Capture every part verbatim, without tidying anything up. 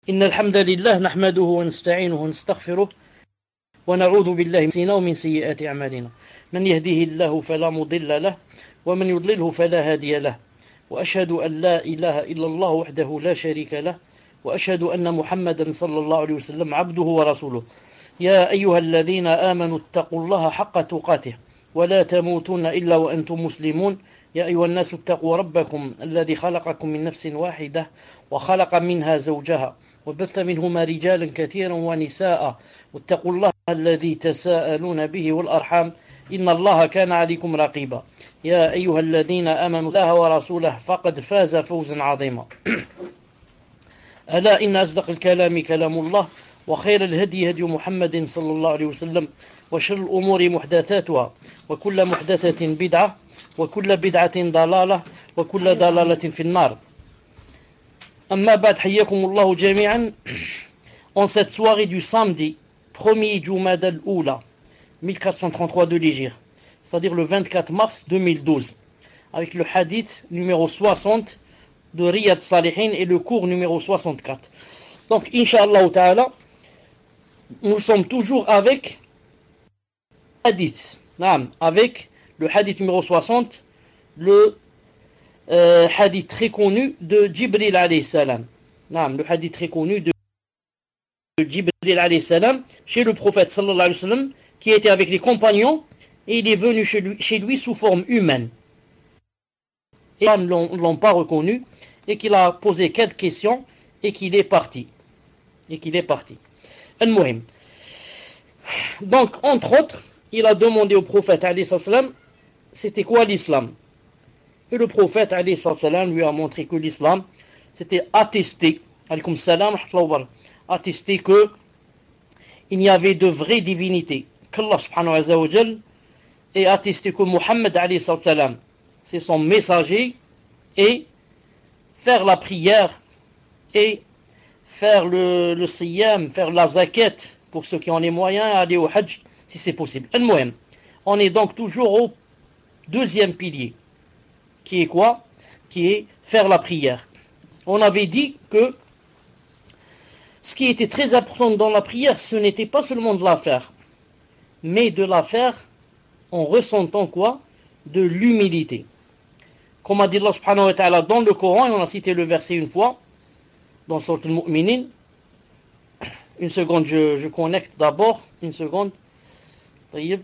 إن الحمد لله نحمده ونستعينه ونستغفره ونعوذ بالله من سيئاتنا ومن سيئات أعمالنا من يهده الله فلا مضل له ومن يضلله فلا هادي له وأشهد أن لا إله إلا الله وحده لا شريك له وأشهد أن محمدا صلى الله عليه وسلم عبده ورسوله يا أيها الذين آمنوا اتقوا الله حق تقاته ولا تموتون إلا وأنتم مسلمون يا أيها الناس اتقوا ربكم الذي خلقكم من نفس واحدة وخلق منها زوجها وبث منهما رجالا كثيرا ونساء واتقوا الله الذي تساءلون به والأرحام إن الله كان عليكم رقيبا يا أيها الذين آمنوا الله ورسوله فقد فاز فوزا عظيما ألا إن أصدق الكلام كلام الله وخير الهدي هدي محمد صلى الله عليه وسلم وشر الأمور محدثاتها وكل محدثة بدعة وكل بدعة ضلالة وكل ضلالة في النار. Amma ba'd, hayyakumullahu jami'an, en cette soirée du samedi premier Jumada al-Oula mille quatre cent trente-trois de l'Hégire, c'est-à-dire le vingt-quatre mars deux mille douze, avec le hadith numéro soixante de Riyad Salihin et le cours numéro soixante-quatre. Donc, Inch'Allah ta'ala, nous sommes toujours avec hadith, avec le hadith numéro soixante, le euh, hadith très connu de Jibril alayhi salam. Le hadith très connu de Jibril alayhi salam chez le prophète sallallahu alayhi wa sallam, qui était avec les compagnons et il est venu chez lui, chez lui sous forme humaine. Et ils ne l'ont pas reconnu et qu'il a posé quelques questions et qu'il est parti. Et qu'il est parti. Al-Muhim. Donc, entre autres, il a demandé au prophète alayhi salam c'était quoi l'islam. Et le prophète alayhi salam lui a montré que l'islam c'était attesté, alaykoum salam, attesté que il y avait de vraies divinités, qu'Allah subhanahu wa ta'ala, et attesté que Muhammad alayhi salam c'est son messager, et faire la prière et faire le, le siyam, faire la zakat pour ceux qui ont les moyens, aller au hajj si c'est possible. Al-Muhim. On est donc toujours au deuxième pilier, qui est quoi? Qui est faire la prière. On avait dit que ce qui était très important dans la prière, ce n'était pas seulement de la faire, mais de la faire en ressentant quoi? De l'humilité. Comme a dit Allah subhanahu wa ta'ala dans le Coran, et on a cité le verset une fois, dans Surat al-Mu'minin. Une seconde, je, je connecte d'abord, une seconde. Allah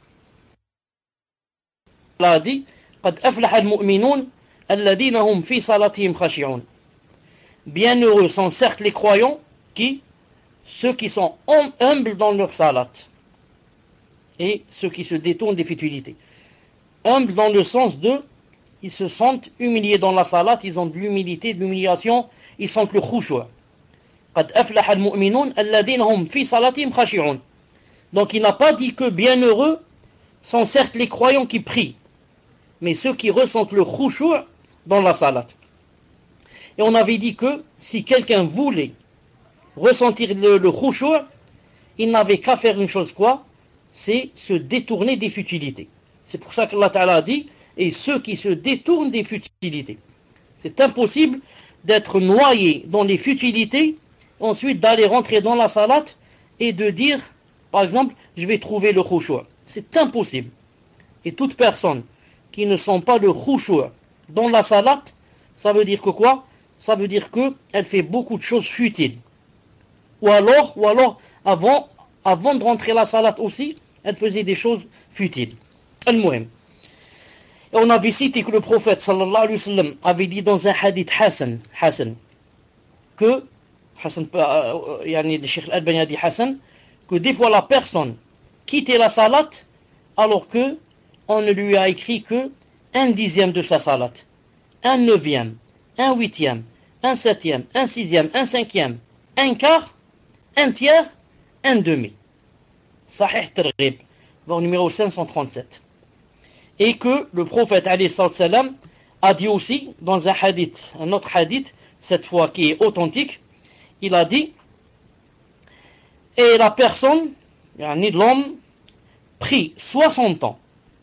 a dit قد أفلح المؤمنون الذين هم في صلاتهم خاشعون. Bienheureux sont certes les croyants qui, ceux qui sont humbles dans leur salat et ceux qui se détournent des futilités. Humbles dans le sens de, ils se sentent humiliés dans la salat, ils ont de l'humilité, de l'humiliation, ils sentent le khushu'. قد أفلح المؤمنون الذين هم في صلاتهم خاشعون. Donc il n'a pas dit que bienheureux sont certes les croyants qui prient, mais ceux qui ressentent le khushu' dans la salat. Et on avait dit que si quelqu'un voulait ressentir le, le khushu', il n'avait qu'à faire une chose quoi? C'est se détourner des futilités. C'est pour ça qu'Allah Ta'ala a dit, et ceux qui se détournent des futilités. C'est impossible d'être noyé dans les futilités, ensuite d'aller rentrer dans la salat et de dire, par exemple, je vais trouver le khushu'. C'est impossible. Et toute personne qui ne sent pas le khushu' dans la salat, ça veut dire que quoi? Ça veut dire qu'elle fait beaucoup de choses futiles. Ou alors, ou alors avant, avant de rentrer la salat aussi, elle faisait des choses futiles. Al-Muhim. Et on avait cité que le prophète sallallahu alayhi wa sallam avait dit dans un hadith Hassan, Hassan que, Hassan, euh, yani, le Cheikh Al-Albani a dit Hassan, que des fois la personne quittait la salat alors que on ne lui a écrit que un dixième de sa salat, un neuvième, un huitième, un septième, un sixième, un cinquième, un quart, un tiers, un demi. Sahih Targhib, au numéro cinq cent trente-sept. Et que le prophète alayhi salam a dit aussi dans un hadith, un autre hadith, cette fois qui est authentique, il a dit, et la personne, yani l'homme, prie soixante ans,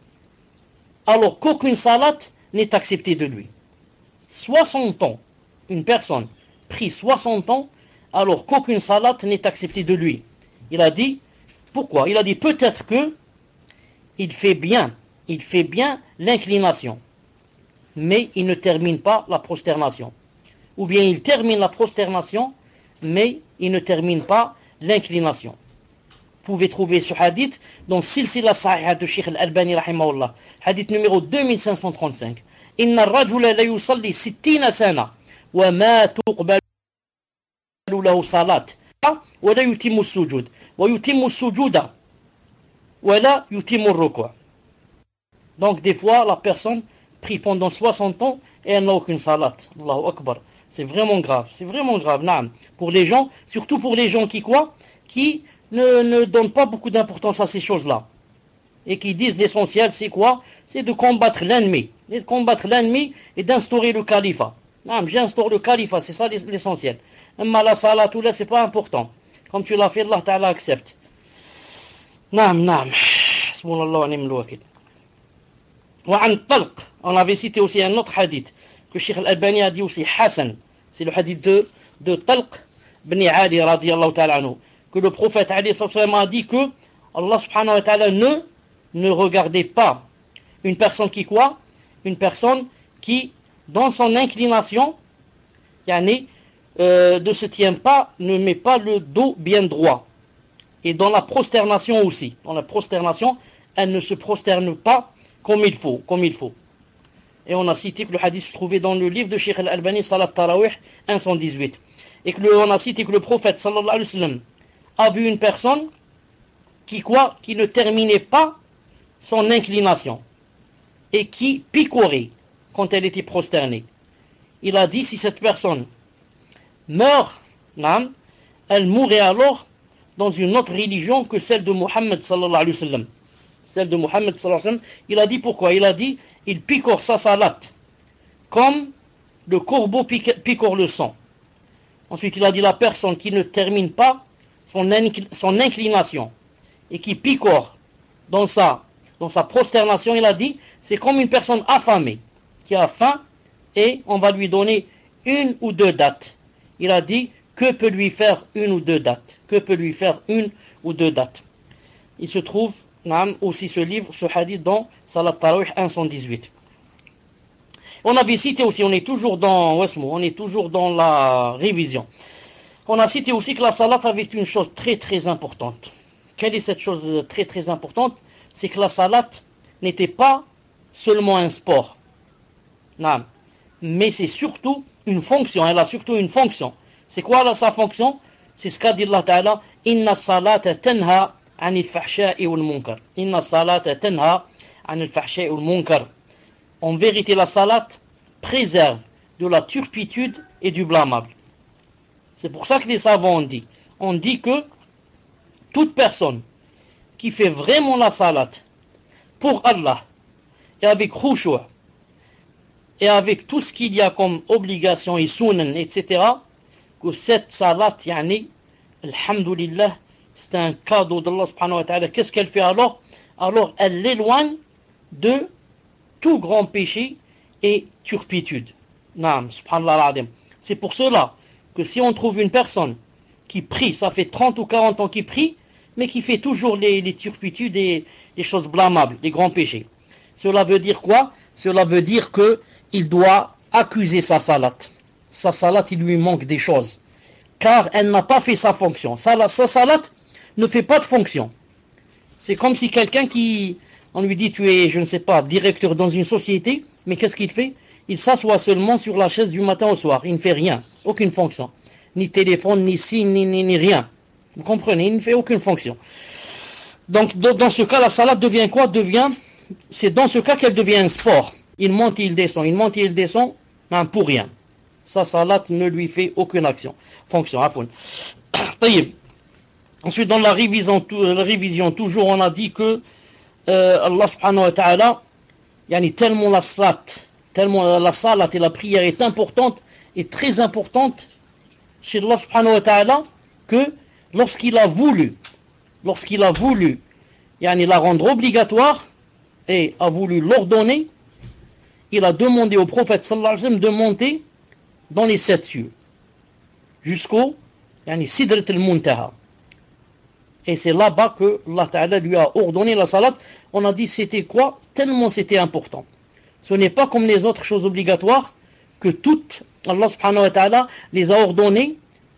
alors qu'aucune salat n'est acceptée de lui. soixante ans, une personne prie soixante ans, alors qu'aucune salat n'est acceptée de lui. Il a dit, pourquoi? Il a dit peut-être que il fait bien, il fait bien l'inclination, mais il ne termine pas la prosternation. Ou bien il termine la prosternation, mais il ne termine pas l'inclination. Vous pouvez trouver ce hadith dans Silsila Sahiha de Sheikh Al-Albani rahimahullah, hadith numéro deux mille cinq cent trente-cinq. Inna ar-rajula la yusalli sittina sana wa ma tuqbalu lahu salat wa la yutimmu as-sujud wa yutimmu as-sujuda wa la yutimmu ar-ruku'. Donc des fois la personne prie pendant soixante ans et elle n'a aucune salat. Allahu Akbar. C'est vraiment grave, c'est vraiment grave, naam. Pour les gens, surtout pour les gens qui quoi, qui ne, ne donnent pas beaucoup d'importance à ces choses-là. Et qui disent l'essentiel, c'est quoi? C'est de combattre l'ennemi. Et de combattre l'ennemi et d'instaurer le califat. Naam, j'instaure le califat, c'est ça l'essentiel. Mais la salat, tout là, c'est pas important. Comme tu l'as fait, Allah Ta'ala accepte. Naam, naam. Bismillah wa ni'mal wakil. Wa an talq. On avait cité aussi un autre hadith que Sheikh Al-Albani a dit aussi Hassan, c'est le hadith de, de Talq ibn Ali radiyallahu ta'ala anhu, que le prophète Ali sallallahu a dit que Allah subhanahu wa ta'ala ne, ne regardait pas une personne qui quoi? Une personne qui, dans son inclination, yani, euh, ne se tient pas, ne met pas le dos bien droit. Et dans la prosternation aussi, dans la prosternation, elle ne se prosterne pas comme il faut, comme il faut. Et on a cité que le hadith se trouvait dans le livre de Sheikh Al-Albani, Salat Tarawih un cent dix-huit. Et que le, on a cité que le prophète sallallahu alayhi wa sallam a vu une personne qui quoi? Qui ne terminait pas son inclination et qui picorait quand elle était prosternée. Il a dit si cette personne meurt, nam, elle mourrait alors dans une autre religion que celle de Muhammad sallallahu alayhi wa sallam. Celle de Muhammad sallallahu alayhi wa sallam. Il a dit pourquoi? Il a dit il picore sa salat comme le corbeau picore le sang. Ensuite il a dit la personne qui ne termine pas son, incl- son inclination et qui picore dans sa, dans sa prosternation, il a dit c'est comme une personne affamée qui a faim et on va lui donner une ou deux dates. Il a dit que peut lui faire une ou deux dates? Que peut lui faire une ou deux dates? Il se trouve aussi ce livre, ce hadith dans Salat Tarawih un cent dix-huit. On avait cité aussi, on est toujours dans on est toujours dans la révision. On a cité aussi que la salat avait une chose très très importante. Quelle est cette chose très très importante? C'est que la salat n'était pas seulement un sport. Non. Mais c'est surtout une fonction, elle a surtout une fonction. C'est quoi là, sa fonction? C'est ce qu'a dit Allah Ta'ala, Inna salata tanha عن الفحشاء والمنكر إن الصلاة تنهى عن الفحشاء والمنكر. En vérité, la salat préserve de la turpitude et du blâmable. C'est pour ça que les savants ont dit, on dit que toute personne qui fait vraiment la salat pour Allah et avec khushu' et avec tout ce qu'il y a comme obligation et sunan, et cetera, que cette salat, yani, alhamdulillah, c'est un cadeau d'Allah subhanahu wa ta'ala. Qu'est-ce qu'elle fait alors? Alors elle l'éloigne de tout grand péché et turpitude. Naam, subhanallah al-azim. C'est pour cela que si on trouve une personne qui prie, ça fait trente ou quarante ans qu'il prie, mais qui fait toujours les, les turpitudes et les choses blâmables, les grands péchés. Cela veut dire quoi? Cela veut dire que il doit accuser sa salat. Sa salat, il lui manque des choses. Car elle n'a pas fait sa fonction. Sa, sa salat ne fait pas de fonction. C'est comme si quelqu'un qui, on lui dit tu es, je ne sais pas, directeur dans une société, mais qu'est-ce qu'il fait? Il s'assoit seulement sur la chaise du matin au soir. Il ne fait rien, aucune fonction. Ni téléphone, ni signe, ni, ni, ni rien. Vous comprenez? Il ne fait aucune fonction. Donc dans ce cas, la salat devient quoi? Devient, c'est dans ce cas qu'elle devient un sport. Il monte et il descend, il monte et il descend, hein, pour rien. Sa salat ne lui fait aucune action, fonction. Afoun. Ensuite, dans la révision, la révision, toujours, on a dit que euh, Allah subhanahu wa ta'ala, yani, tellement la salat, tellement la salat et la prière est importante, et très importante chez Allah subhanahu wa ta'ala, que lorsqu'il a voulu, lorsqu'il a voulu, yani, la rendre obligatoire, et a voulu l'ordonner, il a demandé au prophète sallallahu alayhi wa sallam de monter dans les sept cieux, jusqu'au yani Sidrat al-Muntaha. Et c'est là-bas que Allah Ta'ala lui a ordonné la salat. On a dit c'était quoi? Tellement c'était important. Ce n'est pas comme les autres choses obligatoires que toutes, Allah Subhanahu wa Ta'ala les a ordonnées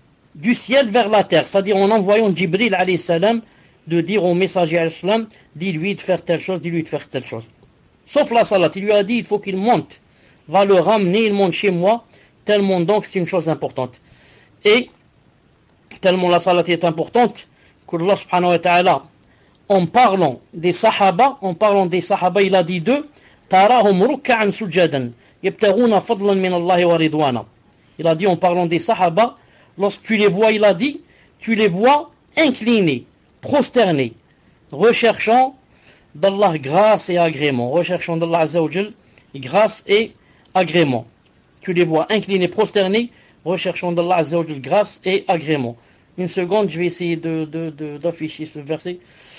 du ciel vers la terre. C'est-à-dire en envoyant Jibril alayhi salam de dire au messager alayhi salam, dis-lui de faire telle chose, dis-lui de faire telle chose. Sauf la salat. Il lui a dit il faut qu'il monte, va le ramener, il monte chez moi. Tellement donc c'est une chose importante. Et tellement la salat est importante que Allah subhanahu wa ta'ala, en parlant des sahaba, en parlant des sahaba, il a dit d'eux, tarahum rukka'an sujadan, yabtaghuna fadlan min Allah wa ridwana. Il a dit en parlant des sahaba, lorsque tu les vois, il a dit, tu les vois inclinés, prosternés, recherchant d'Allah grâce et agrément, recherchant d'Allah Azza wa Jal grâce et agrément. Tu les vois inclinés, prosternés, recherchant d'Allah Azza wa Jal grâce et agrément. Une seconde, je vais essayer de, de, de, d'afficher ce verset.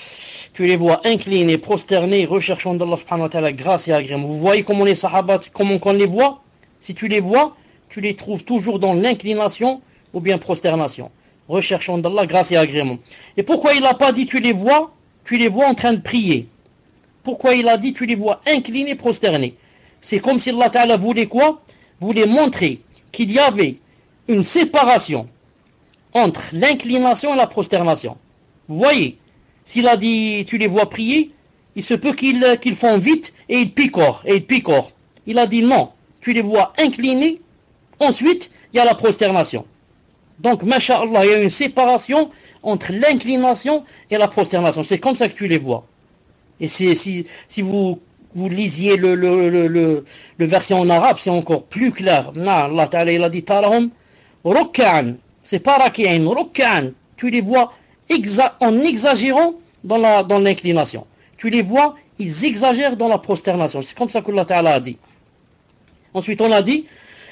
Tu les vois inclinés, prosternés, recherchant d'Allah subhanahu wa ta'ala grâce et agrément. Vous voyez comment les sahaba, comment on les voit? Si tu les vois, tu les trouves toujours dans l'inclination ou bien prosternation. Recherchant d'Allah grâce et agrément. Et pourquoi il n'a pas dit tu les vois, tu les vois en train de prier? Pourquoi il a dit tu les vois inclinés, prosternés? C'est comme si Allah ta'ala voulait quoi? Voulait montrer qu'il y avait une séparation entre l'inclination et la prosternation. Vous voyez, s'il a dit tu les vois prier, il se peut qu'ils qu'ils font vite et ils picorent, et ils picorent. Il a dit non, tu les vois inclinés, ensuite il y a la prosternation. Donc, masha'Allah, il y a une séparation entre l'inclination et la prosternation. C'est comme ça que tu les vois. Et c'est, si, si vous, vous lisiez le, le, le, le, le verset en arabe, c'est encore plus clair. Non, Allah Ta'ala, il a dit tarahum rukka'an. C'est pas raki'in, rukka'an. Tu les vois exa- en exagérant dans, la, dans l'inclination. Tu les vois, ils exagèrent dans la prosternation. C'est comme ça que Allah Ta'ala a dit. Ensuite, on a dit,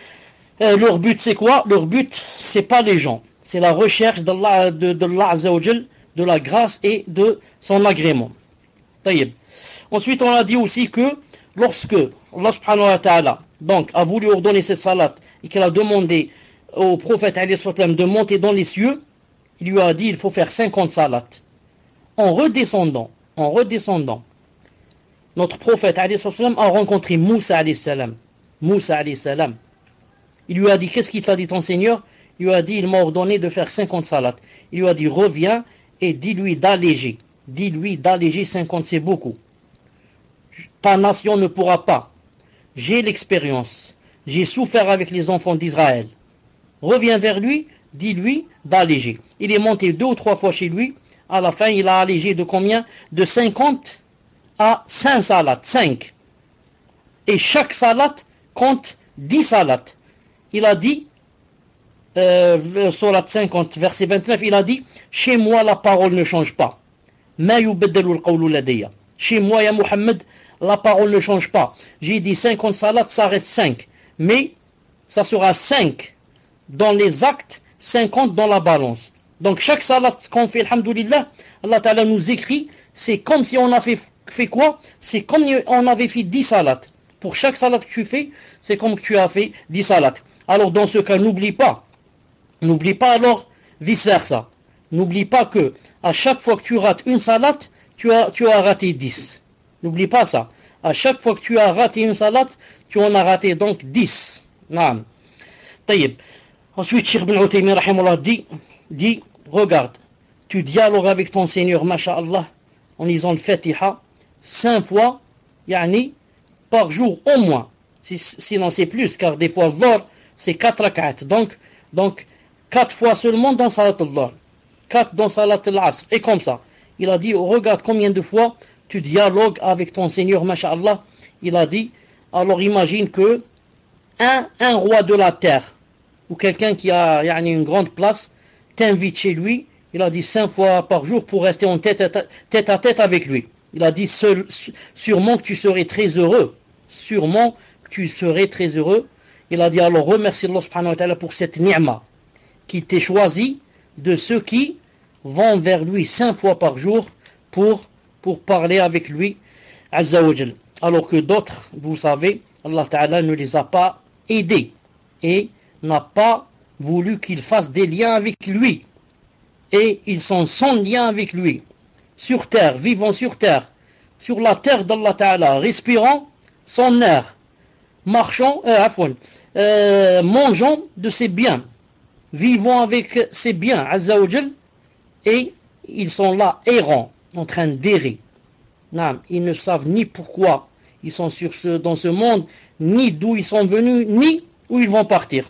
euh, leur but c'est quoi? Leur but, c'est pas les gens. C'est la recherche d'Allah, de, de Allah Azza wa Jal, de la grâce et de son agrément. Taïb. Ensuite, on a dit aussi que lorsque Allah subhanahu wa ta'ala donc, a voulu ordonner cette salat et qu'il a demandé au prophète alayhi salam de monter dans les cieux, il lui a dit il faut faire cinquante salats. En redescendant, en redescendant, notre prophète alayhi salam a rencontré Moussa alayhi salam. Moussa alayhi salam. Il lui a dit qu'est-ce qu'il t'a dit ton Seigneur? Il lui a dit il m'a ordonné de faire cinquante salats. Il lui a dit reviens et dis-lui d'alléger. Dis-lui d'alléger cinquante, c'est beaucoup. Ta nation ne pourra pas. J'ai l'expérience. J'ai souffert avec les enfants d'Israël. Reviens vers lui, dis-lui d'alléger. Il est monté deux ou trois fois chez lui. À la fin, il a allégé de combien? De cinquante à cinq salats. cinq. Et chaque salat compte dix salats. Il a dit, euh, Surat cinquante, verset vingt-neuf, il a dit, chez moi la parole ne change pas. Ma yubaddalu al-qawlu ladayya. Chez moi, ya Muhammad, la parole ne change pas. J'ai dit cinquante salats, ça reste cinq. Mais ça sera cinq dans les actes, cinquante dans la balance. Donc chaque salat qu'on fait, alhamdoulilah, Allah Ta'ala nous écrit, c'est comme si on a fait, fait quoi? C'est comme si on avait fait dix salats. Pour chaque salat que tu fais, c'est comme que tu as fait dix salats. Alors dans ce cas, n'oublie pas. N'oublie pas alors vice versa. N'oublie pas que à chaque fois que tu rates une salat, tu as, tu as raté dix. N'oublie pas ça. À chaque fois que tu as raté une salat, tu en as raté donc dix. Naam. Taïb. Ensuite, Cheikh Ibn Uthaymin rahimahullah dit, dit, regarde, tu dialogues avec ton Seigneur, masha'Allah, en lisant le Fatiha, cinq fois, yani, par jour au moins. Sinon c'est plus, car des fois, Dhar, c'est quatre rak'at. Donc, donc, quatre fois seulement dans Salat al-Dhar. quatre dans Salat al-Asr. Et comme ça. Il a dit, regarde combien de fois tu dialogues avec ton Seigneur, masha'Allah. Il a dit, alors imagine que un, un roi de la terre, ou quelqu'un qui a yani, une grande place, t'invite chez lui, il a dit cinq fois par jour pour rester en tête à tête, tête, à tête avec lui. Il a dit, seul, sûrement que tu serais très heureux. Sûrement que tu serais très heureux. Il a dit, alors remercie Allah subhanahu wa ta'ala pour cette ni'ma qui t'est choisi de ceux qui vont vers lui cinq fois par jour pour, pour parler avec lui, Azza wa Jal. Alors que d'autres, vous savez, Allah Ta'ala ne les a pas aidés et n'a pas voulu qu'ils fassent des liens avec lui. Et ils sont sans lien avec lui. Sur terre, vivant sur terre, sur la terre d'Allah Ta'ala, respirant son air, marchant, euh, afwan, euh, mangeant de ses biens, vivant avec ses biens, Azza wa Jal, et ils sont là errants, en train d'errer. Ils ne savent ni pourquoi ils sont sur ce, dans ce monde, ni d'où ils sont venus, ni où ils vont partir.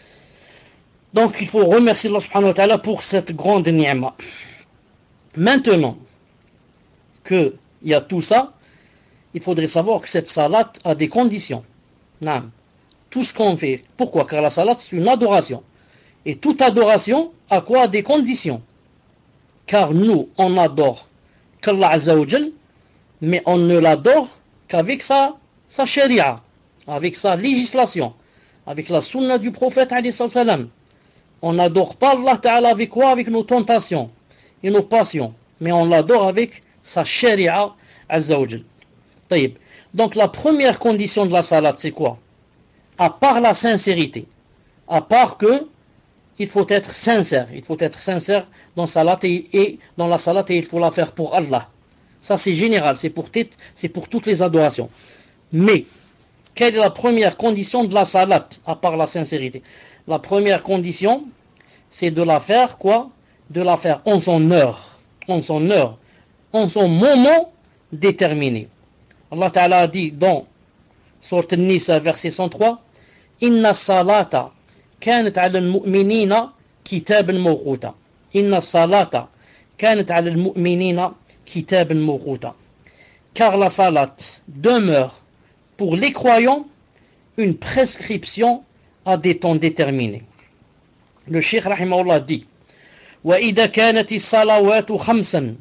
Donc il faut remercier Allah subhanahu wa ta'ala pour cette grande ni'ma. Maintenant qu'il y a tout ça, il faudrait savoir que cette salat a des conditions. Tout ce qu'on fait. Pourquoi? Car la salat c'est une adoration. Et toute adoration a quoi? Des conditions. Car nous, on adore qu'Allah Azza wa Jal, mais on ne l'adore qu'avec sa, sa sharia, avec sa législation, avec la sunna du prophète alayhi salam. On n'adore pas Allah Ta'ala avec quoi? Avec nos tentations et nos passions, mais on l'adore avec sa sharia Azza wa Jal. Taïb. Donc la première condition de la salat c'est quoi? À part la sincérité, à part que il faut être sincère, il faut être sincère dans, salat et, et dans la salat et il faut la faire pour Allah. Ça c'est général, c'est pour, c'est pour toutes les adorations. Mais, quelle est la première condition de la salat, à part la sincérité? La première condition, c'est de la faire quoi? De la faire en son heure, en son heure, en son moment déterminé. Allah Ta'ala a dit dans Sourate An-Nisa, verset cent trois, Inna salata kanat ala al-mu'minina kitaban mawquta. Inna salata kanat ala al-mu'minina kitaban mawquta. Car la salat demeure pour les croyants une prescription à des temps déterminés. Le Cheikh rahimahullah dit وإذا كانت الصلوات خمسا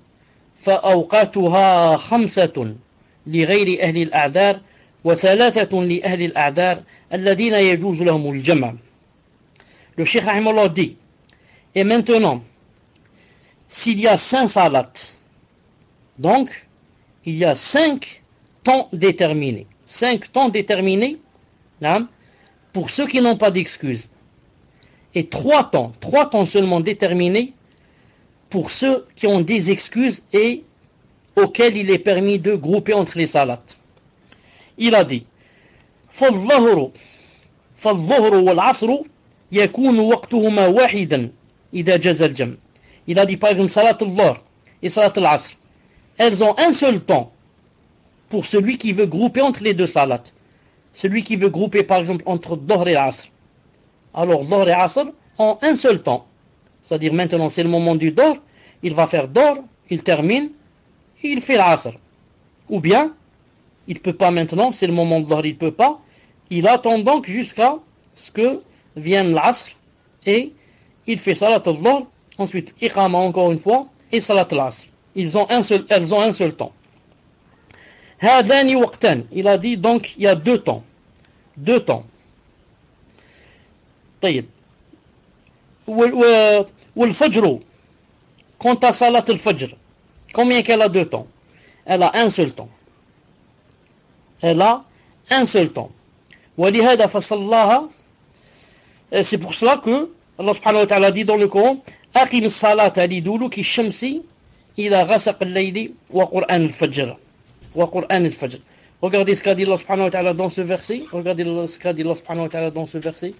فأوقاتها خمسة لغير أهل الأعذار وثلاثة لأهل الأعذار الذين يجوز لهم الجمع. Le Cheikh rahimahullah dit, et maintenant, s'il y a cinq salats, donc il y a cinq temps déterminés, cinq temps déterminés, hein, pour ceux qui n'ont pas d'excuses, et trois temps, trois temps seulement déterminés pour ceux qui ont des excuses et auxquels il est permis de grouper entre les salats. Il a dit فالظهر فالظهر والعصر يكون وقتهما واحدا إذا جاز الجمع. Il a dit par exemple salat al-dhuhr et salat al-asr, elles ont un seul temps pour celui qui veut grouper entre les deux salats. Celui qui veut grouper par exemple entre dhuhr et asr, alors dhuhr et asr ont un seul temps, c'est-à-dire maintenant c'est le moment du dhuhr, il va faire dhuhr, il termine et il fait l'asr. Ou bien il ne peut pas maintenant, c'est le moment de dhuhr, il ne peut pas, il attend donc jusqu'à ce que vienne l'asr et il fait salat al-dhuhr, ensuite iqama encore une fois et salat al-asr. Ils ont un seul, elles ont un seul temps. Hadani waqtan, il a dit donc il y a deux temps. Deux temps. طيب. والفجر, quant à salat al-fajr, combien qu'elle a deux temps? Elle a un seul temps. Elle a un seul temps. ولهذا فصلاها, c'est pour cela que Allah subhanahu wa ta'ala dit dans le Coran أقم الصلاة لدلوك الشمس إذا غسق الليل وقرآن الفجر وقرآن الفجر. Regardez ce qu'a dit Allah subhanahu wa ta'ala dans ce verset. Regardez ce qu'a dit Allah subhanahu wa ta'ala dans ce verset.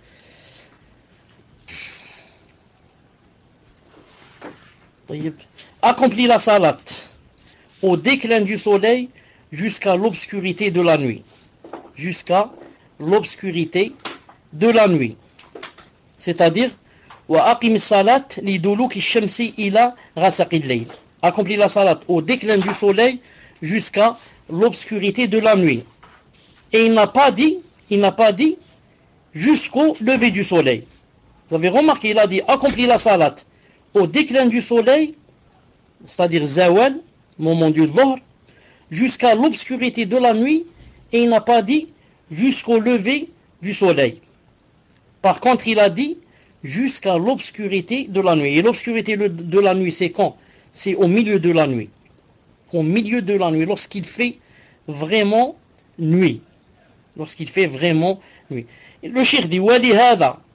Accomplis la salat au déclin du soleil jusqu'à l'obscurité de la nuit. Jusqu'à l'obscurité de la nuit. C'est-à-dire وأقم الصلاة لدلوك الشمس إلى غسق الليل. Accomplis la salat au déclin du soleil jusqu'à l'obscurité de la nuit. Et il n'a pas dit, il n'a pas dit jusqu'au lever du soleil. Vous avez remarqué, il a dit accomplis la salat au déclin du soleil, c'est-à-dire zawal, moment du dhuhr, jusqu'à l'obscurité de la nuit, et il n'a pas dit jusqu'au lever du soleil. Par contre, il a dit jusqu'à l'obscurité de la nuit. Et l'obscurité de la nuit, c'est quand? C'est au milieu de la nuit. Au milieu de la nuit, lorsqu'il fait vraiment nuit. Lorsqu'il fait vraiment nuit. Le cheikh dit, وَلِهَذَا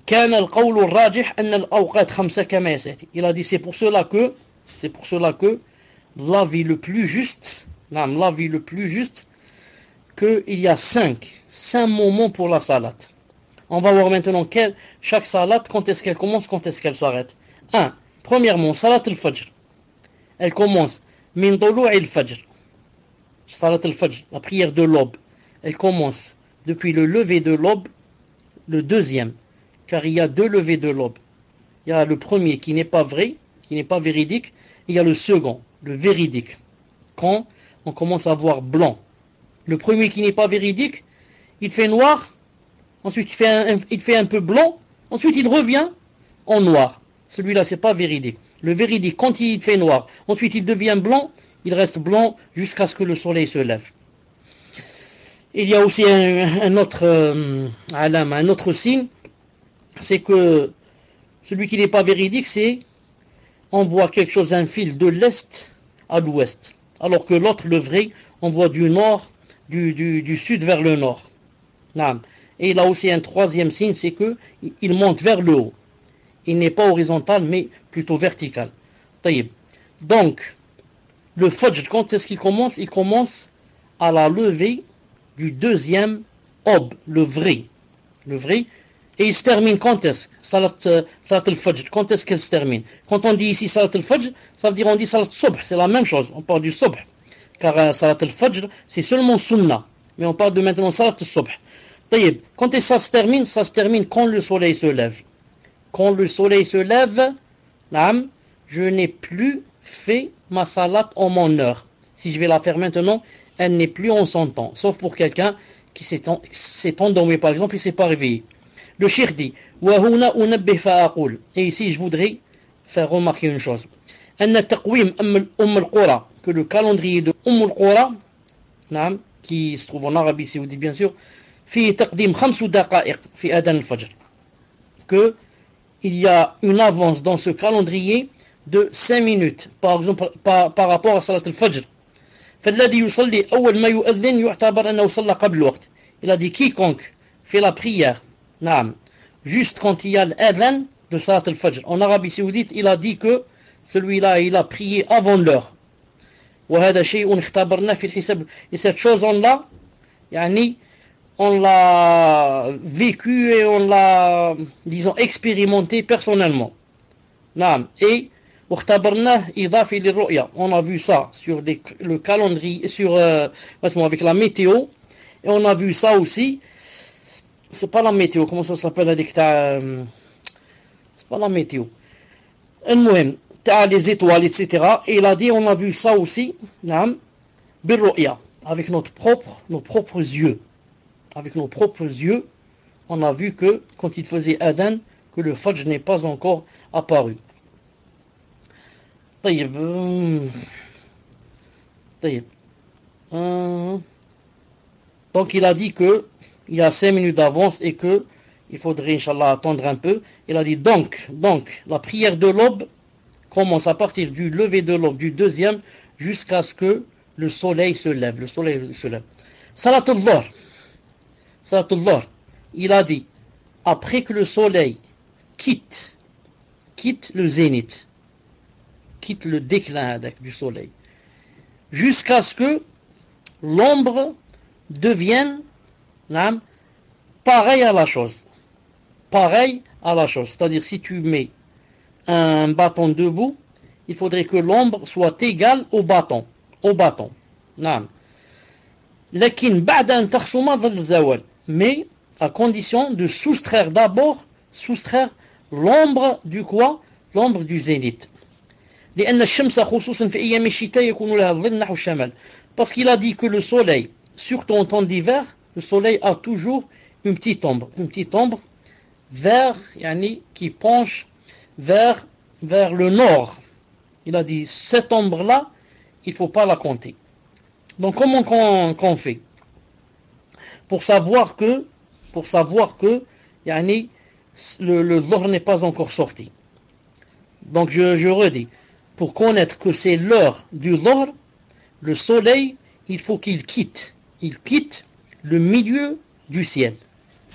كان القول الراجح أن الأوقات خمسة كما يسأتي. Il a dit c'est pour cela que c'est pour cela que l'avis le plus juste, l'avis le plus juste, qu'il y a cinq, cinq moments pour la salat. On va voir maintenant quelle, chaque salat, quand est-ce qu'elle commence, quand est-ce qu'elle s'arrête. un. Premièrement, salat al-fajr. Elle commence min tulu' al-fajr. Salat al-fajr, la prière de l'aube. Elle commence depuis le lever de l'aube, le deuxième, car il y a deux levées de l'aube. Il y a le premier qui n'est pas vrai, qui n'est pas véridique, et il y a le second, le véridique, quand on commence à voir blanc. Le premier qui n'est pas véridique, il fait noir, ensuite il fait un, il fait un peu blanc, ensuite il revient en noir. Celui-là, c'est pas véridique. Le véridique, quand il fait noir, ensuite il devient blanc, il reste blanc jusqu'à ce que le soleil se lève. Il y a aussi un, un autre euh, alam, un autre signe, c'est que celui qui n'est pas véridique, c'est on voit quelque chose, un fil de l'est à l'ouest, alors que l'autre, le vrai, on voit du nord, du, du, du sud vers le nord. Et il a aussi un troisième signe, c'est que il monte vers le haut. Il n'est pas horizontal, mais plutôt vertical. Donc, le fajr, quand est-ce qu'il commence? Il commence à la levée du deuxième ob, le vrai. Le vrai. Et il se termine quand est-ce? Salat, euh, salat al-fajr. Quand est-ce qu'elle se termine? Quand on dit ici salat al-fajr, ça veut dire on dit salat subh. C'est la même chose. On parle du subh. Car euh, salat al-fajr, c'est seulement sunnah. Mais on parle de maintenant salat al-subh. Taïb. Quand est-ce que ça se termine? Ça se termine quand le soleil se lève. Quand le soleil se lève, naam, je n'ai plus fait ma salat en mon heure. Si je vais la faire maintenant, elle n'est plus en son temps. Sauf pour quelqu'un qui s'est, en, s'est endormi, par exemple, il ne s'est pas réveillé. Le cheikh dit, et ici je voudrais faire remarquer une chose. Que le calendrier de Umm al-Qura, qui se trouve en Arabie Saoudite bien sûr, que il y a une avance dans ce calendrier de cinq minutes, par exemple par, par rapport à Salat al-Fajr. Il a dit quiconque fait la prière, naam, juste quand il y a l'adhan de Salat al-Fajr. En Arabie Saoudite, il a dit que celui-là, il a prié avant l'heure. Et cette chose-là, yani, on l'a vécu et on l'a, disons, expérimenté personnellement. Naam. Et on a vu ça sur des, le calendrier, sur, euh, avec la météo, et on a vu ça aussi. C'est pas la météo, comment ça s'appelle avec ta, euh, c'est pas la météo. المهم, t'as les étoiles, et cetera. Et il a dit, on a vu ça aussi, naam, بالرؤيا, avec notre propre, nos propres yeux. Avec nos propres yeux, on a vu que quand il faisait adhan, que le fajr n'est pas encore apparu. طيب. طيب. Donc il a dit que il y a cinq minutes d'avance et que il faudrait, Inch'Allah, attendre un peu. Il a dit donc, donc, la prière de l'aube commence à partir du lever de l'aube, du deuxième, jusqu'à ce que le soleil se lève. Le soleil se lève. Salat al-Dhuhr. Salat al-Dhuhr. Il a dit, après que le soleil quitte, quitte le zénith, quitte le déclin du soleil, jusqu'à ce que l'ombre devienne, naam, pareil à la chose. Pareil à la chose. C'est-à-dire, si tu mets un bâton debout, il faudrait que l'ombre soit égale au bâton. Au bâton. Naam. Lakin ba'da an takhsuma dhil zawal. Mais à condition de soustraire d'abord, soustraire l'ombre du quoi? L'ombre du zénith. لأن الشمس خصوصا في أيام الشتاء يكون لها ظل نحو الشمال. Parce qu'il a dit que le soleil, surtout en temps d'hiver, le soleil a toujours une petite ombre, une petite ombre vers, yani, qui penche vers, vers le nord. Il a dit, cette ombre-là, il ne faut pas la compter. Donc comment qu'on, qu'on fait? Pour savoir que, pour savoir que, yani, le, le dhuhr n'est pas encore sorti. Donc je, je redis, pour connaître que c'est l'heure du dhuhr, le soleil, il faut qu'il quitte, il quitte le milieu du ciel.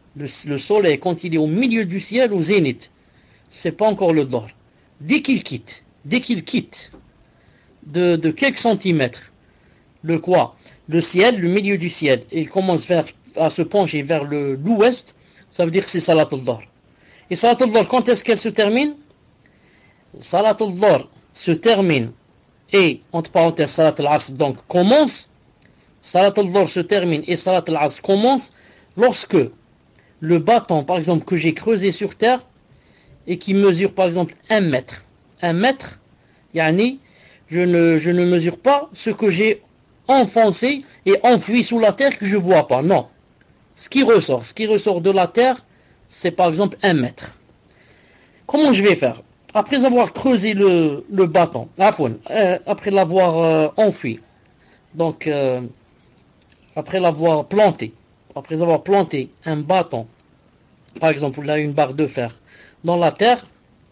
Le, le soleil, quand il est au milieu du ciel, au zénith, c'est pas encore le Dhuhr. Dès qu'il quitte, dès qu'il quitte de, de quelques centimètres, le quoi? Le ciel, le milieu du ciel, et il commence vers, à se pencher vers le, l'ouest, ça veut dire que c'est Salat al-Dhuhr. Et Salat al-Dhuhr, quand est-ce qu'elle se termine? Salat al-Dhuhr se termine, et, entre parenthèses, Salat al-Asr, donc, commence. Salat al-Dhuhr se termine, et Salat al-Asr commence, lorsque le bâton, par exemple, que j'ai creusé sur terre, et qui mesure, par exemple, un mètre. Un mètre, yani, je ne, je ne mesure pas ce que j'ai enfoncé et enfoui sous la terre que je ne vois pas. Non. Ce qui ressort, ce qui ressort de la terre, c'est par exemple un mètre. Comment je vais faire? Après avoir creusé le, le bâton, euh, après l'avoir euh, enfoui, donc euh, après l'avoir planté, après avoir planté un bâton, par exemple là une barre de fer, dans la terre,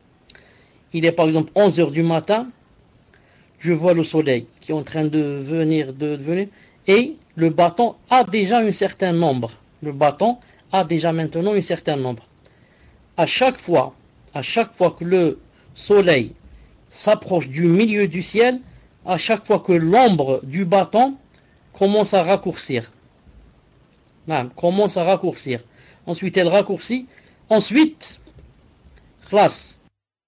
il est par exemple onze heures du matin, je vois le soleil qui est en train de venir, de venir, et le bâton a déjà un certain nombre. Le bâton a déjà maintenant un certain nombre. À chaque fois, à chaque fois que le soleil s'approche du milieu du ciel, à chaque fois que l'ombre du bâton commence à raccourcir. Non, commence à raccourcir. Ensuite, elle raccourcit. Ensuite, classe,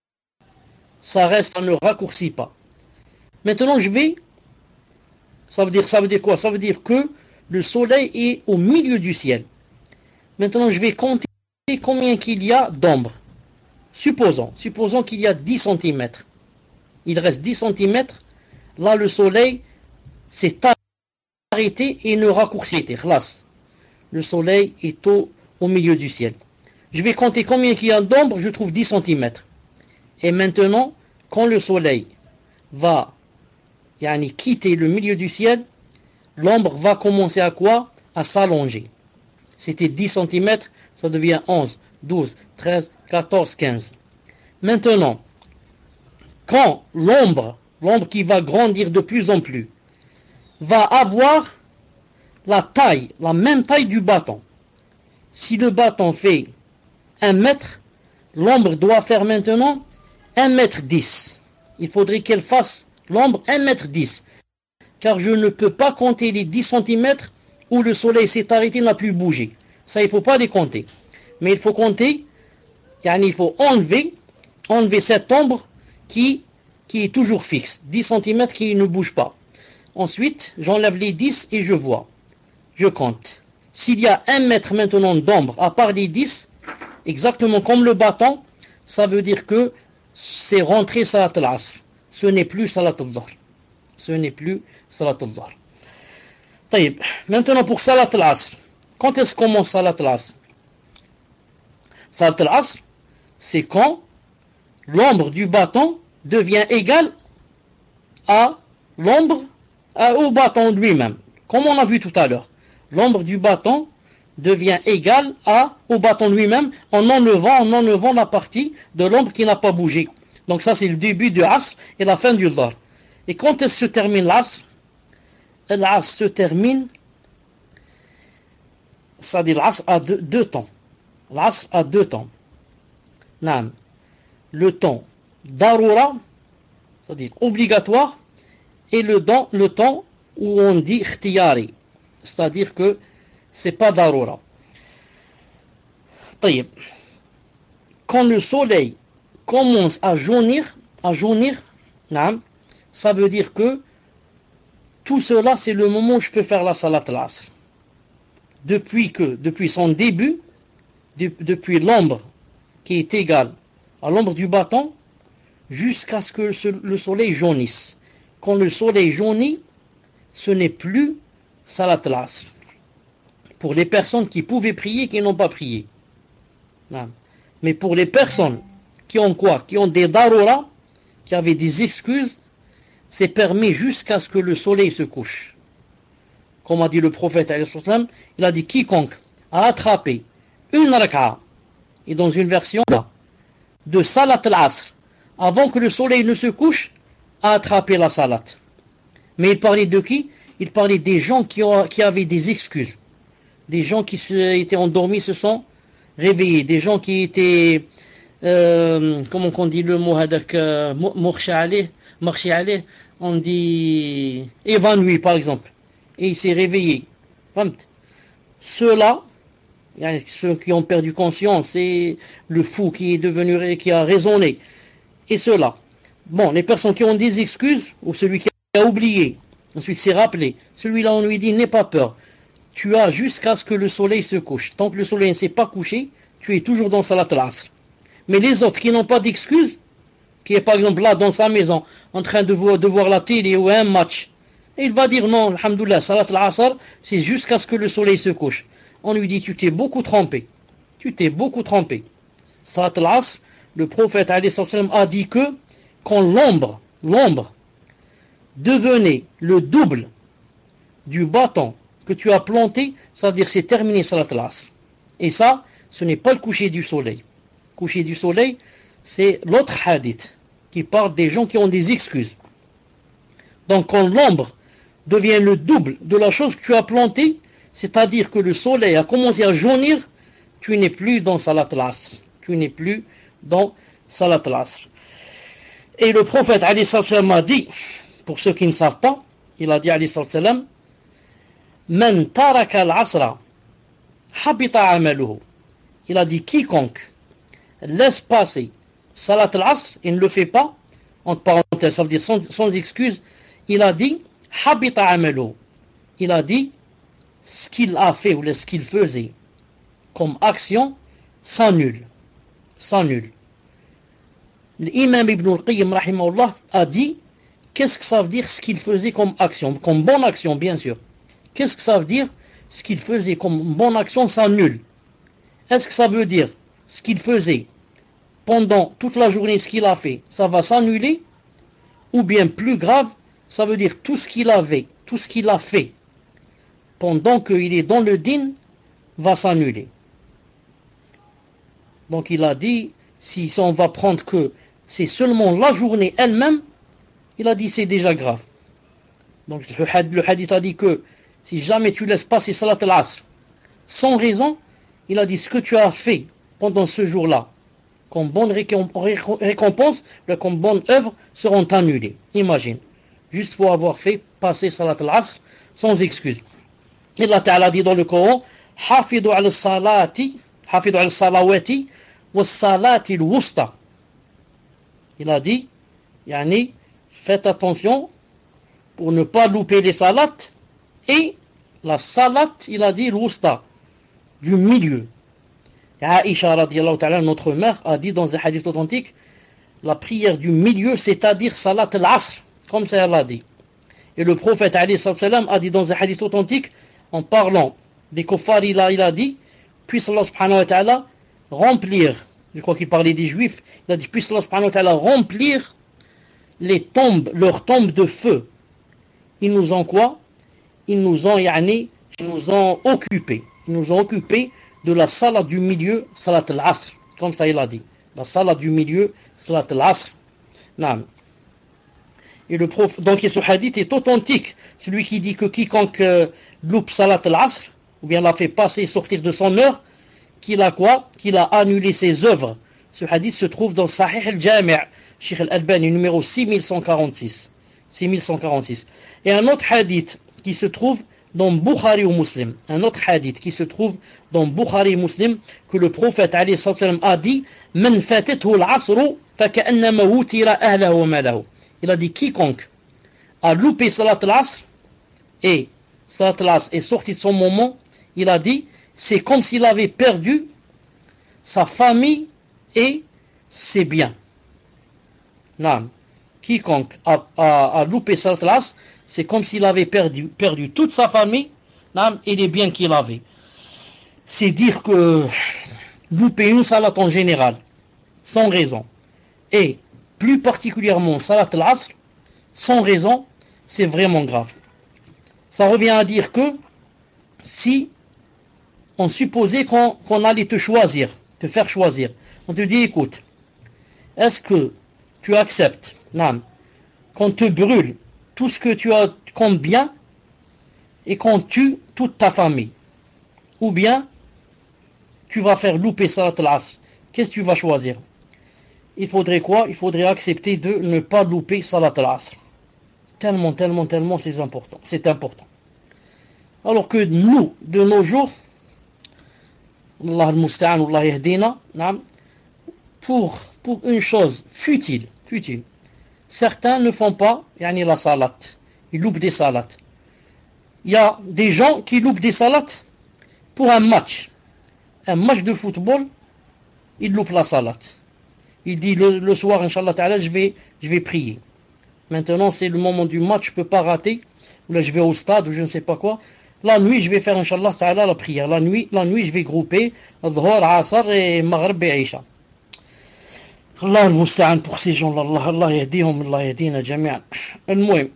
ça reste, ça ne raccourcit pas. Maintenant, je vais, ça veut dire, ça veut dire quoi? Ça veut dire que le soleil est au milieu du ciel. Maintenant, je vais compter combien qu'il y a d'ombre. Supposons, supposons qu'il y a dix centimètres. Il reste dix centimètres. Là, le soleil s'est arrêté et ne raccourcit pas. Le soleil est au, au milieu du ciel. Je vais compter combien qu'il y a d'ombre, je trouve dix centimètres. Et maintenant, quand le soleil va yani, quitter le milieu du ciel, l'ombre va commencer à quoi? À s'allonger. C'était dix centimètres, ça devient onze, douze, treize, quatorze, quinze. Maintenant, quand l'ombre, l'ombre qui va grandir de plus en plus, va avoir la taille, la même taille du bâton. Si le bâton fait un mètre, l'ombre doit faire maintenant un mètre dix. Il faudrait qu'elle fasse l'ombre un mètre dix. Car je ne peux pas compter les dix centimètres où le soleil s'est arrêté, n'a plus bougé. Ça, il ne faut pas les compter. Mais il faut compter, yani il faut enlever, enlever cette ombre qui, qui est toujours fixe. dix centimètres qui ne bouge pas. Ensuite, j'enlève les dix et je vois. Je compte. S'il y a un mètre maintenant d'ombre, à part les dix, exactement comme le bâton, ça veut dire que c'est rentré Salat al-Asr. Ce n'est plus Salat al-Dhuhr. Ce n'est plus Salat al-Dhuhr. Taïb. Maintenant pour Salat al-Asr. Quand est-ce qu'on commence Salat al-Asr? Salat al-Asr, c'est quand l'ombre du bâton devient égale à l'ombre, au bâton lui-même. Comme on a vu tout à l'heure. L'ombre du bâton devient égale à, au bâton lui-même en enlevant, en enlevant la partie de l'ombre qui n'a pas bougé. Donc ça c'est le début du Asr et la fin du Dhuhr. Et quand est-ce que se termine l'Asr? L'Asr se termine, c'est-à-dire l'Asr a deux, deux temps. L'Asr a deux temps. Nam. Le temps darura, c'est-à-dire obligatoire, et le temps, le temps où on dit ikhtiyari, c'est-à-dire que c'est pas darura. Taïb. Quand le soleil commence à jaunir, à jaunir, nam, ça veut dire que tout cela c'est le moment où je peux faire la salat al-asr. Depuis que, depuis son début, de, depuis l'ombre qui est égale à l'ombre du bâton, jusqu'à ce que ce, le soleil jaunisse. Quand le soleil jaunit, ce n'est plus salat al-asr. Pour les personnes qui pouvaient prier et qui n'ont pas prié. Non. Mais pour les personnes qui ont quoi? Qui ont des darura, qui avaient des excuses, c'est permis jusqu'à ce que le soleil se couche. Comme a dit le prophète, il a dit quiconque a attrapé une raka'a, et dans une version de salat al-asr, avant que le soleil ne se couche, a attrapé la salat. Mais il parlait de qui? Il parlait des gens qui, ont, qui avaient des excuses. Des gens qui se, étaient endormis se sont réveillés, des gens qui étaient, euh, comment on dit le mot, hadak, euh, marché allé, on dit évanoui par exemple, et il s'est réveillé. Ceux-là, ceux qui ont perdu conscience, et le fou qui est devenu, qui a raisonné, et ceux-là. Bon, les personnes qui ont des excuses, ou celui qui a oublié, ensuite s'est rappelé, celui-là on lui dit n'aie pas peur, tu as jusqu'à ce que le soleil se couche. Tant que le soleil ne s'est pas couché, tu es toujours dans Salat al-Asr. Mais les autres qui n'ont pas d'excuses, qui est par exemple là dans sa maison, en train de voir, de voir la télé ou un match, et il va dire non, alhamdoulilah, Salat al-Asr, c'est jusqu'à ce que le soleil se couche. On lui dit tu t'es beaucoup trompé. Tu t'es beaucoup trompé. Salat al-Asr, le prophète a dit que quand l'ombre, l'ombre devenait le double du bâton que tu as planté, ça veut dire c'est terminé Salat al-Asr. Et ça, ce n'est pas le coucher du soleil. Coucher du soleil, c'est l'autre hadith qui parle des gens qui ont des excuses. Donc quand l'ombre devient le double de la chose que tu as plantée, c'est-à-dire que le soleil a commencé à jaunir, tu n'es plus dans Salat al-Asr. Tu n'es plus dans Salat al-Asr. Et le prophète alayhi salam a dit, pour ceux qui ne savent pas, il a dit alayhi salam, Man taraka al-asra habita amaluhu. Il a dit quiconque laisse passer Salat al-Asr et ne le fait pas, entre parenthèses, ça veut dire sans, sans excuse, il a dit habita amaluhu. Il a dit ce qu'il a fait ou ce qu'il faisait comme action s'annule. S'annule. L'imam Ibn al-Qayyim rahimahullah a dit qu'est-ce que ça veut dire ce qu'il faisait comme action, comme bonne action bien sûr. Qu'est-ce que ça veut dire ce qu'il faisait comme bonne action s'annule? Est-ce que ça veut dire ce qu'il faisait pendant toute la journée, ce qu'il a fait, ça va s'annuler? Ou bien plus grave, ça veut dire tout ce qu'il avait, tout ce qu'il a fait pendant qu'il est dans le din va s'annuler. Donc il a dit, si on va prendre que c'est seulement la journée elle-même, il a dit c'est déjà grave. Donc le hadith a dit que si jamais tu laisses passer Salat al-Asr sans raison, il a dit ce que tu as fait pendant ce jour-là, comme bonne récompense, comme bonne œuvre, seront annulées. Imagine, juste pour avoir fait passer Salat al-Asr sans excuse. Et Allah Ta'ala dit dans le Coran, Hafidu al-salati, Hafidu al-salawati, wa salati al-wusta. Il a dit, yani, faites attention pour ne pas louper les salats et la salat, il a dit l'ousta, du milieu. Aïcha radiallahu ta'ala, notre mère, a dit dans un hadith authentique, la prière du milieu, c'est-à-dire salat al-asr, comme ça elle a dit. Et le prophète alayhi salam a dit dans un hadith authentique, en parlant des kuffars, il a, il a dit, puisse Allah subhanahu wa ta'ala remplir, je crois qu'il parlait des juifs, il a dit, puisse Allah subhanahu wa ta'ala remplir les tombes, leurs tombes de feu. Ils nous ont quoi? Ils nous ont, yani, ils nous ont occupés. Ils nous ont occupés de la salat du milieu, salat al-asr. Comme ça il a dit. La salat du milieu, salat al-asr. Naam. Et le prof, donc ce hadith est authentique. Celui qui dit que quiconque euh, loupe salat al-asr, ou bien l'a fait passer, sortir de son heure, qu'il a quoi? Qu'il a annulé ses œuvres. Ce hadith se trouve dans Sahih al-Jami', Cheikh al-Albani, numéro six mille cent quarante-six. six mille cent quarante-six. Et un autre hadith qui se trouve dans Bukhari ou Muslim, un autre hadith qui se trouve dans Bukhari ou Muslim, que le prophète alayhi salam a dit, Man fatathu al-asru faka'annama wutira ahlahu wa malahu. Il a dit quiconque a loupé salat al-asr et salat al-asr est sorti de son moment, il a dit c'est comme s'il avait perdu sa famille et ses biens. Non. Quiconque a, a, a loupé Salat al-Asr, c'est comme s'il avait perdu, perdu toute sa famille et les biens qu'il avait. C'est dire que louper une salat en général, sans raison, et plus particulièrement Salat al-Asr, sans raison, c'est vraiment grave. Ça revient à dire que si on supposait qu'on, qu'on allait te choisir, te faire choisir, on te dit écoute, est-ce que tu acceptes non, qu'on te brûle tout ce que tu as comme bien et qu'on tue toute ta famille, ou bien tu vas faire louper Salat al-Asr, qu'est-ce que tu vas choisir? Il faudrait quoi? Il faudrait accepter de ne pas louper Salat al-Asr. Tellement, tellement, tellement c'est important. C'est important. Alors que nous, de nos jours, Allah al-Musta'an, Allah yahdina, pour, pour une chose futile, futile, certains ne font pas yani la salat. Ils loupent des salats. Il y a des gens qui loupent des salats pour un match. Un match de football, ils loupent la salat. Il dit le, le soir, Inch'Allah Ta'ala, je vais, je vais prier. Maintenant, c'est le moment du match, je ne peux pas rater. Ou là, je vais au stade ou je ne sais pas quoi. La nuit, je vais faire, Inch'Allah Ta'ala, la prière. La nuit, la nuit, je vais grouper Dhuhr, Asr et Maghrib et Isha. Allah al-Musta'an pour ces gens-là. Allah, Allah yahdihum, Allah yahdina jami'an. Al-Muhim.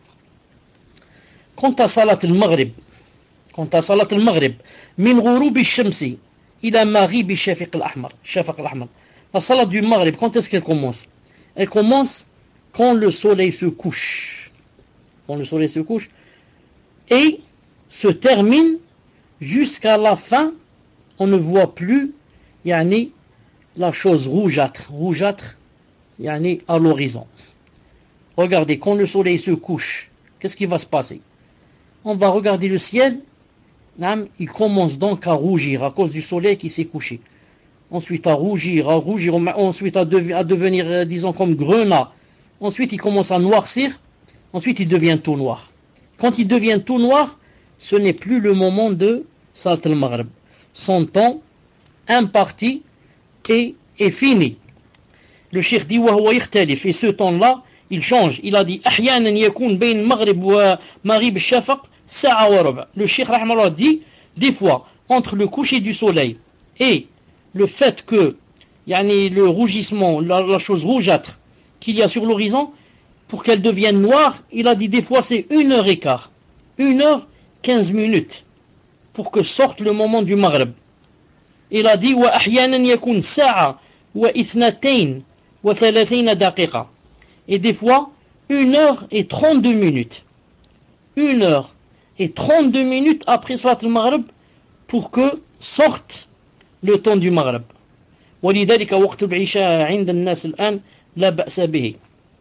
Quant à Salat al-Maghrib, quant à Salat al-Maghrib, min ghouroubi al-shamsi ila maghrib al-shafiq al-ahmar. Shafiq al-ahmar. La Salat du Maghrib, quand est-ce qu'elle commence? Elle commence quand le soleil se couche. Quand le soleil se couche. Et se termine jusqu'à la fin. On ne voit plus yani, la chose rougeâtre. Rougeâtre yani, à l'horizon. Regardez, quand le soleil se couche, qu'est-ce qui va se passer? On va regarder le ciel. Il commence donc à rougir à cause du soleil qui s'est couché. Ensuite à rougir, à rougir, ensuite à, dev- à devenir, euh, disons, comme grenat. Ensuite, il commence à noircir. Ensuite, il devient tout noir. Quand il devient tout noir, ce n'est plus le moment de Salat al-Maghrib. Son temps imparti est, est fini. Le cheikh dit, wa huwa yakhtalif. Et ce temps-là, il change. Il a dit, ahyanan yakoun bayn al-Maghrib wa maghrib al-Shafaq sa'a wa rub'. Le cheikh rahmallah dit, des fois, entre le coucher du soleil et le fait que yani, le rougissement, la, la chose rougeâtre qu'il y a sur l'horizon, pour qu'elle devienne noire, il a dit des fois c'est une heure et quart, une heure quinze minutes, pour que sorte le moment du Maghrib. Il a dit wa ahyanan yakun sa'a wa ithnatayn wa thalathin daqiqa. Et des fois une heure et trente-deux minutes. Une heure et trente-deux minutes après Salat al-Maghrib pour que sorte le temps du Maghrib. ولذلك وقت العشاء عند الناس الآن لا بأس به.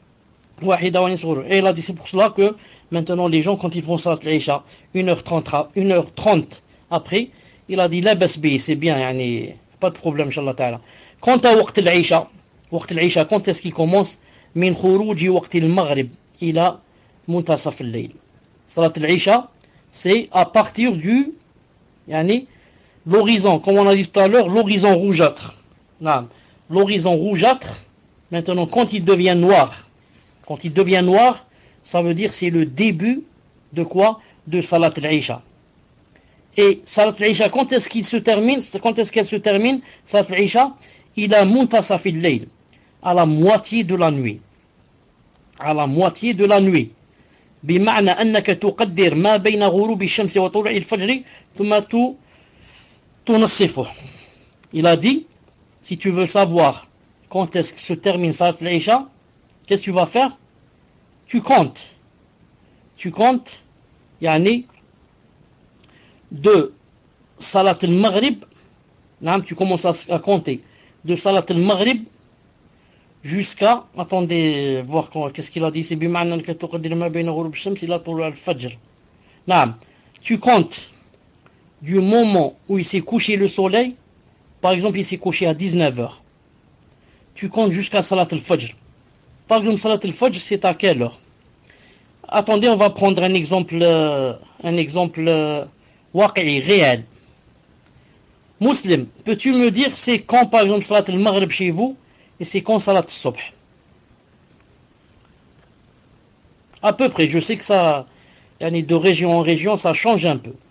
واحدة ونصف. Et il a dit c'est pour cela que maintenant les gens quand ils font Salat al-Isha une heure trente, une heure trente après, il a dit لا بأس به, c'est bien, يعني, pas de problème Inch'Allah Ta'ala. Quant à وقت العشاء, وقت العشاء quand est-ce qu'il commence? من خروج وقت المغرب إلى منتصف الليل. Salat al-Isha, c'est à partir du يعني, l'horizon, comme on a dit tout à l'heure, l'horizon rougeâtre. Non. L'horizon rougeâtre, maintenant, quand il devient noir, quand il devient noir, ça veut dire c'est le début de quoi? De Salat al-Isha. Et Salat al-Isha, quand est-ce qu'il se termine? Quand est-ce qu'elle se termine? Salat al-Isha, il a muntasaf al-layl, à la moitié de la nuit. À la moitié de la nuit. بمعنى أنك تقدر ما بين غروب الشمس وطلوع الفجر ثم تنصفه. Il a dit, si tu veux savoir quand est-ce que se termine Salat al-Isha, qu'est-ce que tu vas faire? Tu comptes. Tu comptes, yani, de Salat al-Maghrib, tu commences à, à compter de Salat al-Maghrib jusqu'à, attendez, voir qu'est-ce qu'il a dit, c'est بمعنى أنك تقدر ما بين غروب الشمس إلى طلوع الفجر. نعم, tu comptes du moment où il s'est couché le soleil. Par exemple, il s'est couché à dix-neuf heures. Tu comptes jusqu'à Salat al-Fajr. Par exemple, Salat al-Fajr, c'est à quelle heure? Attendez, on va prendre un exemple, euh, un exemple euh, waqi'i, réel. Muslim, peux-tu me dire c'est quand, par exemple, Salat al-Maghrib chez vous et c'est quand Salat al-Subh? À peu près, je sais que ça, de région en région, ça change un peu.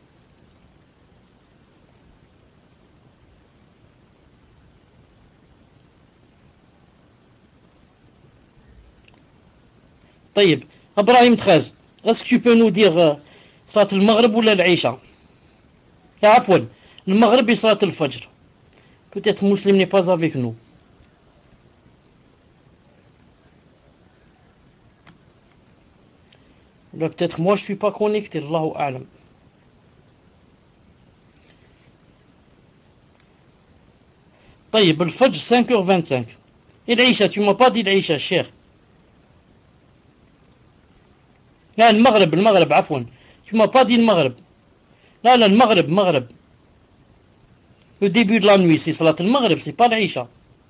طيب, Abraham treize, est-ce que tu peux nous dire euh, Salat al-Maghrib ou l'Isha? Afwan, le Maghrib et Salat al-Fajr. Peut-être Muslim n'est pas avec nous. Là, peut-être moi je suis pas connecté, Allahu a'lam. طيب الفجر cinq heures vingt-cinq. Et l'Aïcha, tu m'as pas dit l'Aïcha, cher. لا المغرب المغرب عفوا. Tu m'as pas dit le Maghreb. لا لا المغرب المغرب. Le début de la nuit, c'est Salat al-Maghrib, c'est pas l'Aïcha.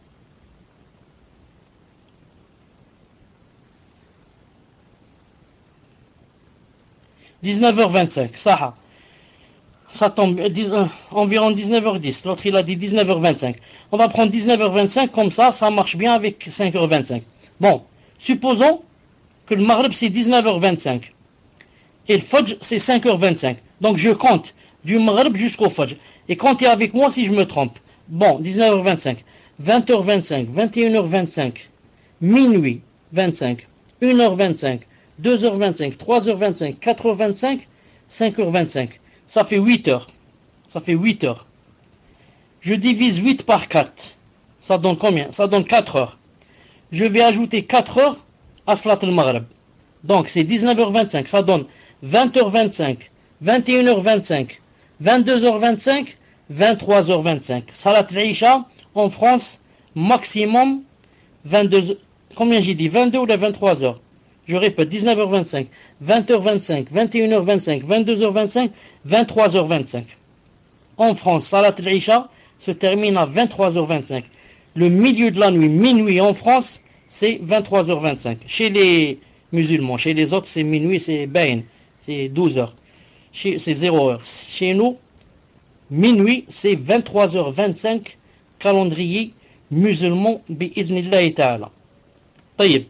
dix-neuf heures vingt-cinq, ça. Ça tombe euh, environ dix-neuf heures dix. L'autre il a dit dix-neuf heures vingt-cinq. On va prendre dix-neuf heures vingt-cinq comme ça, ça marche bien avec cinq heures vingt-cinq. Bon, supposons que le Maghrib c'est dix-neuf heures vingt-cinq. Et le Fajr c'est cinq heures vingt-cinq. Donc je compte du Maghrib jusqu'au Fajr. Et comptez avec moi si je me trompe. Bon, dix-neuf heures vingt-cinq, vingt heures vingt-cinq, vingt et une heures vingt-cinq, minuit vingt-cinq, une heure vingt-cinq, deux heures vingt-cinq, trois heures vingt-cinq, quatre heures vingt-cinq, cinq heures vingt-cinq. Ça fait huit heures. Ça fait huit heures. Je divise huit par quatre. Ça donne combien? Ça donne quatre heures. Je vais ajouter quatre heures à Salat al-Maghrib. Donc c'est dix-neuf heures vingt-cinq. Ça donne vingt heures vingt-cinq, vingt et une heures vingt-cinq, vingt-deux heures vingt-cinq, vingt-trois heures vingt-cinq. Salat al-Isha en France, maximum vingt-deux. Combien j'ai dit? vingt-deux ou les vingt-trois heures? Je répète, dix-neuf heures vingt-cinq, vingt heures vingt-cinq, vingt et une heures vingt-cinq, vingt-deux heures vingt-cinq, vingt-trois heures vingt-cinq. En France, Salat al-Isha se termine à vingt-trois heures vingt-cinq. Le milieu de la nuit, minuit en France, c'est vingt-trois heures vingt-cinq. Chez les musulmans, chez les autres, c'est minuit, c'est bain, c'est douze heures. C'est zéro heure. Chez nous, minuit, c'est vingt-trois heures vingt-cinq, calendrier musulman, bi'idnillahi ta'ala. Taïb.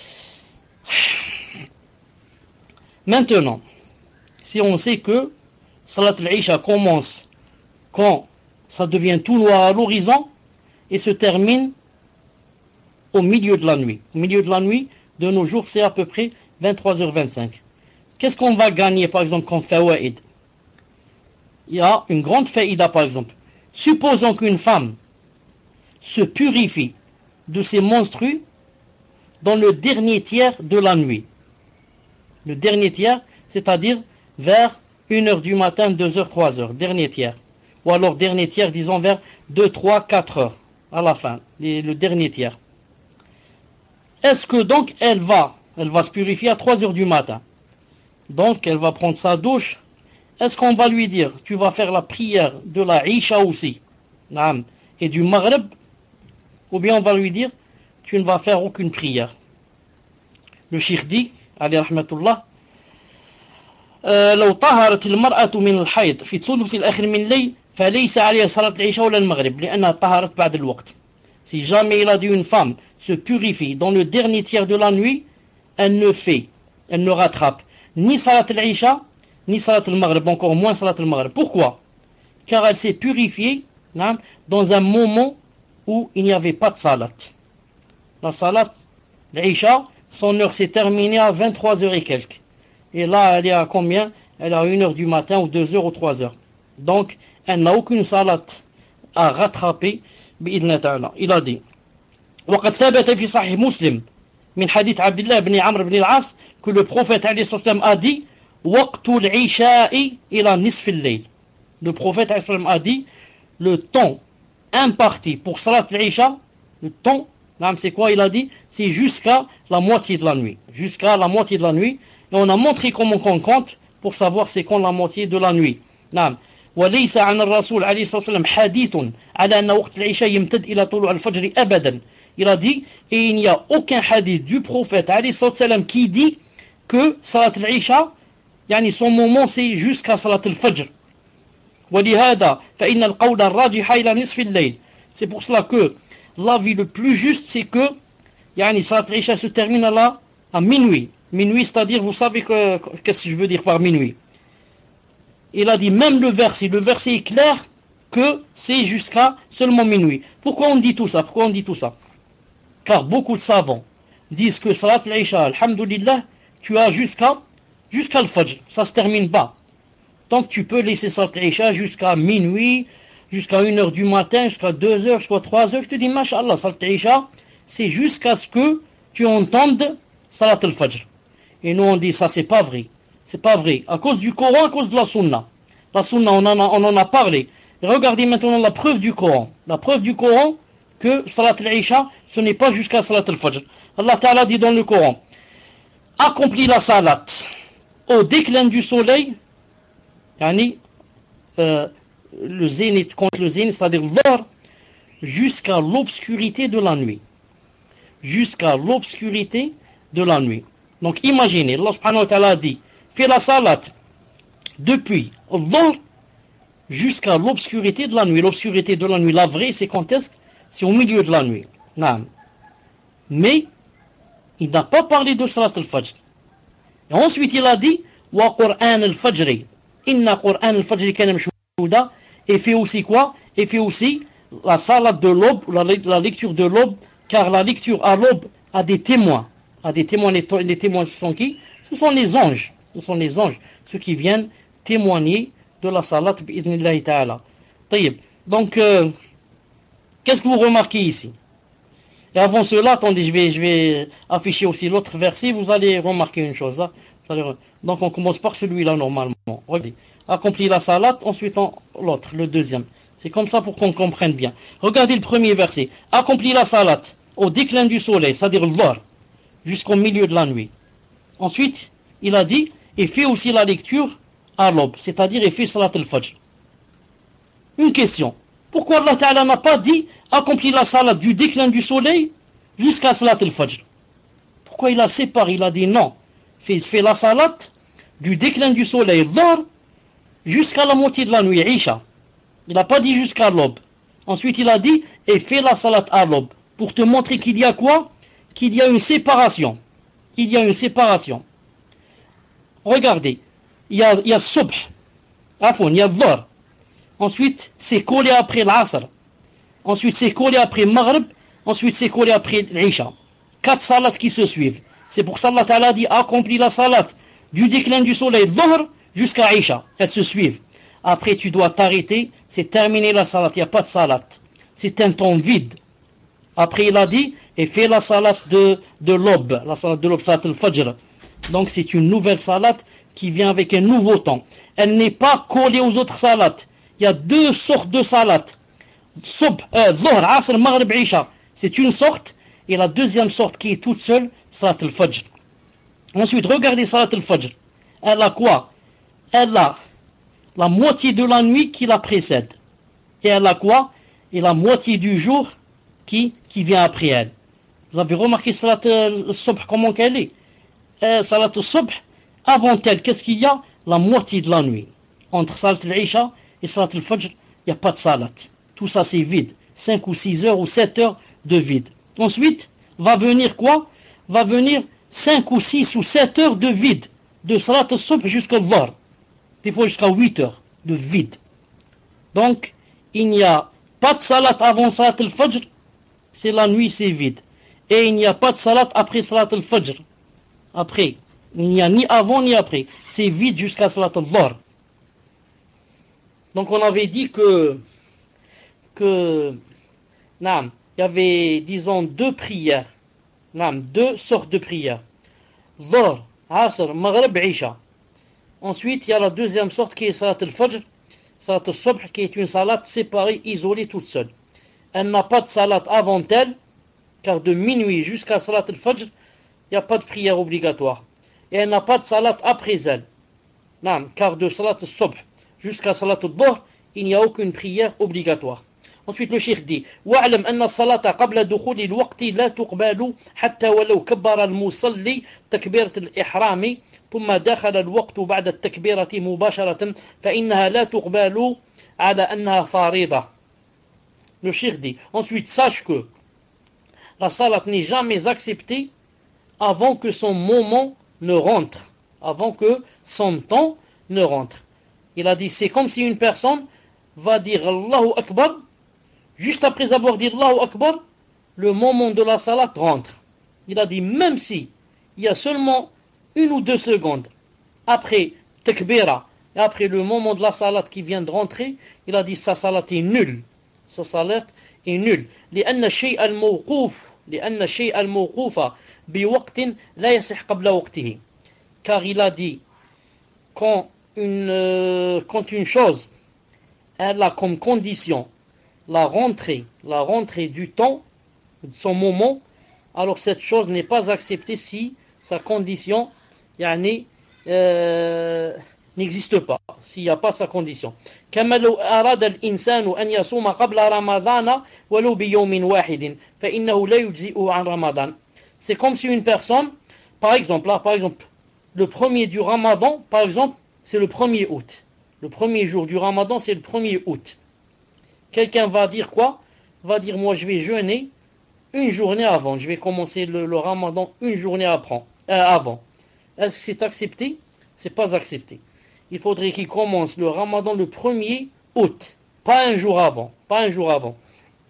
Maintenant, si on sait que Salat al-Isha commence quand ça devient tout noir à l'horizon et se termine au milieu de la nuit. Au milieu de la nuit, de nos jours, c'est à peu près vingt-trois heures vingt-cinq. Qu'est-ce qu'on va gagner, par exemple, comme fawaïd? Il y a une grande faïda, par exemple. Supposons qu'une femme se purifie de ses menstrues dans le dernier tiers de la nuit. Le dernier tiers, c'est-à-dire vers une heure du matin, deux heures, trois heures, dernier tiers. Ou alors dernier tiers, disons vers deux, trois, quatre heures, à la fin, le dernier tiers. Est-ce que donc elle va, elle va se purifier à trois heures du matin? Donc elle va prendre sa douche. Est-ce qu'on va lui dire, tu vas faire la prière de la Isha aussi, et du Maghrib? Ou bien on va lui dire, tu ne vas faire aucune prière. Le cheikh dit, alayhi rahmatullah, لو طهرت المرأة من الحيض في الثلث الأخير من الليل فليس عليها صلاة العشاء ولا المغرب لأنها طهرت بعد الوقت. Si jamais il a dit une femme se purifie dans le dernier tiers de la nuit, elle ne fait, elle ne rattrape ni Salat al-Isha, ni Salat al-Maghrib, encore moins Salat al-Maghrib. Pourquoi? Car elle s'est purifiée dans un moment où il n'y avait pas de Salat. La Salat al-Isha, son heure s'est terminée à vingt-trois heures et quelques. Et là, elle est à combien? Elle est à une heure du matin, ou deux heures, ou trois heures. Donc, elle n'a aucune salat à rattraper. Il a dit, وقد ثبت في صحيح مسلم من حديث عبد الله بن عمرو بن العاص que le prophète عليه الصلاة والسلام a dit وقت العشاء إلى نصف الليل. Le prophète عليه الصلاة والسلام a dit le temps imparti pour salat al-Isha, le temps, c'est quoi? Il a dit c'est jusqu'à la moitié de la nuit. Jusqu'à la moitié de la nuit. Et on a montré comment on compte pour savoir c'est quand la moitié de la nuit. نعم. وليس عن الرسول عليه الصلاة والسلام حديث على أن وقت العشاء يمتد إلى طلوع الفجر أبدا. Il a dit, et il n'y a aucun hadith du prophète عليه الصلاة والسلام qui dit que salat al-Isha, يعني son moment c'est jusqu'à salat al-Fajr. ولهذا فإن القول الراجح إلى نصف الليل. C'est pour cela que l'avis le plus juste c'est que يعني salat al-Isha se termine à, la, à minuit. Minuit, c'est-à-dire, vous savez que, qu'est-ce que je veux dire par minuit? Il a dit, même le verset, le verset est clair que c'est jusqu'à seulement minuit. Pourquoi on dit tout ça? Pourquoi on dit tout ça? Car beaucoup de savants disent que Salat al-Isha, alhamdulillah, tu as jusqu'à jusqu'à le Fajr, ça se termine pas. Donc tu peux laisser Salat al-Isha jusqu'à minuit, jusqu'à une heure du matin, jusqu'à deux heures, jusqu'à trois heures. Je te dis, masha'Allah, Salat al-Isha, c'est jusqu'à ce que tu entendes Salat al-Fajr. Et nous on dit ça c'est pas vrai, c'est pas vrai, à cause du Coran, à cause de la Sunna. La Sunna on en a, on en a parlé, Et regardez maintenant la preuve du Coran. La preuve du Coran que Salat al-Isha, ce n'est pas jusqu'à Salat al-Fajr. Allah Ta'ala dit dans le Coran, accomplis la Salat au déclin du soleil, yani, euh, le zénith contre le zénith, c'est-à-dire l'or, jusqu'à l'obscurité de la nuit. Jusqu'à l'obscurité de la nuit. Donc imaginez, Allah subhanahu wa ta'ala dit, fais la Salat depuis l'or jusqu'à l'obscurité de la nuit. L'obscurité de la nuit, la vraie, c'est quand est-ce? C'est au milieu de la nuit. Non. Mais il n'a pas parlé de Salat al-Fajr. Et ensuite il a dit wa Qur'an al-Fajr. Inna Qur'an al-Fajr kana mashhouda. Et fait aussi quoi? Et fait aussi la Salat de l'aube, la, la lecture de l'aube, car la lecture à l'aube a des témoins. A des témoins. Les, les témoins, ce sont qui? Ce sont les anges. Ce sont les anges, ceux qui viennent témoigner de la Salat bi'idhnillahi ta'ala. Donc, euh, qu'est-ce que vous remarquez ici? Et avant cela, attendez, je vais, je vais afficher aussi l'autre verset, vous allez remarquer une chose. Hein. Allez, donc on commence par celui-là normalement. Regardez, accomplis la Salat, ensuite on, l'autre, le deuxième. C'est comme ça pour qu'on comprenne bien. Regardez le premier verset. Accomplis la Salat au déclin du soleil, c'est-à-dire l'or, jusqu'au milieu de la nuit. Ensuite, il a dit, et fais aussi la lecture à l'aube, c'est-à-dire et fais Salat al-Fajr. Une question. Pourquoi Allah Ta'ala n'a pas dit accomplis la Salat du déclin du soleil jusqu'à Salat al-Fajr? Pourquoi il a séparé? Il a dit non. Fais, fais la Salat du déclin du soleil d'or jusqu'à la moitié de la nuit, Isha. Il n'a pas dit jusqu'à l'aube. Ensuite il a dit et fais la Salat à l'aube. Pour te montrer qu'il y a quoi? Qu'il y a une séparation. Il y a une séparation. Regardez. Il y a, il y a Subh. Afon, il y a Dhar. Ensuite, c'est collé après l'Asr. Ensuite, c'est collé après Maghrib. Ensuite, c'est collé après l'Isha. Quatre salats qui se suivent. C'est pour ça que Allah Ta'ala dit accomplis la salat du déclin du soleil Dhahr jusqu'à Isha. Elles se suivent. Après, tu dois t'arrêter. C'est terminé la salat. Il n'y a pas de salat. C'est un temps vide. Après, il a dit et fais la salat de, de l'aube. La salat de l'aube, salat al-Fajr. Donc, c'est une nouvelle salat qui vient avec un nouveau temps. Elle n'est pas collée aux autres salats. Il y a deux sortes de salat. Subh, euh, Dhuhr, Asr, Maghrib, Isha. C'est une sorte. Et la deuxième sorte qui est toute seule, Salat al-Fajr. Ensuite, regardez Salat al-Fajr. Elle a quoi? Elle a la moitié de la nuit qui la précède. Et elle a quoi? Et la moitié du jour qui, qui vient après elle. Vous avez remarqué Salat al-Subh, comment qu'elle est? euh, Salat al-Subh, avant elle, qu'est-ce qu'il y a? La moitié de la nuit. Entre Salat al-Isha et Salat al-Fajr, il n'y a pas de salat. Tout ça c'est vide. cinq ou six heures ou sept heures de vide. Ensuite, va venir quoi? Va venir cinq ou six ou sept heures de vide. De Salat al-Subh jusqu'à Dhahr. Des fois jusqu'à huit heures de vide. Donc, il n'y a pas de salat avant Salat al-Fajr. C'est la nuit, c'est vide. Et il n'y a pas de salat après Salat al-Fajr. Après. Il n'y a ni avant ni après. C'est vide jusqu'à Salat al-Dhahr. Donc on avait dit que, que nam, il y avait, disons, deux prières. Nam, deux sortes de prières. Dhahr, Asr, Maghrib, Isha. Ensuite, il y a la deuxième sorte qui est Salat al-Fajr, Salat al-Subh, qui est une salat séparée, isolée, toute seule. Elle n'a pas de salat avant elle, car de minuit jusqu'à Salat al-Fajr, il n'y a pas de prière obligatoire. Et elle n'a pas de salat après elle. Nam, car de Salat al-Subh jusqu'à Salat al-Dhuhr, il n'y a aucune prière obligatoire. Ensuite, le cheikh dit وَاعْلَمْ أَنَّ الصَّلَاةَ قَبْلَ دُخُولِ الْوَقْتِ لَا تُقْبَلُ حَتَّى وَلَوْ كَبَّرَ الْمُصَلِّي تَكْبِيرَةَ الْإِحْرَامِ ثم دخل الوقت بعد التكبيرة مباشرة فإنها لا تقبل على أنها فريضة. Le cheikh dit ensuite, sache que la salat n'est jamais acceptée avant que son moment ne rentre, avant que son temps ne rentre. Il a dit, c'est comme si une personne va dire Allahu Akbar, juste après avoir dit Allahu Akbar, le moment de la salat rentre. Il a dit, même si il y a seulement une ou deux secondes après takbira, et après le moment de la salat qui vient de rentrer, il a dit, sa salat est nulle. Sa salat est nulle. لأن الشيء الموقوف لأن الشيء الموقوف بوقت لا يصح قبل وقته. Car il a dit, quand une, euh, quand une chose elle a comme condition la rentrée, la rentrée du temps, de son moment, alors cette chose n'est pas acceptée si sa condition yani, euh, n'existe pas, s'il n'y a pas sa condition. كما لو أراد الإنسان أن يصوم قبل رمضان ولو بيوم واحد فإنه لا يجزئه عن رمضان. C'est comme si une personne, par exemple, là, par exemple, le premier du Ramadan, par exemple, c'est le premier août. Le premier jour du Ramadan, c'est le premier août. Quelqu'un va dire quoi? Va dire, moi je vais jeûner une journée avant. Je vais commencer le, le Ramadan une journée après, euh, avant. Est-ce que c'est accepté? C'est pas accepté. Il faudrait qu'il commence le Ramadan le premier août, pas un jour avant, pas un jour avant.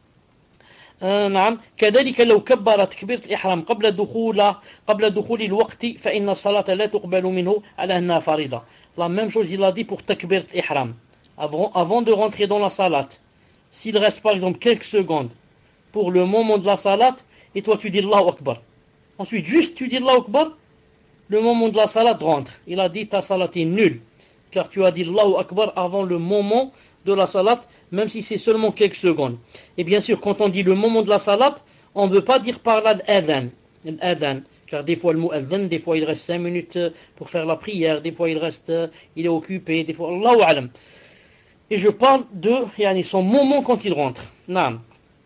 نعم كذلك لو كبر تكبيرة الإحرام قبل دخول قبل دخول الوقت فإن الصلاة لا تقبل منه على أنها فريضة. La même chose il a dit pour تكبيرة الإحرام. Avant, avant de rentrer dans la salat, s'il reste par exemple quelques secondes pour le moment de la salat, et toi tu dis Allahu Akbar. Ensuite juste tu dis Allahu Akbar, le moment de la salat rentre. Il a dit ta salat est nulle, car tu as dit Allahu Akbar avant le moment de la salat, même si c'est seulement quelques secondes. Et bien sûr, quand on dit le moment de la salat, on ne veut pas dire par là l'adhan, l'adhan, car des fois le mu'adhan, des fois il reste cinq minutes pour faire la prière, des fois il reste, il est occupé, des fois, Allahu a'lam. Et je parle de yani, son moment quand il rentre. نعم.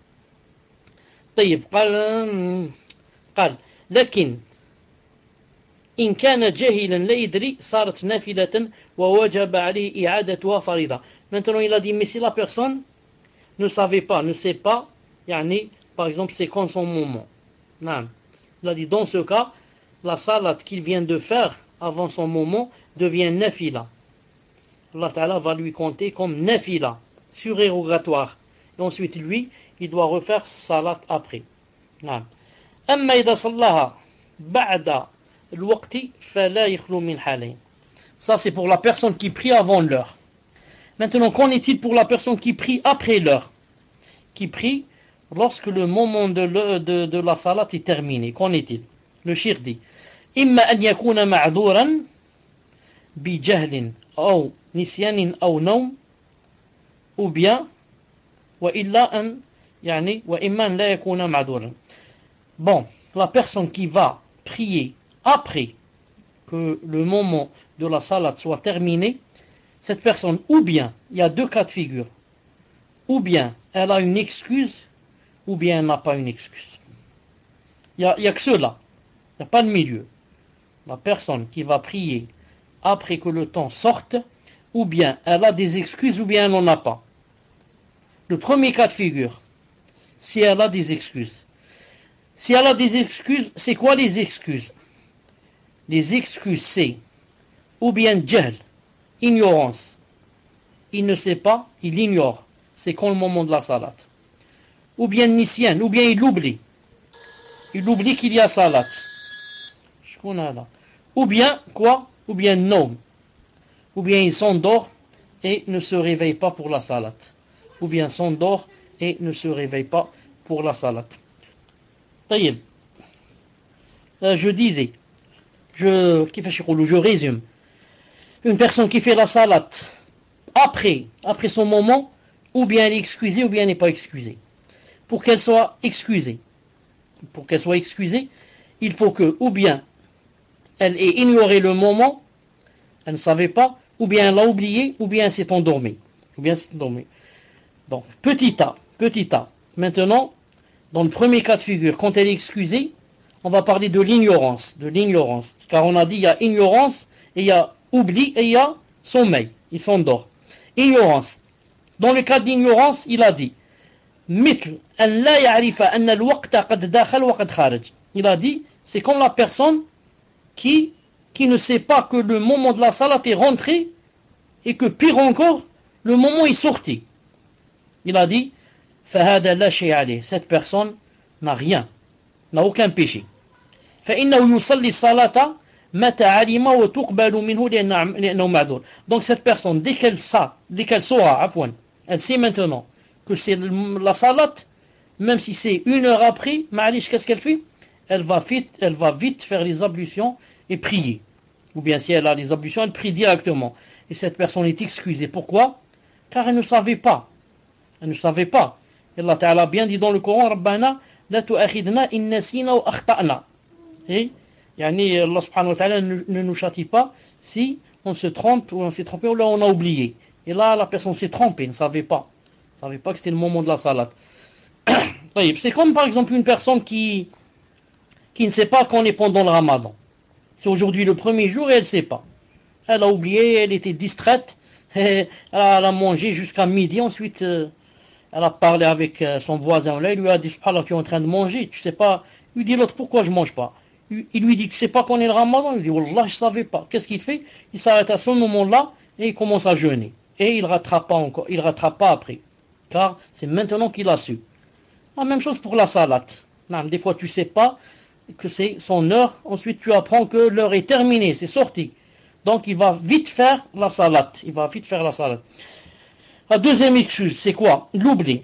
طيب قال قال لكن إن كان جاهلا لا يدري صارت نافلة ووجب عليه إعادتها فريضة. Maintenant il a dit mais si la personne ne savait pas, ne sait pas, yani, par exemple c'est quand son moment. Non. Il a dit dans ce cas, la salat qu'il vient de faire avant son moment devient nafila. Allah Ta'ala va lui compter comme nafila, surérogatoire. Et ensuite lui, il doit refaire salat après. Non. أما إذا صلاها بعد الوقت فلا يخلو من حالين. Ça c'est pour la personne qui prie avant l'heure. Maintenant, qu'en est-il pour la personne qui prie après l'heure? Qui prie lorsque le moment de, le, de, de la salat est terminé. Qu'en est-il? Le shir dit إما أن يكون معذورا بجهل أو نسيان أو نوم ou bien وإلا أن يعني وإما أن لا يكون معذورا. Bon, la personne qui va prier après que le moment de la salat soit terminé, cette personne, ou bien, il y a deux cas de figure, ou bien elle a une excuse, ou bien elle n'a pas une excuse. Il n'y a, a que cela, il n'y a pas de milieu. La personne qui va prier après que le temps sorte, ou bien elle a des excuses, ou bien elle n'en a pas. Le premier cas de figure, si elle a des excuses. Si elle a des excuses, c'est quoi les excuses? Les excuses, c'est ou bien jahl, ignorance. Il ne sait pas, il ignore. C'est quand le moment de la salat. Ou bien nisyan, ou bien il oublie. Il oublie qu'il y a salat. Ou bien quoi? Ou bien nom. Ou bien il s'endort et ne se réveille pas pour la salat. Ou bien s'endort et ne se réveille pas pour la salat. طيب. Euh, je disais, je, je résume. Une personne qui fait la salat après, après son moment, ou bien elle est excusée, ou bien elle n'est pas excusée. Pour qu'elle soit excusée, pour qu'elle soit excusée, il faut que, ou bien elle ait ignoré le moment, elle ne savait pas, ou bien elle l'a oublié, ou bien elle s'est endormie. Ou bien elle s'est endormie. Donc, petit a, petit a. Maintenant, dans le premier cas de figure, quand elle est excusée, on va parler de l'ignorance, de l'ignorance. Car on a dit, il y a ignorance, et il y a oubli, et il y a sommeil. Il s'endort. Ignorance. Dans le cas d'ignorance, il a dit, مثل أن لا يعرف أن الوقت قد دخل وقد خرج. Il a dit, c'est comme la personne qui, qui ne sait pas que le moment de la salat est rentré, et que pire encore, le moment est sorti. Il a dit, فهذا لا شيء عليه. Cette personne n'a rien, n'a aucun péché. فإنه يصلي الصلاة متى علم وتقبل منه لأنه معذور. Donc cette personne, dès qu'elle sait, dès qu'elle saura, afwan, elle sait maintenant que c'est la salat, même si c'est une heure après, ma'alish, qu'est-ce qu'elle fait? Elle va vite, elle va vite faire les ablutions et prier. Ou bien si elle a les ablutions, elle prie directement. Et cette personne est excusée. Pourquoi? car elle ne savait pas. Elle ne savait pas. Et Allah Ta'ala a bien dit dans le Coran, Rabbana, la tu'akhidna in nasina ou akhta'na. Et, yani, Allah subhanahu wa ta'ala ne, ne nous châtie pas si on se trompe ou on s'est trompé ou là on a oublié. Et là, la personne s'est trompée, ne savait pas. Ne savait pas que c'était le moment de la salat. C'est comme par exemple une personne qui, qui ne sait pas qu'on est pendant le ramadan. C'est aujourd'hui le premier jour et elle ne sait pas. Elle a oublié, elle était distraite, elle a mangé jusqu'à midi, ensuite euh, elle a parlé avec son voisin là, il lui a dit, subhanallah, tu es en train de manger, tu sais pas. Il lui dit l'autre, pourquoi je mange pas? Il lui dit, tu sais pas qu'on est le ramadan? Il lui dit, wallah, je savais pas. Qu'est-ce qu'il fait? Il s'arrête à ce moment-là et il commence à jeûner. Et il rattrape pas encore, il rattrape pas après. Car c'est maintenant qu'il a su. La même chose pour la salat. Non, des fois tu sais pas que c'est son heure, ensuite tu apprends que l'heure est terminée, c'est sorti. Donc il va vite faire la salat. Il va vite faire la salat. La deuxième excuse, c'est quoi? L'oubli.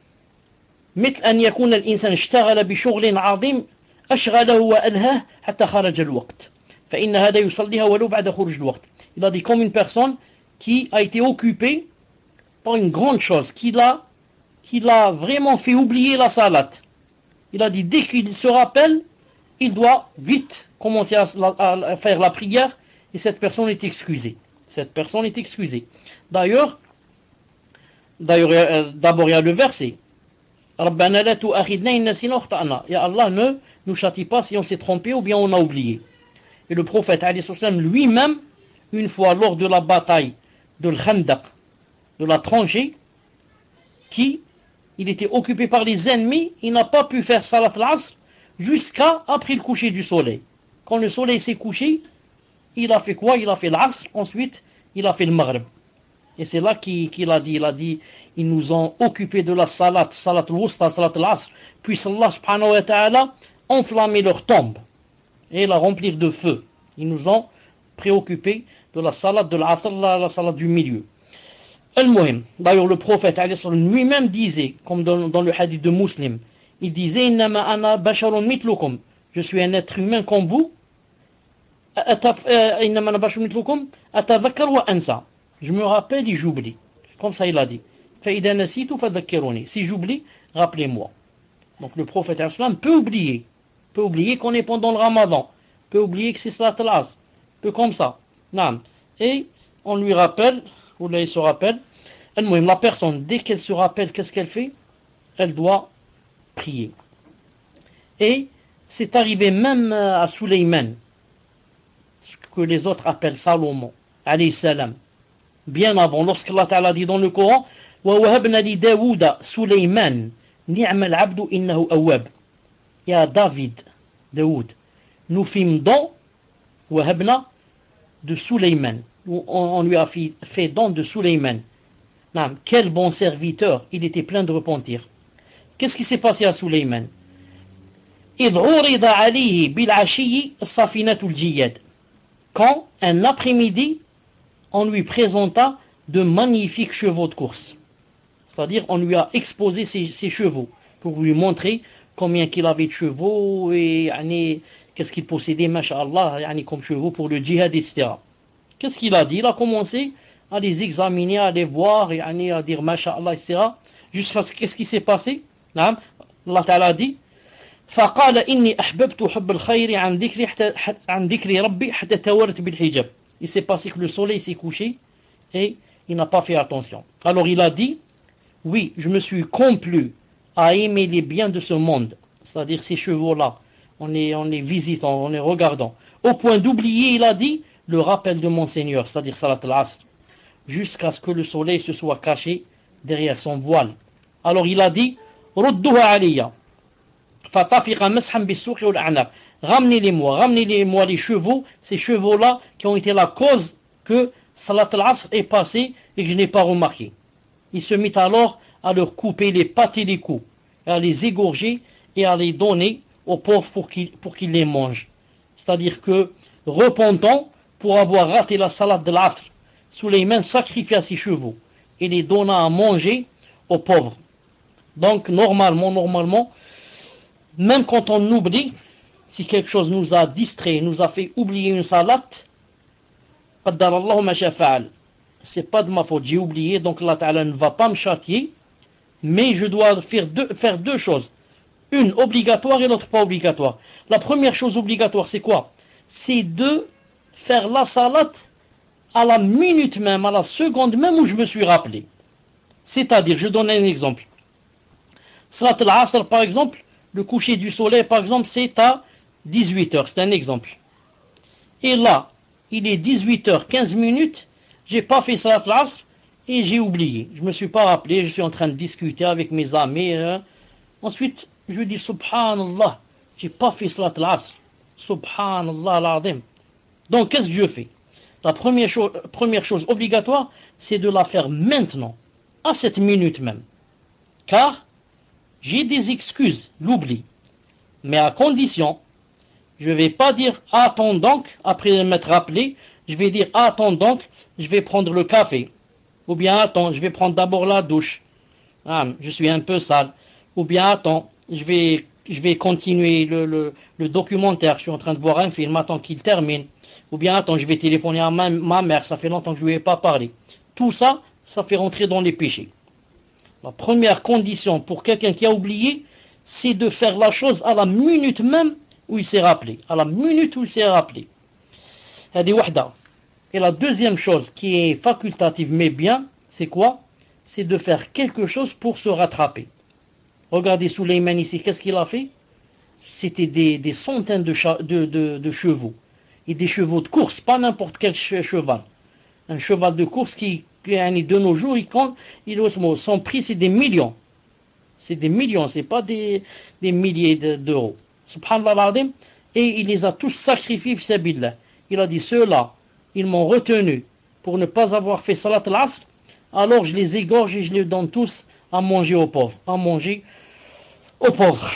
مثل أن يكون الإنسان اشتغل بشغل عظيم أشغله وألهاه حتى خرج الوقت فإن هذا يصليها ولو بعد خروج الوقت. Il a dit comme une personne qui a été occupée par une grande chose, qui l'a, qui l'a vraiment fait oublier la salat. Il a dit dès qu'il se rappelle, il doit vite commencer à, à, à faire la prière et cette personne est excusée. Cette personne est excusée. D'ailleurs, d'ailleurs, d'abord il y a le verset. Rabbana la tu'akhidna in nasina wa akhta'na. Ya Allah, ne nous châtie pas si on s'est trompé ou bien on a oublié. Et le prophète alayhi salam lui-même, une fois lors de la bataille de l'Khandaq, de la tranchée, qui il était occupé par les ennemis, il n'a pas pu faire salat al-asr jusqu'à après le coucher du soleil. Quand le soleil s'est couché, il a fait quoi? Il a fait l'asr, ensuite il a fait le maghrib. Et c'est là qu'il, qu'il a dit, il a dit, ils nous ont occupés de la salat, salat al-wusta, salat al-asr, puis Allah subhanahu wa ta'ala enflammé leur tombe et la remplir de feu. Ils nous ont préoccupés de la salat de l'asr, la, la salat du milieu. Al-Muhim, d'ailleurs le prophète lui-même disait, comme dans, dans le hadith de Muslim, il disait, innama ana basharun mitlukum, je suis un être humain comme vous, innama ana basharun mitlukum, atadhakkar wa ansa. Je me rappelle et j'oublie. Comme ça il a dit. Si j'oublie, rappelez-moi. Donc le prophète peut oublier. Peut oublier qu'on est pendant le ramadan. Peut oublier que c'est salat al-asr. Peut comme ça. Et on lui rappelle, ou là il se rappelle, la personne, dès qu'elle se rappelle, qu'est-ce qu'elle fait? Elle doit prier. Et c'est arrivé même à Sulayman, ce que les autres appellent Salomon, alayhi salam. Bien avant, lorsqu'Allah Ta'ala dit dans le Coran, وَوَهَبْنَا لِدَاوُودَ سُلَيْمَانَ نِعْمَ الْعَبْدُ إِنَّهُ أَوَّابٌ. Et à David, Daoud, nous fîmes don, وَهَبْنَا de Sulayman. On, on lui a fait, fait don de Sulayman. Non, quel bon serviteur, il était plein de repentir. Qu'est-ce qui s'est passé à Sulayman? إِذْ عُرِضَ عَلَيْهِ بِالْعَشِيِّ الصَّافِنَةُ الْجِيَّادِ. Quand, un après-midi, on lui présenta de magnifiques chevaux de course. C'est-à-dire, on lui a exposé ses, ses chevaux pour lui montrer combien qu'il avait de chevaux et yani, qu'est-ce qu'il possédait, masha'Allah, yani, comme chevaux pour le djihad, et cetera. Qu'est-ce qu'il a dit? Il a commencé à les examiner, à les voir, yani, à dire masha'Allah, et cetera. Jusqu'à ce qu'est-ce qui s'est passé? Allah Ta'ala a dit فَقَالَ إِنِّي أَحْبَبْتُ حُبَّ الْخَيْرِ عَنْ ذِكْرِ عَنْ ذِكْرِ رَبِّي حَتَّى تَوَرَّتْ بِالْحِجَابِ. Il s'est passé que le soleil s'est couché et il n'a pas fait attention. Alors il a dit, oui, je me suis complu à aimer les biens de ce monde, c'est-à-dire ces chevaux-là, on les, on les visitant, on les regardant, au point d'oublier, il a dit, le rappel de mon Seigneur, c'est-à-dire Salat al-Asr, jusqu'à ce que le soleil se soit caché derrière son voile. Alors il a dit, Rudduha aliyya, fatafiqa mashan bis-suqi wal-a'naq. Ramenez-les-moi, ramenez-les-moi les chevaux, ces chevaux-là qui ont été la cause que Salat al-Asr est passé et que je n'ai pas remarqué. Il se mit alors à leur couper les pattes et les coups, à les égorger et à les donner aux pauvres pour qu'ils, pour qu'ils les mangent. C'est-à-dire que, repentant, pour avoir raté la Salat de l'Asr, Sulayman sacrifia ses chevaux et les donna à manger aux pauvres. Donc, normalement, normalement, même quand on oublie, si quelque chose nous a distrait, nous a fait oublier une salat, c'est pas de ma faute, j'ai oublié, donc Allah Ta'ala ne va pas me châtier, mais je dois faire deux, faire deux choses. Une obligatoire et l'autre pas obligatoire. La première chose obligatoire, c'est quoi? C'est de faire la salat à la minute même, à la seconde même où je me suis rappelé. C'est-à-dire, je donne un exemple. Salat al-Asr, par exemple, le coucher du soleil, par exemple, c'est à dix-huit heures, c'est un exemple. Et là, il est dix-huit heures quinze minutes, j'ai pas fait Salat al-Asr et j'ai oublié. Je me suis pas rappelé, je suis en train de discuter avec mes amis. Hein. Ensuite, je dis Subhanallah, j'ai pas fait Salat al-Asr. Subhanallah al-Azim. Donc, qu'est-ce que je fais? La première chose, première chose obligatoire, c'est de la faire maintenant, à cette minute même. Car j'ai des excuses, l'oubli. Mais à condition, je ne vais pas dire attends donc, après m'être rappelé, je vais dire attends donc, je vais prendre le café. Ou bien attends, je vais prendre d'abord la douche. Ah, je suis un peu sale. Ou bien attends, je vais, je vais continuer le, le, le documentaire, je suis en train de voir un film, attends qu'il termine. Ou bien attends, je vais téléphoner à ma, ma mère, ça fait longtemps que je ne lui ai pas parlé. Tout ça, ça fait rentrer dans les péchés. La première condition pour quelqu'un qui a oublié, c'est de faire la chose à la minute même où il s'est rappelé. À la minute où il s'est rappelé. Et la deuxième chose qui est facultative mais bien, c'est quoi? C'est de faire quelque chose pour se rattraper. Regardez Sulayman ici, qu'est-ce qu'il a fait? C'était des, des centaines de, de, de, de chevaux. Et des chevaux de course, pas n'importe quel cheval. Un cheval de course qui, de nos jours, il compte, il, son prix c'est des millions. C'est des millions, c'est pas des, des milliers d'euros. Subhanallah, et il les a tous sacrifiés, fissabillah. Il a dit, ceux-là, ils m'ont retenu pour ne pas avoir fait salat al-asr, alors je les égorge et je les donne tous à manger aux pauvres. À manger aux pauvres.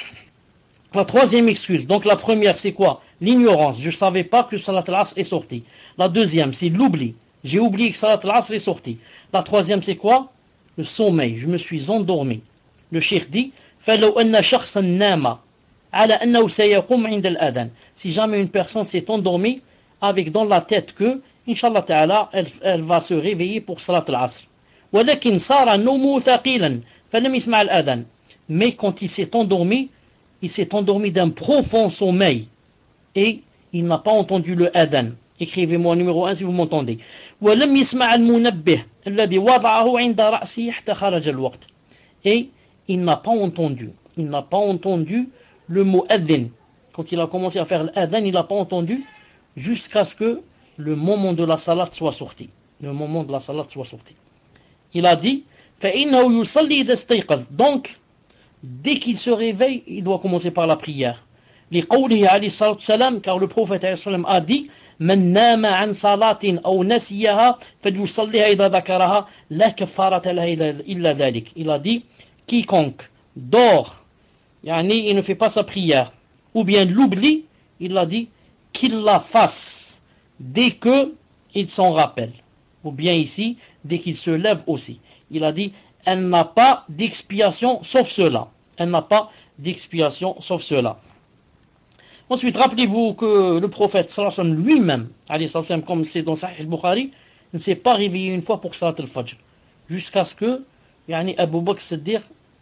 La troisième excuse, donc la première c'est quoi? L'ignorance, je ne savais pas que salat al-asr est sorti. La deuxième c'est l'oubli, j'ai oublié que salat al-asr est sorti. La troisième c'est quoi? Le sommeil, je me suis endormi. Le cheikh dit, فَلَوْ أَنَّ شَخْصًا نَامَ عَلَى أَنَّهُ سَيَقُومُ عِنْدَ الْأَذَانِ. Si jamais une personne s'est endormie avec dans la tête que, Inch'Allah Ta'ala, elle, elle va se réveiller pour salat al-asr. وَلَكِنْ صَارَ نَوْمُهُ ثَقِيلًا فَلَمْ يَسْمَعْ الْأَذَانِ. Mais quand il s'est endormi, il s'est endormi d'un profond sommeil et il n'a pas entendu le adhan. Écrivez-moi numéro un si vous m'entendez. وَلَمْ يَسْمَعَ الْمُنَبِّهِ الَّذِي وَضَعَهُ عِنْدَ رَأْسِهِ حَتَّى خَرَجَ الْوَقْتِ. Et il n'a pas entendu, il n'a pas entendu le mot adhan. Quand il a commencé à faire l'adhan, il n'a pas entendu jusqu'à ce que le moment de la salat soit sorti. Le moment de la salat soit sorti. Il a dit, فَإِنَّهُ يُصَلِّي إِذَا اسْتَيْقَظَ. Donc, dès qu'il se réveille, il doit commencer par la prière. لِقَوْلِهِ عَلَيْهِ الصَّلَاةُ وَالسَّلَامُ, car le prophète a dit, مَنْ نَامَ عَنْ صَلَاةٍ أَوْ نَسِيَهَا فَلْيُصَلِّهَا إِذَا ذَكَرَهَا لَا كَفَّارَةَ لَهَا إِلَّا ذَلِكَ. Il a dit, quiconque dort, yani, il ne fait pas sa prière, ou bien l'oublie, il a dit, qu'il la fasse dès que il s'en rappelle. Ou bien ici, dès qu'il se lève aussi. Il a dit, elle n'a pas d'expiation sauf cela. Elle n'a pas d'expiation sauf cela. Ensuite, rappelez-vous que le prophète sallallahu alayhi wa sallam lui-même, alayhi wa sallam, comme c'est dans Sahih al-Bukhari, ne s'est pas réveillé une fois pour Salat al-Fajr. Jusqu'à ce que yani, Abu Bakr Siddiq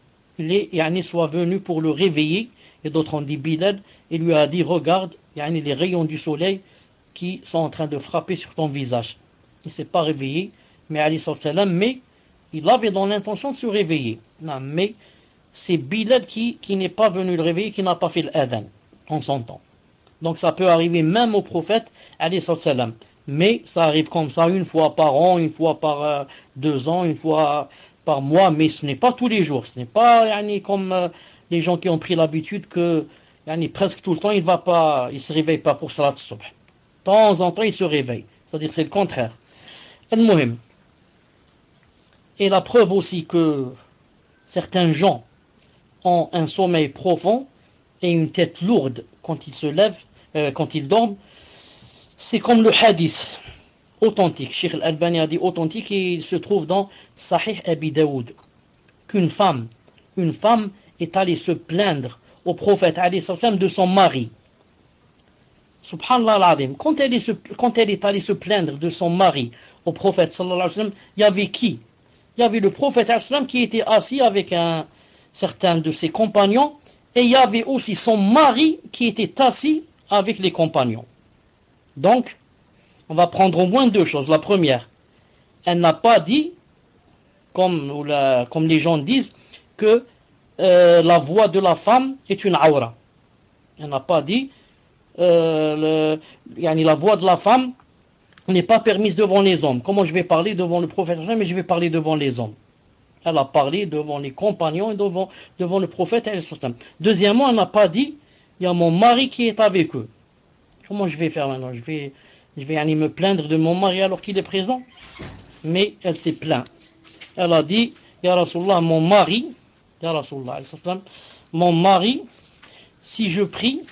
yani, soit venu pour le réveiller. Et d'autres ont dit Bilal et lui a dit, regarde yani, les rayons du soleil qui sont en train de frapper sur ton visage. Il ne s'est pas réveillé, mais alayhi wa sallam, mais il avait dans l'intention de se réveiller. Non, mais c'est Bilal qui, qui n'est pas venu le réveiller, qui n'a pas fait l'adhan en son temps. Donc ça peut arriver même au prophète, alayhi salam. Mais ça arrive comme ça une fois par an, une fois par euh, deux ans, une fois par mois, mais ce n'est pas tous les jours. Ce n'est pas yani, comme euh, les gens qui ont pris l'habitude que yani, presque tout le temps, il va pas, il se réveille pas pour salat subh. De temps en temps, il se réveille. C'est-à-dire c'est le contraire. Al-Muhim. Et la preuve aussi que certains gens ont un sommeil profond et une tête lourde quand ils se lèvent, euh, quand ils dorment, c'est comme le hadith authentique. Cheikh Al-Albani a dit authentique et il se trouve dans Sahih Abi Daoud. Qu'une femme, une femme est allée se plaindre au prophète alayhi salam de son mari. Subhanallah al-Azim, quand elle, est se, quand elle est allée se plaindre de son mari au prophète sallallahu alayhi wa sallam, il y avait qui? Il y avait le prophète sallallahu alayhi wa sallam qui était assis avec un certain de ses compagnons, et il y avait aussi son mari qui était assis avec les compagnons. Donc, on va prendre au moins deux choses. La première, elle n'a pas dit, comme, ou la, comme les gens disent, que euh, la voix de la femme est une aura. Elle n'a pas dit, euh, le, yani la voix de la femme n'est pas permise devant les hommes. Comment je vais parler devant le prophète, mais je vais parler devant les hommes. Elle a parlé devant les compagnons et devant, devant le prophète. Deuxièmement, elle n'a pas dit, il y a mon mari qui est avec eux. Comment je vais faire maintenant? Je vais, je vais yani, me plaindre de mon mari alors qu'il est présent? Mais elle s'est plainte. Elle a dit, Ya Rasulallah, mon mari, Ya Rasulallah, mon mari, si je prie,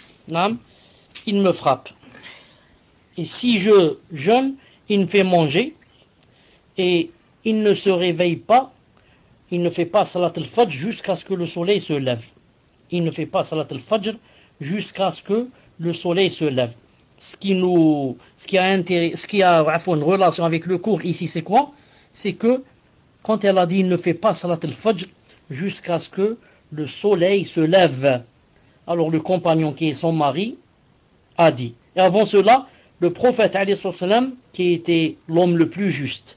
il me frappe. Et si je jeûne, il me fait manger. Et il ne se réveille pas, il ne fait pas salat al-fajr jusqu'à ce que le soleil se lève. Il ne fait pas salat al-fajr jusqu'à ce que le soleil se lève. Ce qui nous, ce qui a intérêt, ce qui a une relation avec le cours ici, c'est quoi? C'est que quand elle a dit il ne fait pas salat al-fajr jusqu'à ce que le soleil se lève, alors le compagnon qui est son mari a dit. Et avant cela, le prophète alayhi salam, qui était l'homme le plus juste,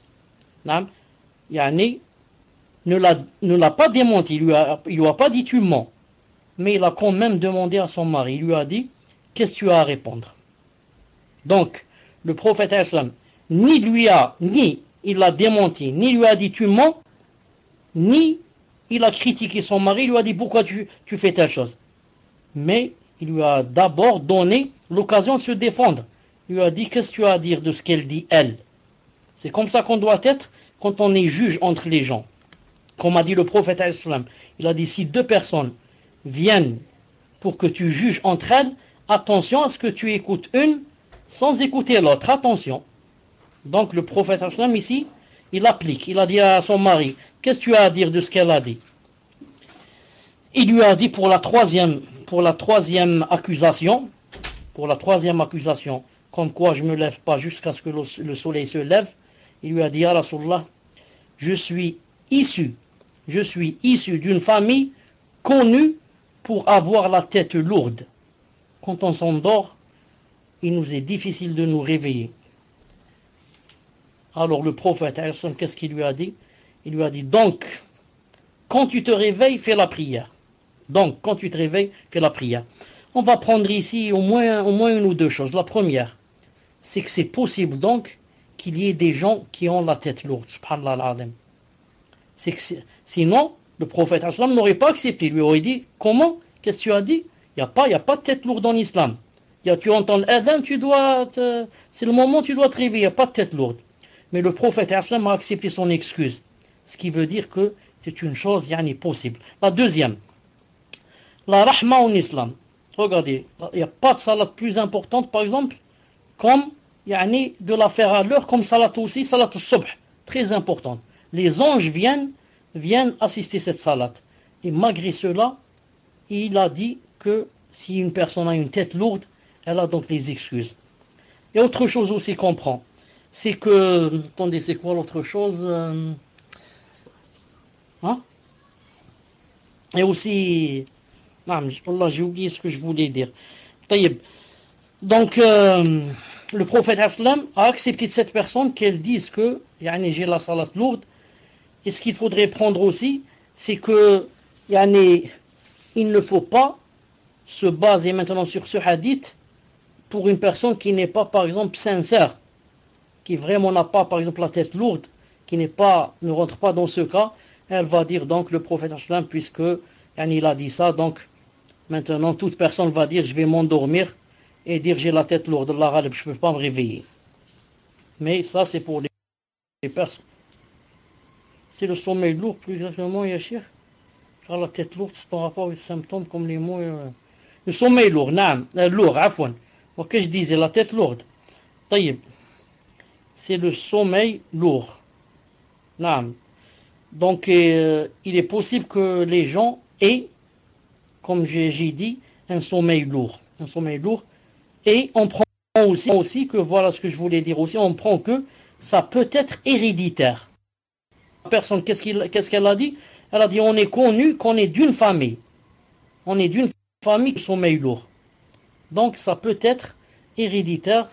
yani, ne l'a, ne l'a pas démenti, il lui a, il lui a pas dit tu mens, mais il a quand même demandé à son mari, il lui a dit qu'est-ce que tu as à répondre? Donc le prophète alayhi salam, ni lui a, ni il l'a démenti, ni lui a dit tu mens, ni il a critiqué son mari, il lui a dit pourquoi tu, tu fais telle chose, mais il lui a d'abord donné l'occasion de se défendre. Il lui a dit qu'est-ce que tu as à dire de ce qu'elle dit elle? C'est comme ça qu'on doit être quand on est juge entre les gens. Comme a dit le prophète, il a dit si deux personnes viennent pour que tu juges entre elles, attention à ce que tu écoutes une sans écouter l'autre, attention. Donc le prophète ici, il applique, il a dit à son mari, qu'est-ce que tu as à dire de ce qu'elle a dit? Il lui a dit pour la troisième, pour la troisième accusation, pour la troisième accusation, comme quoi je ne me lève pas jusqu'à ce que le, le soleil se lève, il lui a dit, Ya Rasulallah, je suis issu, je suis issu d'une famille connue pour avoir la tête lourde. Quand on s'endort, il nous est difficile de nous réveiller. Alors le prophète, qu'est-ce qu'il lui a dit? Il lui a dit, donc, quand tu te réveilles, fais la prière. Donc, quand tu te réveilles, fais la prière. On va prendre ici au moins, au moins une ou deux choses. La première, c'est que c'est possible donc qu'il y ait des gens qui ont la tête lourde. Subhanallah al-Azim. C'est que c'est, sinon, le prophète n'aurait pas accepté. Il lui aurait dit, comment? Qu'est-ce que tu as dit? Il n'y a pas, il n'y a pas de tête lourde en islam. Il y a, tu entends l'adhan, tu dois, te, c'est le moment où tu dois te réveiller. Il n'y a pas de tête lourde. Mais le prophète a accepté son excuse. Ce qui veut dire que c'est une chose yani, possible. La deuxième, la rahma en islam. Regardez, il n'y a pas de salat plus importante, par exemple, comme yani, de la faire à l'heure, comme salat aussi, salat al-subh, très importante. Les anges viennent, viennent assister cette salat. Et malgré cela, il a dit que si une personne a une tête lourde, elle a donc les excuses. Et autre chose aussi qu'on prend, c'est que, attendez, c'est quoi l'autre chose euh, hein? Et aussi, non, j'ai oublié ce que je voulais dire. Donc, euh, le prophète aslam a accepté de cette personne qu'elle dise que yani, j'ai la salat lourde. Et ce qu'il faudrait prendre aussi, c'est que yani, il ne faut pas se baser maintenant sur ce hadith pour une personne qui n'est pas, par exemple, sincère, qui vraiment n'a pas, par exemple, la tête lourde, qui n'est pas, ne rentre pas dans ce cas. Elle va dire donc le prophète aslam, puisque yani, il a dit ça, donc maintenant toute personne va dire je vais m'endormir et dire j'ai la tête lourde, Allah Ghalib, je ne peux pas me réveiller. Mais ça c'est pour les personnes. C'est le sommeil lourd plus exactement, Yachir. Car la tête lourde c'est en rapport avec les symptômes comme les mots. Euh... Le sommeil lourd, naam, euh, lourd, afwan. Ok, je disais la tête lourde. Taïb. C'est le sommeil lourd. Naam. Donc euh, il est possible que les gens aient, comme j'ai dit, un sommeil lourd. Un sommeil lourd. Et on prend aussi, aussi que, voilà ce que je voulais dire aussi, on prend que ça peut être héréditaire. La personne, qu'est-ce, qu'il, qu'est-ce qu'elle a dit? Elle a dit, on est connu qu'on est d'une famille. On est d'une famille qui sommeil lourd. Donc ça peut être héréditaire.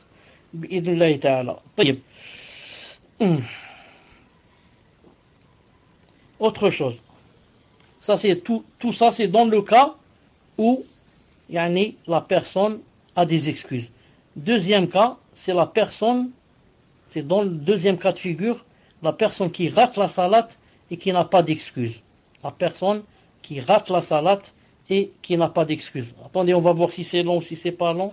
Autre chose. Ça, c'est tout, tout ça, c'est dans le cas où yani, la personne a des excuses. Deuxième cas, c'est la personne, c'est dans le deuxième cas de figure, la personne qui rate la salate et qui n'a pas d'excuses. La personne qui rate la salate et qui n'a pas d'excuses. Attendez, on va voir si c'est long ou si c'est pas long.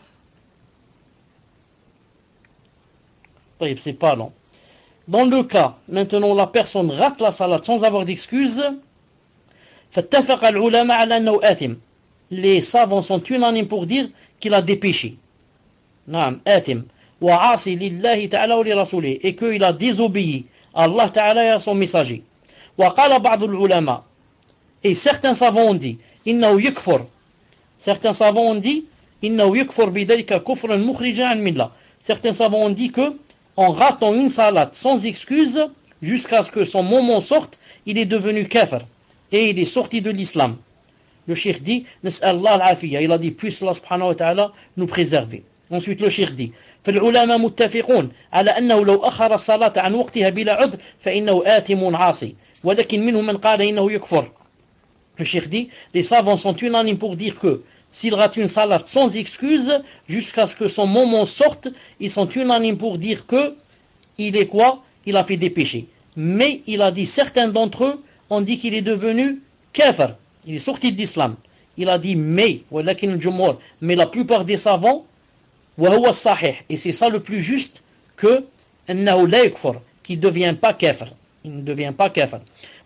Oui, c'est pas long. Dans le cas, maintenant, la personne rate la salate sans avoir d'excuses, فاتفق العلماء على أنه آثم. Les savants sont unanimes pour dire qu'il a des péchés. نعم آثم وعاصي لله تعالى ولرسوله, et qu'il a désobéi à Allah Ta'ala et à son messager. وقال بعض العلماء, et certains savants ont dit إنه يكفر. Certains savants ont dit إنه يكفر بذلك كفرا مخرجا عن ملة. Certains savants ont dit que en ratant une salade sans excuse jusqu'à ce que son moment sorte, il est devenu kafir et il est sorti de l'islam. Le cheikh dit Nas'Allah al-afiya, il a dit puisse Allah subhanahu wa ta'ala nous préserver. Ensuite le cheikh dit فالعلماء متفقون على أنه لو أخر الصلاة عن وقتها بلا عذر فإنه آثم عاصي ولكن منهم من قال إنه يكفر. Le cheikh dit les savants sont unanimes pour dire que s'il rate une salade sans excuse jusqu'à ce que son moment sorte, ils sont unanimes pour dire que il est quoi? Il a fait des péchés. Mais il a dit certains d'entre eux ont dit qu'il est devenu kafir, il est sorti de l'islam. Il a dit mais, mais la plupart des savants, et c'est ça le plus juste, que qu'il ne devient pas kafir. Il ne devient pas kafir.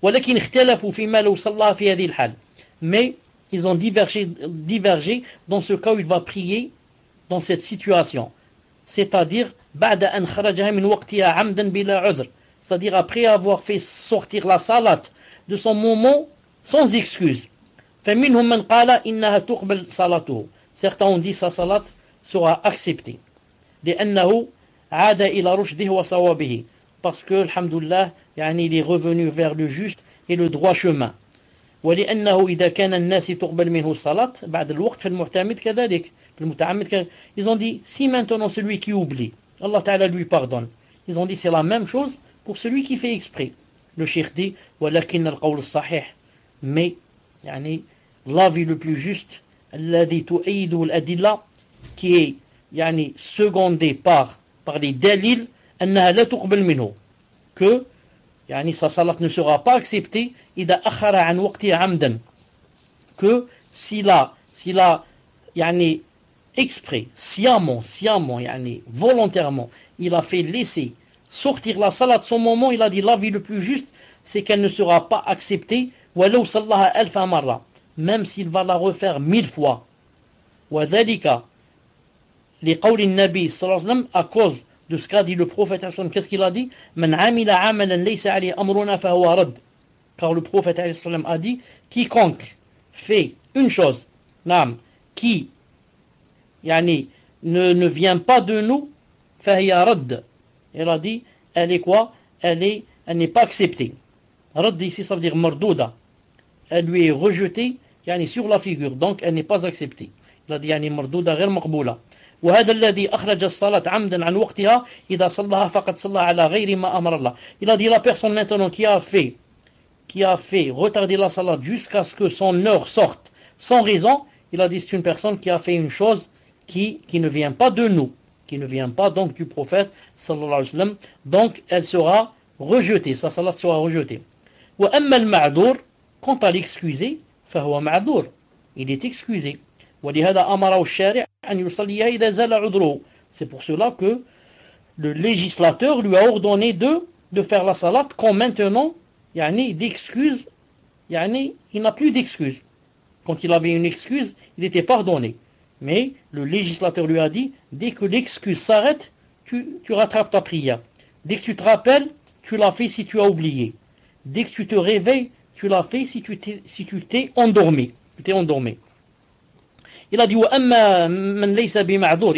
Mais ils ont divergé, divergé dans ce cas où il va prier dans cette situation. C'est-à-dire, c'est-à-dire après avoir fait sortir la salat de son moment sans excuse. Certains ont dit sa salat sera acceptée. Parce que, alhamdoulilah, il est revenu vers le juste et le droit chemin. ولأنه إذا كان الناس تقبل منه الصلاة بعد الوقت فالمعتمد كذلك المتعمد كذلك. Ils ont dit si maintenant celui qui oublie Allah Ta'ala lui pardonne, ils ont dit c'est la même chose pour celui qui fait exprès. Le cheikh dit ولكن القول الصحيح, mais يعني l'avis le plus juste الذي تؤيده الأدلة, qui est يعني secondé par par les dalil أنها لا تقبل منه, que يعني sa salat ne sera pas acceptée إذا أخر عن وقتها عمدا, que s'il a s'il a يعني exprès, sciemment, sciemment, يعني volontairement, il a fait laisser sortir la salat de son moment, il a dit l'avis le plus juste, c'est qu'elle ne sera pas acceptée, ولو صلىها ألف مرة, même s'il va la refaire mille fois. وذلك لقول النبي صلى الله عليه وسلم, à cause de ce qu'a dit le prophète, qu'est-ce qu'il a dit? Man amila amalan laysa alayhi amruna fa huwa rad. Car le prophète a dit quiconque fait une chose, nam, qui yani, ne, ne vient pas de nous, fa hiya rad. Il a dit elle est quoi? Elle est elle n'est pas acceptée. Rad ici ça veut dire mardouda. Elle lui est rejetée yani, sur la figure, donc elle n'est pas acceptée. Il a dit yani mardouda غير مقبولة. وهذا الذي أخرج الصلاة عمدا عن وقتها إذا صلىها فقد صلى على غير ما أمر الله. Il a dit la personne maintenant qui a fait qui a fait retarder la salat jusqu'à ce que son heure sorte sans raison, il a dit c'est une personne qui a fait une chose qui, qui ne vient pas de nous, qui ne vient pas donc du prophète sallallahu alayhi wa sallam, donc elle sera rejetée, sa salat sera rejetée. وأما المعذور, quant à l'excusé, فهو معذور, il est excusé. ولهذا أمره الشارع أن يصليها إذا زال عذره. C'est pour cela que le législateur lui a ordonné de, de faire la salat quand maintenant yani, d'excuses, yani, il n'a plus d'excuses. Quand il avait une excuse, il était pardonné. Mais le législateur lui a dit, dès que l'excuse s'arrête, tu, tu rattrapes ta prière. Dès que tu te rappelles, tu l'as fait si tu as oublié. Dès que tu te réveilles, tu l'as fait si tu t'es, si tu t'es endormi. Tu t'es endormi. Il a dit وأما من ليس بمعذور, il a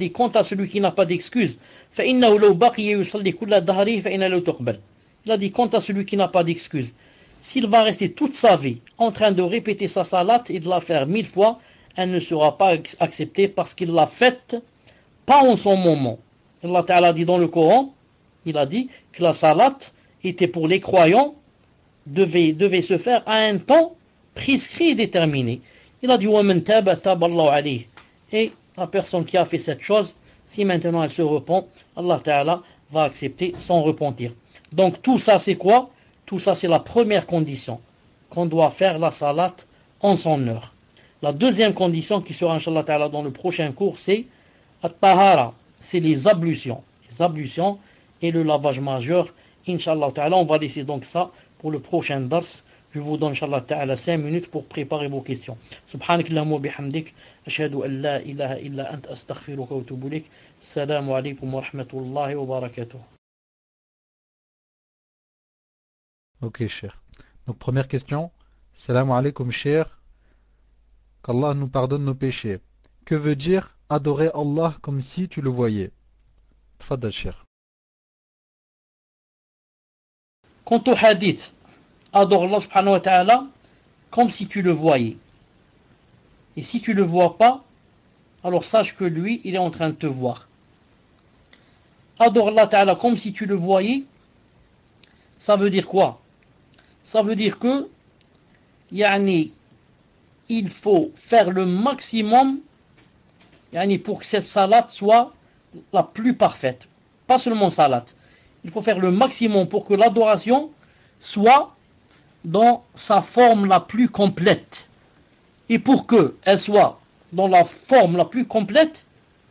dit quant à celui qui n'a pas d'excuse, فإنه لو بقي يصلي كل دهره فإنه لو تقبل. Il a dit quant à celui qui n'a pas d'excuse, s'il va rester toute sa vie en train de répéter sa salat et de la faire mille fois, elle ne sera pas acceptée parce qu'il l'a faite pas en son moment. Allah Ta'ala dit dans le Coran, il a dit que la salat était pour les croyants, devait, devait se faire à un temps prescrit et déterminé. Il a dit وَمَنْ تَابَ تَابَ اللَّهُ عَلَيْهِ. Et la personne qui a fait cette chose, si maintenant elle se repent, Allah Ta'ala va accepter sans repentir. Donc tout ça c'est quoi? Tout ça c'est la première condition, qu'on doit faire la salat en son heure. La deuxième condition qui sera Inch'Allah Ta'ala dans le prochain cours, c'est at-tahara, c'est les ablutions. Les ablutions et le lavage majeur. Inch'Allah Ta'ala, on va laisser donc ça pour le prochain dars. Je vous donne Inch'Allah Ta'ala cinq minutes pour préparer vos questions. Subhanakallahumma bihamdik, ashhadu an la ilaha illa ant astaghfiruka wa atubu ilayk. Assalamu alaykum wa rahmatullahi wa barakatuh. Ok, cher. Donc, première question. Salam alaykum, cher. Qu'Allah nous pardonne nos péchés. Que veut dire adorer Allah comme si tu le voyais? Tfaddal, cher. Quant au hadith, adore Allah subhanahu wa ta'ala comme si tu le voyais. Et si tu ne le vois pas, alors sache que lui, il est en train de te voir. Adore Allah ta'ala comme si tu le voyais, ça veut dire quoi? Ça veut dire que yani, il faut faire le maximum yani, pour que cette salat soit la plus parfaite. Pas seulement salat. Il faut faire le maximum pour que l'adoration soit dans sa forme la plus complète. Et pour qu'elle soit dans la forme la plus complète,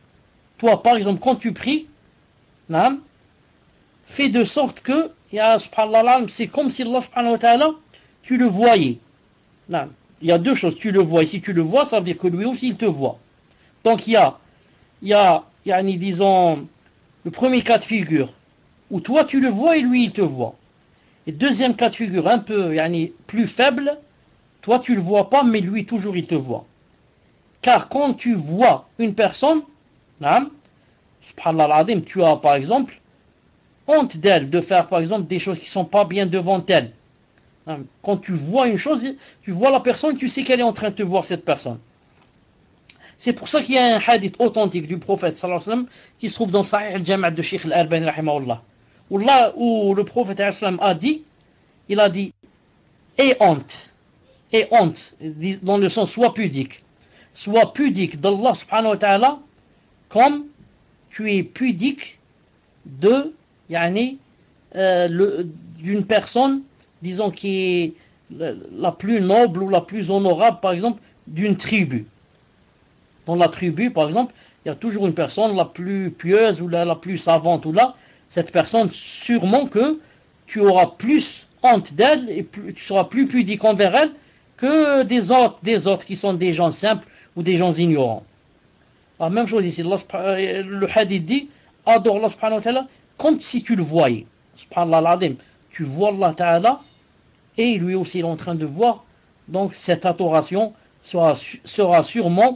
toi par exemple quand tu pries, nam, fais de sorte que ya, subhanallah, c'est comme si Allah subhanahu wa ta'ala, tu le voyais. Nam. Il y a deux choses, tu le vois, et si tu le vois, ça veut dire que lui aussi il te voit. Donc il y a, il y a, yani, disons, le premier cas de figure, où toi tu le vois et lui il te voit. Et deuxième cas de figure, un peu yani, plus faible, toi tu le vois pas, mais lui toujours il te voit. Car quand tu vois une personne, nam, subhanallah al-azim, tu as par exemple honte d'elle de faire par exemple des choses qui sont pas bien devant elle. Quand tu vois une chose, tu vois la personne, tu sais qu'elle est en train de te voir cette personne. C'est pour ça qu'il y a un hadith authentique du prophète sallallahu alayhi wa sallam qui se trouve dans Sahih al-Jami' de Sheikh al-Albani rahimahullah. Où là où le prophète sallallahu alayhi wa sallam a dit, il a dit et honte, et honte dans le sens soit pudique, soit pudique d'Allah subhanahu wa ta'ala comme tu es pudique de yani, euh, le, d'une personne disons qui est la plus noble ou la plus honorable par exemple d'une tribu. Dans la tribu par exemple il y a toujours une personne la plus pieuse ou la, la plus savante ou là cette personne sûrement que tu auras plus honte d'elle et plus, tu seras plus pudique envers elle que des autres, des autres qui sont des gens simples ou des gens ignorants. La même chose ici, Allah, le hadith dit adore Allah subhanahu wa ta'ala comme si tu le voyais. Subhanallah al-azim, tu vois Allah ta'ala et lui aussi il est en train de voir, donc cette adoration sera, sera sûrement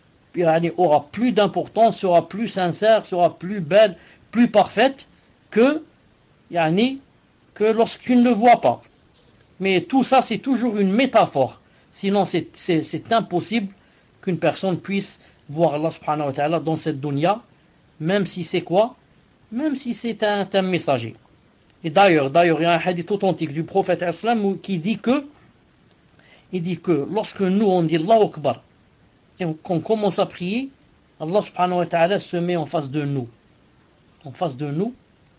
aura plus d'importance, sera plus sincère, sera plus belle, plus parfaite que, yani, que lorsque tu ne le vois pas. Mais tout ça c'est toujours une métaphore, sinon c'est, c'est, c'est impossible qu'une personne puisse voir Allah subhanahu wa ta'ala dans cette dunya, même si c'est quoi? Même si c'est un, un messager. Et d'ailleurs, d'ailleurs, il y a un hadith authentique du prophète islam qui dit que, il dit que lorsque nous on dit Allahu Akbar et qu'on commence à prier, Allah subhanahu wa ta'ala se met en face de nous. En face de nous.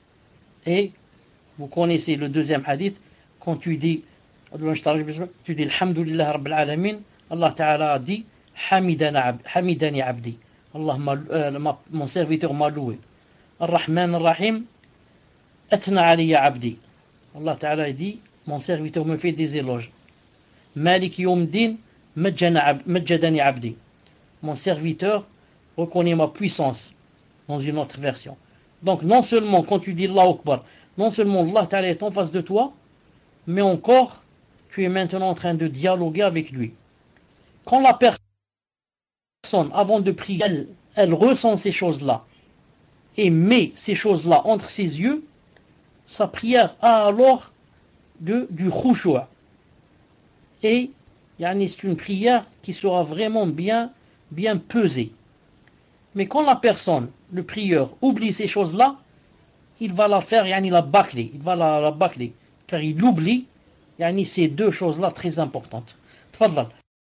Et vous connaissez le deuxième hadith, quand tu dis, tu dis Alhamdulillah Rabbil Alamin, Allah ta'ala a dit Hamidani Abdi. Allah m'a, euh, mon serviteur m'a loué. Ar-Rahman Ar-Rahim, Atna Aliya Abdi. Allah ta'ala dit, mon serviteur me fait des éloges. Malik Yawmiddin, Majjadani Abdi. Mon serviteur reconnaît ma puissance, dans une autre version. Donc non seulement quand tu dis Allahu Akbar, non seulement Allah Ta'ala est en face de toi, mais encore tu es maintenant en train de dialoguer avec lui. Quand la personne, avant de prier, elle, elle ressent ces choses-là et met ces choses-là entre ses yeux, sa prière a alors de, du khushu'. Et yani, c'est une prière qui sera vraiment bien, bien pesée. Mais quand la personne, le prieur, oublie ces choses-là, il va la faire, yani, la bâcler, il va la, la bâcler, car il oublie yani, ces deux choses-là très importantes. Tfadlal.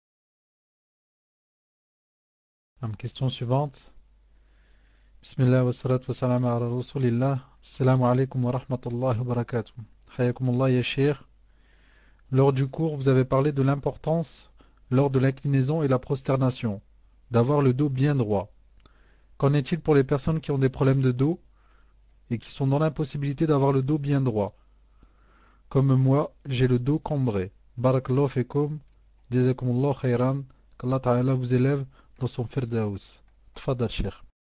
Question suivante. Bismillah wa salatu wa salam ala rasulillah. Assalamu alaikum wa rahmatullahi wa barakatuh. Hayakumullah ya Cheikh. Lors du cours, vous avez parlé de l'importance, lors de l'inclinaison et la prosternation, d'avoir le dos bien droit. Qu'en est-il pour les personnes qui ont des problèmes de dos et qui sont dans l'impossibilité d'avoir le dos bien droit? Comme moi, j'ai le dos cambré. Barakallahu fikum, jazakumullah khayran, qu'Allah Ta'ala vous élève dans son firdaus. Tfadal Cheikh.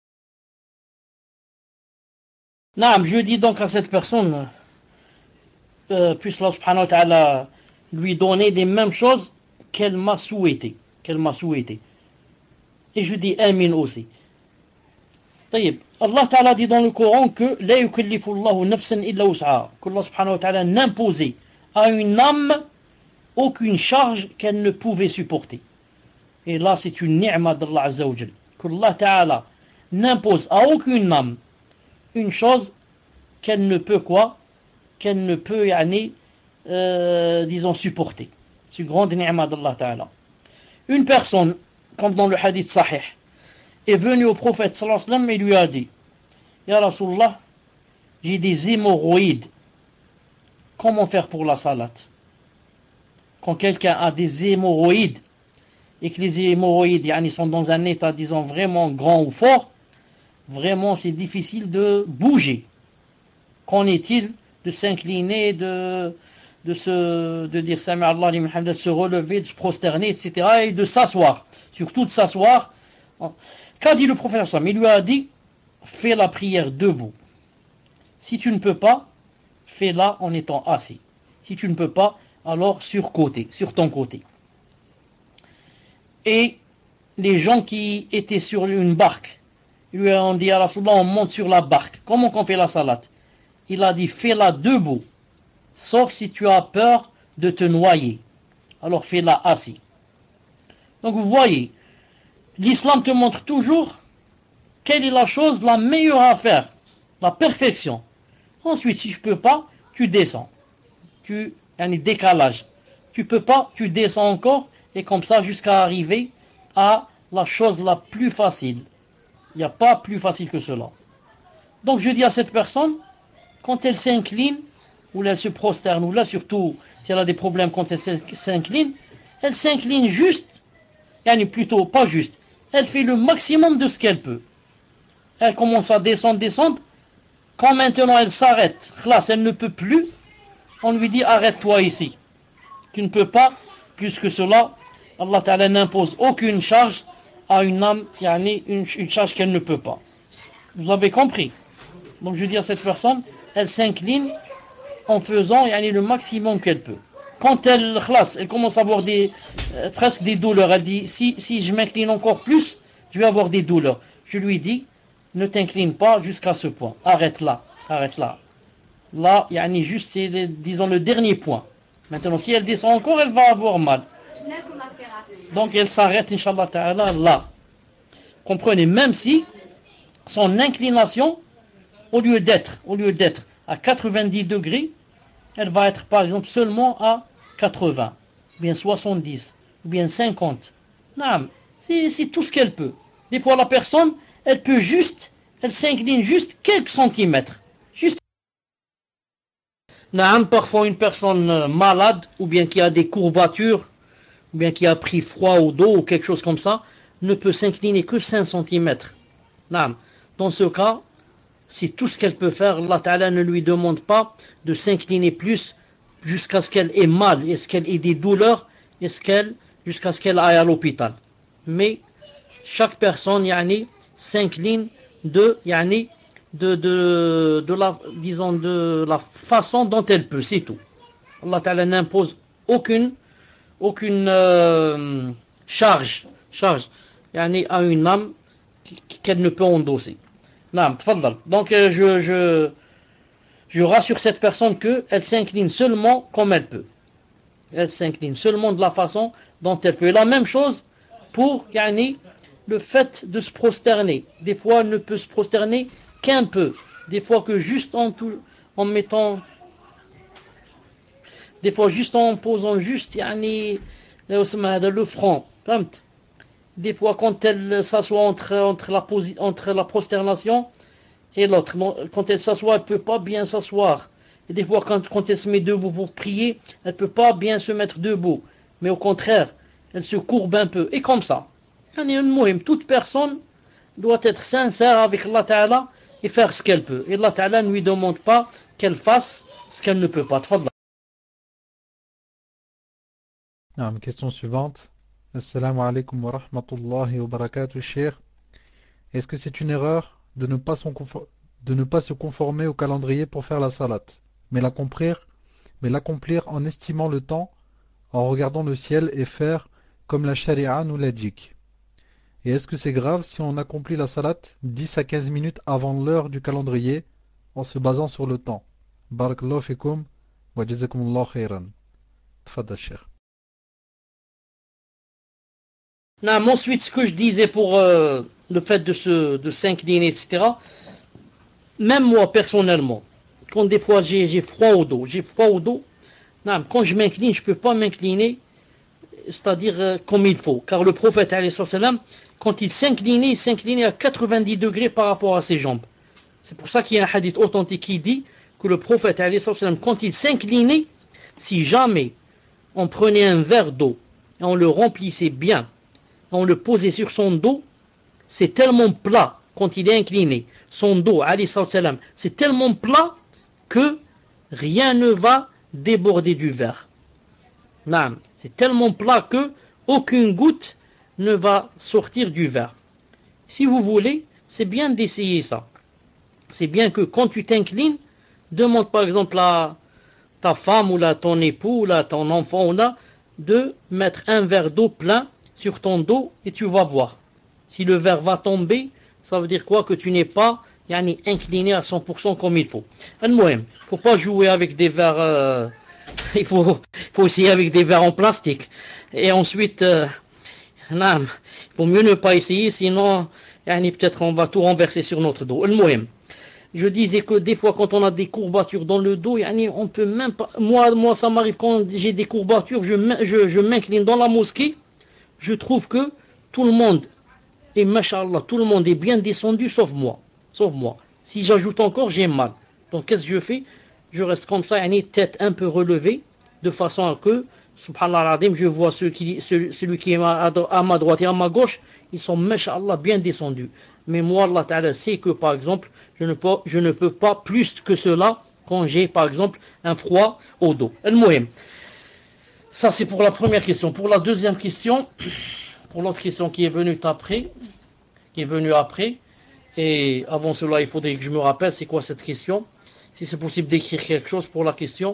Naam, je dis donc à cette personne, euh, puisse Allah subhanahu wa ta'ala lui donner les mêmes choses qu'elle m'a souhaité, qu'elle m'a souhaité. Et je dis amin aussi. طيب, Allah ta'ala dit dans le Coran que la yukallifu Allahu nafsan illa wus'aha, que Allah subhanahu wa ta'ala n'imposait à une âme aucune charge qu'elle ne pouvait supporter. Et là, c'est une ni'ma d'Allah Azza wa Jal, que Allah ta'ala n'impose à aucune âme une chose qu'elle ne peut quoi, qu'elle ne peut, yani, euh, disons, supporter. C'est une grande ni'ma d'Allah ta'ala. Une personne, comme dans le hadith sahih, est venue au prophète sallallahu alayhi wa sallam et lui a dit: Ya Rasulullah, j'ai des hémorroïdes. Comment faire pour la salat? Quand quelqu'un a des hémorroïdes et que les hémorroïdes yani, sont dans un état, disons, vraiment grand ou fort, vraiment c'est difficile de bouger. Qu'en est-il de s'incliner, de, de, se, de dire Sami Allah liman hamdah, de se relever, de se prosterner, et cetera, et de s'asseoir, surtout de s'asseoir. Qu'a dit le prophète sallallahu alayhi wa sallam? Il lui a dit: fais la prière debout. Si tu ne peux pas, fais-la en étant assis. Si tu ne peux pas, alors sur côté, sur ton côté. Et les gens qui étaient sur une barque, ils lui ont dit à Rasulullah: on monte sur la barque. Comment on fait la salat? Il a dit: fais-la debout, sauf si tu as peur de te noyer. Alors fais-la assis. Donc vous voyez, l'islam te montre toujours quelle est la chose la meilleure à faire, la perfection. Ensuite, si tu ne peux pas, tu descends. Tu as un décalage. Tu ne peux pas, tu descends encore, et comme ça jusqu'à arriver à la chose la plus facile. Il n'y a pas plus facile que cela. Donc je dis à cette personne, quand elle s'incline, ou elle se prosterne, ou là surtout si elle a des problèmes quand elle s'incline, elle s'incline juste, yani plutôt pas juste, elle fait le maximum de ce qu'elle peut. Elle commence à descendre, descendre, quand maintenant elle s'arrête, classe, elle ne peut plus, on lui dit: arrête-toi ici. Tu ne peux pas plus que cela. Allah Ta'ala n'impose aucune charge à une âme, yani une, une charge qu'elle ne peut pas. Vous avez compris? Donc je dis à cette personne, elle s'incline en faisant yani, le maximum qu'elle peut. Quand elle classe, elle commence à avoir des, euh, presque des douleurs. Elle dit: si, si je m'incline encore plus, je vais avoir des douleurs. Je lui dis: ne t'incline pas jusqu'à ce point. Arrête là, arrête là. Là, yani juste c'est, le, disons, le dernier point. Maintenant, si elle descend encore, elle va avoir mal. Donc elle s'arrête, Inch'Allah Ta'ala, là. Comprenez, même si son inclination, au lieu d'être, au lieu d'être à quatre-vingt-dix degrés, elle va être par exemple seulement à quatre-vingts, ou bien soixante-dix, ou bien cinquante. Non, c'est, c'est tout ce qu'elle peut. Des fois la personne, elle peut juste, elle s'incline juste quelques centimètres. Juste. Non, parfois une personne malade, ou bien qui a des courbatures, ou bien qui a pris froid au dos, ou quelque chose comme ça, ne peut s'incliner que cinq centimètres. Non. Dans ce cas, c'est tout ce qu'elle peut faire. Allah Ta'ala ne lui demande pas de s'incliner plus jusqu'à ce qu'elle ait mal, est-ce qu'elle ait des douleurs, est-ce qu'elle, jusqu'à ce qu'elle aille à l'hôpital. Mais chaque personne, yani, s'incline de, yani, de, de, de la, disons, de la façon dont elle peut, c'est tout. Allah Ta'ala n'impose aucune, aucune euh, charge, charge, yani, à une âme qu'elle ne peut endosser. Naam, tfaddal. Donc euh, je, je, je rassure cette personne qu'elle s'incline seulement comme elle peut. Elle s'incline seulement de la façon dont elle peut. Et la même chose pour yani, le fait de se prosterner. Des fois, elle ne peut se prosterner qu'un peu. Des fois que juste en, tout, en mettant... Des fois juste en posant juste yani, le front. Des fois quand elle s'assoit entre, entre, la, posi, entre la prosternation et l'autre. Quand elle s'assoit, elle ne peut pas bien s'asseoir. Et des fois quand, quand elle se met debout pour prier, elle ne peut pas bien se mettre debout. Mais au contraire, elle se courbe un peu. Et comme ça. Toute personne doit être sincère avec Allah Ta'ala et faire ce qu'elle peut. Et Allah Ta'ala ne lui demande pas qu'elle fasse ce qu'elle ne peut pas. Ah, question suivante. Assalamu alaikum wa rahmatullahi wa barakatuh, Cheikh. Est-ce que c'est une erreur de ne pas, de ne pas se conformer au calendrier pour faire la salat, mais l'accomplir, mais l'accomplir en estimant le temps, en regardant le ciel et faire comme la charia nous l'indique? Et est-ce que c'est grave si on accomplit la salat dix à quinze minutes avant l'heure du calendrier en se basant sur le temps? Barakallahu fikum wa jazakumullahu khairan. Tfaddal, Cheikh. Non, ensuite, ce que je disais pour euh, le fait de se de s'incliner, et cetera. Même moi, personnellement, quand des fois j'ai, j'ai froid au dos, j'ai froid au dos, non, quand je m'incline, je ne peux pas m'incliner, c'est-à-dire euh, comme il faut. Car le prophète, alayhi salam, quand il s'inclinait, il s'inclinait à quatre-vingt-dix degrés par rapport à ses jambes. C'est pour ça qu'il y a un hadith authentique qui dit que le prophète, alayhi salam, quand il s'inclinait, si jamais on prenait un verre d'eau et on le remplissait bien, on le posait sur son dos, c'est tellement plat quand il est incliné, son dos, alayhi salam, c'est tellement plat que rien ne va déborder du verre. Non, c'est tellement plat que aucune goutte ne va sortir du verre. Si vous voulez, c'est bien d'essayer ça. C'est bien que quand tu t'inclines, demande par exemple à ta femme ou à ton époux ou à ton enfant ou là, de mettre un verre d'eau plein sur ton dos et tu vas voir. Si le verre va tomber, ça veut dire quoi? Que tu n'es pas yani, incliné à cent pour cent comme il faut. Il ne faut pas jouer avec des verres, euh, il, faut, il faut essayer avec des verres en plastique. Et ensuite, euh, non, il faut mieux ne pas essayer, sinon yani, peut-être on va tout renverser sur notre dos. Il Je disais que des fois quand on a des courbatures dans le dos, yani, on peut même pas... Moi, moi ça m'arrive quand j'ai des courbatures, je, je, je m'incline dans la mosquée, je trouve que tout le monde, et mashallah, tout le monde est bien descendu sauf moi. Sauf moi. Si j'ajoute encore, j'ai mal. Donc qu'est-ce que je fais? Je reste comme ça, yani, tête un peu relevée, de façon à que, subhanallah al-adim, je vois ceux qui, celui, celui qui est à ma droite et à ma gauche, ils sont, mashallah, bien descendus. Mais moi, Allah Ta'ala sait que, par exemple, je ne peux, je ne peux pas plus que cela quand j'ai, par exemple, un froid au dos. Al-Muhim. Ça, c'est pour la première question. Pour la deuxième question, pour l'autre question qui est venue après, qui est venue après, et avant cela, il faudrait que je me rappelle c'est quoi cette question. Si c'est possible d'écrire quelque chose pour la question.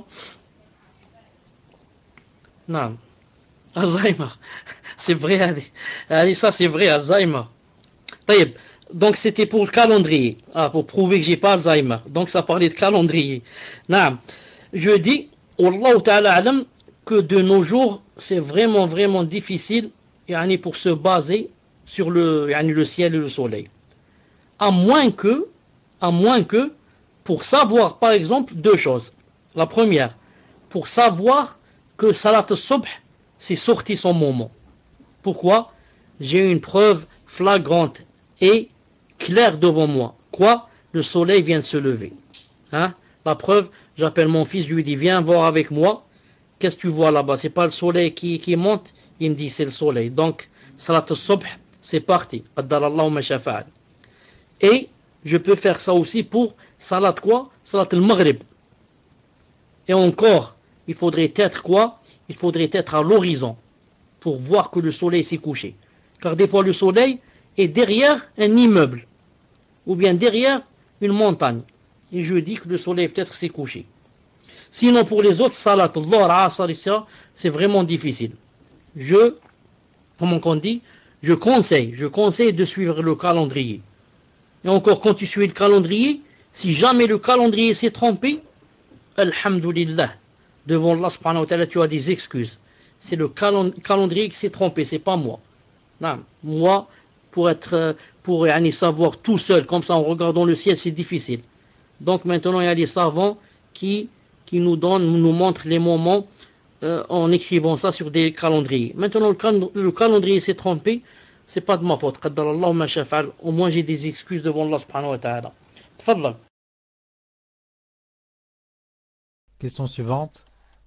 Non. Alzheimer. C'est vrai, allez. Allez, ça c'est vrai, Alzheimer. Taïb. Donc c'était pour le calendrier. Ah, pour prouver que j'ai pas Alzheimer. Donc ça parlait de calendrier. Non. Je dis, Wallahu ta'ala alam, que de nos jours, c'est vraiment, vraiment difficile yani, pour se baser sur le, yani, le ciel et le soleil. À moins que, à moins que, pour savoir, par exemple, deux choses. La première, pour savoir que Salat al-Subh, c'est sorti son moment. Pourquoi? J'ai une preuve flagrante et claire devant moi. Quoi? Le soleil vient de se lever. Hein? La preuve, j'appelle mon fils, je lui dis, viens voir avec moi. Qu'est-ce que tu vois là-bas? C'est pas le soleil qui, qui monte? Il me dit, c'est le soleil. Donc, Salat al-Subh, c'est parti. Addalallahu ma shafa'al. Et je peux faire ça aussi pour Salat quoi? Salat al-Maghrib. Et encore, il faudrait être quoi? Il faudrait être à l'horizon pour voir que le soleil s'est couché. Car des fois, le soleil est derrière un immeuble ou bien derrière une montagne. Et je dis que le soleil peut-être s'est couché. Sinon, pour les autres, Salat, Dhuhr, Asr, et cetera, c'est vraiment difficile. Je, comment on dit, je conseille, je conseille de suivre le calendrier. Et encore, quand tu suis le calendrier, si jamais le calendrier s'est trompé, alhamdulillah, devant Allah subhanahu wa ta'ala, tu as des excuses. C'est le calendrier qui s'est trompé, c'est pas moi. Non, moi, pour être, pour yani, savoir tout seul, comme ça en regardant le ciel, c'est difficile. Donc maintenant, il y a les savants qui, qui nous donnent, nous montrent les moments euh, en écrivant ça sur des calendriers. Maintenant, le, cal le calendrier s'est trompé, c'est pas de ma faute. Qaddarallahu ma shafa'al. Au moins, j'ai des excuses devant Allah subhanahu wa ta'ala. Tfadlal. Question suivante.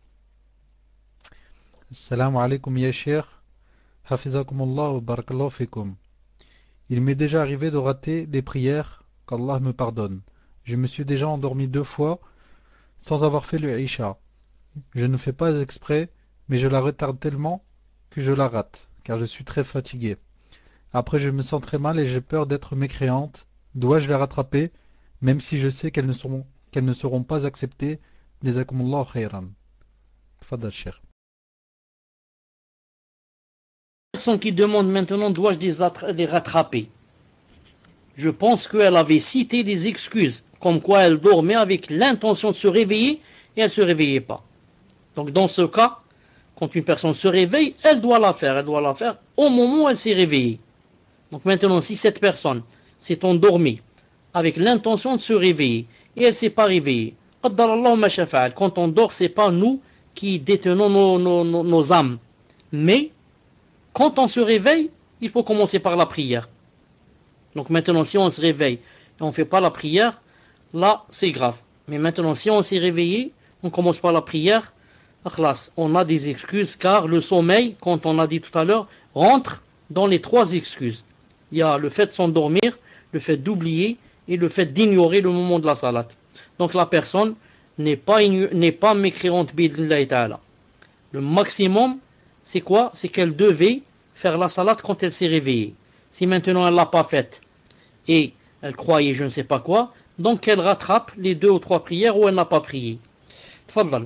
Assalamu alaikum ya Cheikh. Hafizakumullah wa barakallahu fikum. Il m'est déjà arrivé de rater des prières, qu'Allah me pardonne. Je me suis déjà endormi deux fois sans avoir fait le Isha. Je ne fais pas exprès, mais je la retarde tellement que je la rate, car je suis très fatigué. Après, je me sens très mal et j'ai peur d'être mécréante. Dois-je les rattraper, même si je sais qu'elles ne seront, qu'elles ne seront pas acceptées? Jazakumullahu khayran. Tfadal Cheikh. Personne qui demande maintenant, dois-je les rattraper? Je pense qu'elle avait cité des excuses, comme quoi elle dormait avec l'intention de se réveiller et elle ne se réveillait pas. Donc dans ce cas, quand une personne se réveille, elle doit la faire, elle doit la faire au moment où elle s'est réveillée. Donc maintenant, si cette personne s'est endormie avec l'intention de se réveiller et elle ne s'est pas réveillée, quand on dort, ce n'est pas nous qui détenons nos, nos, nos, nos âmes. Mais quand on se réveille, il faut commencer par la prière. Donc maintenant, si on se réveille et on ne fait pas la prière, là, c'est grave. Mais maintenant, si on s'est réveillé, on commence par la prière, on a des excuses, car le sommeil, quand on a dit tout à l'heure, rentre dans les trois excuses. Il y a le fait de s'endormir, le fait d'oublier et le fait d'ignorer le moment de la salat. Donc la personne n'est pas, n'est pas mécréante bi'idhnillahi ta'ala. Le maximum, c'est quoi? C'est qu'elle devait faire la salat quand elle s'est réveillée. Si maintenant elle ne l'a pas faite et elle croyait je ne sais pas quoi, donc elle rattrape les deux ou trois prières où elle n'a pas prié. Tfadlal.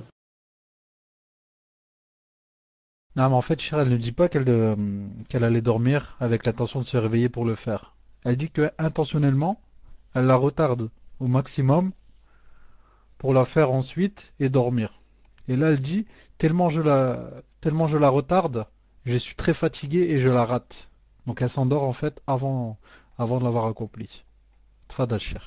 Non, mais en fait, Cheikh, elle ne dit pas qu'elle euh, qu'elle allait dormir avec l'intention de se réveiller pour le faire. Elle dit que intentionnellement, elle la retarde au maximum pour la faire ensuite et dormir. Et là, elle dit, tellement je la, tellement je la retarde, je suis très fatigué et je la rate. Donc elle s'endort en fait avant, avant de l'avoir accomplie. Tfadal Cheikh.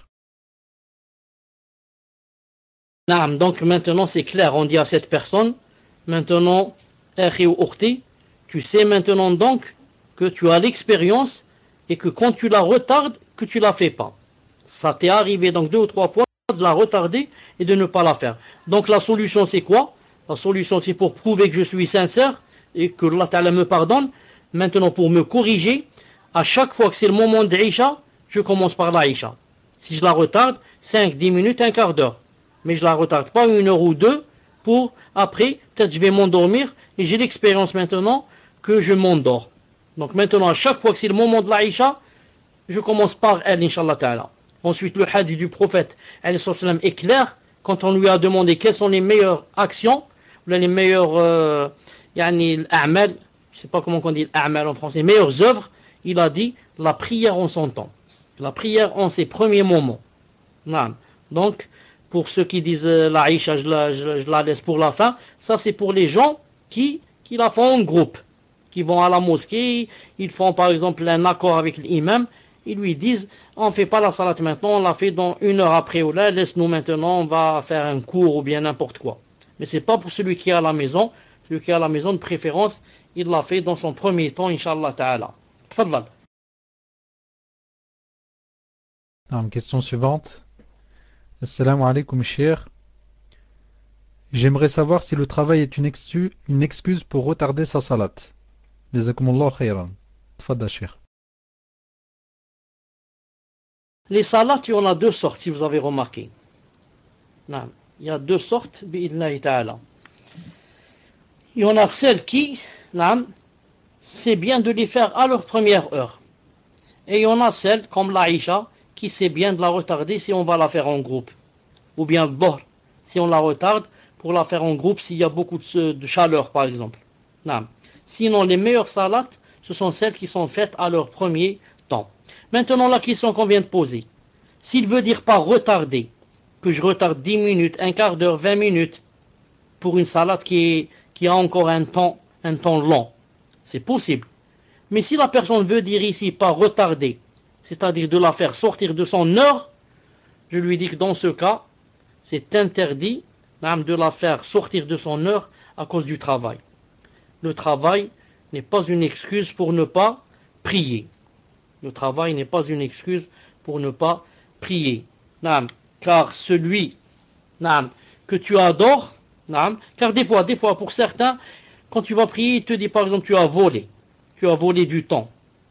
Naam, donc maintenant c'est clair, on dit à cette personne, maintenant, akhi ou ukhti, tu sais maintenant donc que tu as l'expérience et que quand tu la retardes, que tu la fais pas. Ça t'est arrivé donc deux ou trois fois de la retarder et de ne pas la faire. Donc la solution c'est quoi? La solution c'est pour prouver que je suis sincère et que Allah Ta'ala me pardonne. Maintenant pour me corriger, à chaque fois que c'est le moment de Isha, je commence par la Isha. Si je la retarde, cinq, dix minutes, un quart d'heure. Mais je la retarde pas une heure ou deux pour après, peut-être je vais m'endormir et j'ai l'expérience maintenant que je m'endors. Donc maintenant à chaque fois que c'est le moment de la Isha, je commence par elle, Inch'Allah Ta'ala. Ensuite, le hadith du prophète est clair quand on lui a demandé quelles sont les meilleures actions, les meilleures euh, yani, l'a'mal, je ne sais pas comment on dit l'a'mal en français, les meilleures œuvres, il a dit la prière en son temps. La prière en ses premiers moments. Donc, pour ceux qui disent euh, la Aïcha, je la, je, je la laisse pour la fin, ça c'est pour les gens qui, qui la font en groupe, qui vont à la mosquée, ils font par exemple un accord avec l'imam, ils lui disent, on ne fait pas la salat maintenant, on la fait dans une heure après ou là, laisse-nous maintenant, on va faire un cours ou bien n'importe quoi. Mais c'est pas pour celui qui est à la maison, celui qui est à la maison de préférence, il l'a fait dans son premier temps, Inch'Allah Ta'ala. Tfadlal. Question suivante. Assalamu alaikum Cheikh. J'aimerais savoir si le travail est une excuse, une excuse pour retarder sa salat. Jazakumullahu khayran. Tfadal Cheikh. Les salats, il y en a deux sortes, si vous avez remarqué. Non, il y a deux sortes, bi'idhnillahi ta'ala. Il y en a celles qui, non, c'est bien de les faire à leur première heure. Et il y en a celles, comme l'Aïcha, qui c'est bien de la retarder si on va la faire en groupe. Ou bien le Dhuhr, si on la retarde pour la faire en groupe s'il y a beaucoup de, de chaleur, par exemple. Non. Sinon, les meilleures salats ce sont celles qui sont faites à leur premier temps. Maintenant, la question qu'on vient de poser, s'il veut dire par retarder, que je retarde dix minutes, un quart d'heure, vingt minutes, pour une salade qui, est, qui a encore un temps, un temps long, c'est possible. Mais si la personne veut dire ici par retarder, c'est-à-dire de la faire sortir de son heure, je lui dis que dans ce cas, c'est interdit de la faire sortir de son heure à cause du travail. Le travail n'est pas une excuse pour ne pas prier. Le travail n'est pas une excuse pour ne pas prier. Car celui que tu adores, car des fois, des fois pour certains, quand tu vas prier, il te dit par exemple tu as volé. Tu as volé du temps.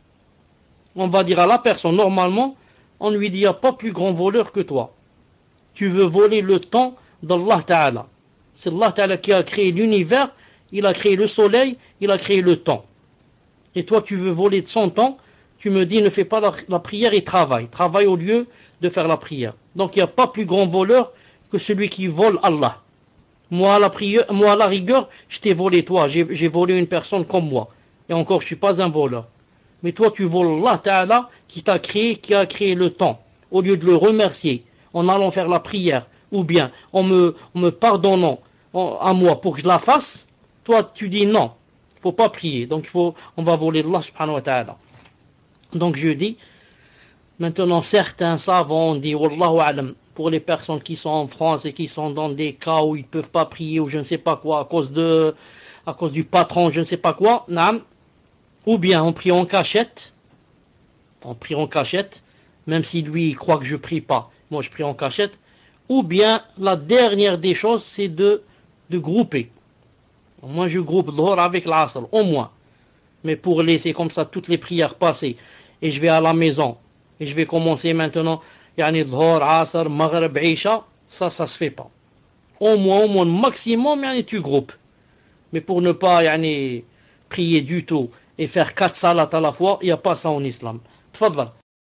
On va dire à la personne, normalement, on lui dit il n'y a pas plus grand voleur que toi. Tu veux voler le temps d'Allah Ta'ala. C'est Allah Ta'ala qui a créé l'univers, il a créé le soleil, il a créé le temps. Et toi tu veux voler de son temps, tu me dis ne fais pas la, la prière et travaille. Travaille au lieu de faire la prière. Donc il n'y a pas plus grand voleur que celui qui vole Allah. Moi à la, prière, moi, à la rigueur, je t'ai volé toi, j'ai, j'ai volé une personne comme moi. Et encore, je ne suis pas un voleur. Mais toi tu voles Allah Ta'ala qui t'a créé, qui a créé le temps. Au lieu de le remercier en allant faire la prière, ou bien en me, en me pardonnant en, à moi pour que je la fasse, toi tu dis non, il ne faut pas prier, donc il faut, on va voler Allah subhanahu wa ta'ala. Donc je dis, maintenant certains savants disent, Wallahu alam, pour les personnes qui sont en France et qui sont dans des cas où ils ne peuvent pas prier ou je ne sais pas quoi, à cause, de, à cause du patron, je ne sais pas quoi, naam, ou bien on prie en cachette, on prie en cachette, même si lui il croit que je ne prie pas, moi je prie en cachette, ou bien la dernière des choses c'est de, de grouper. Moi je groupe Dhuhr avec l'Asr, au moins. Mais pour laisser comme ça toutes les prières passer, et je vais à la maison, et je vais commencer maintenant, yani Dhuhr, Asr, Maghrib, Isha, ça, ça se fait pas. Au moins, au moins, maximum, yani, tu groupes. Mais pour ne pas yani, prier du tout, et faire quatre salats à la fois, il n'y a pas ça en islam. Tfadal.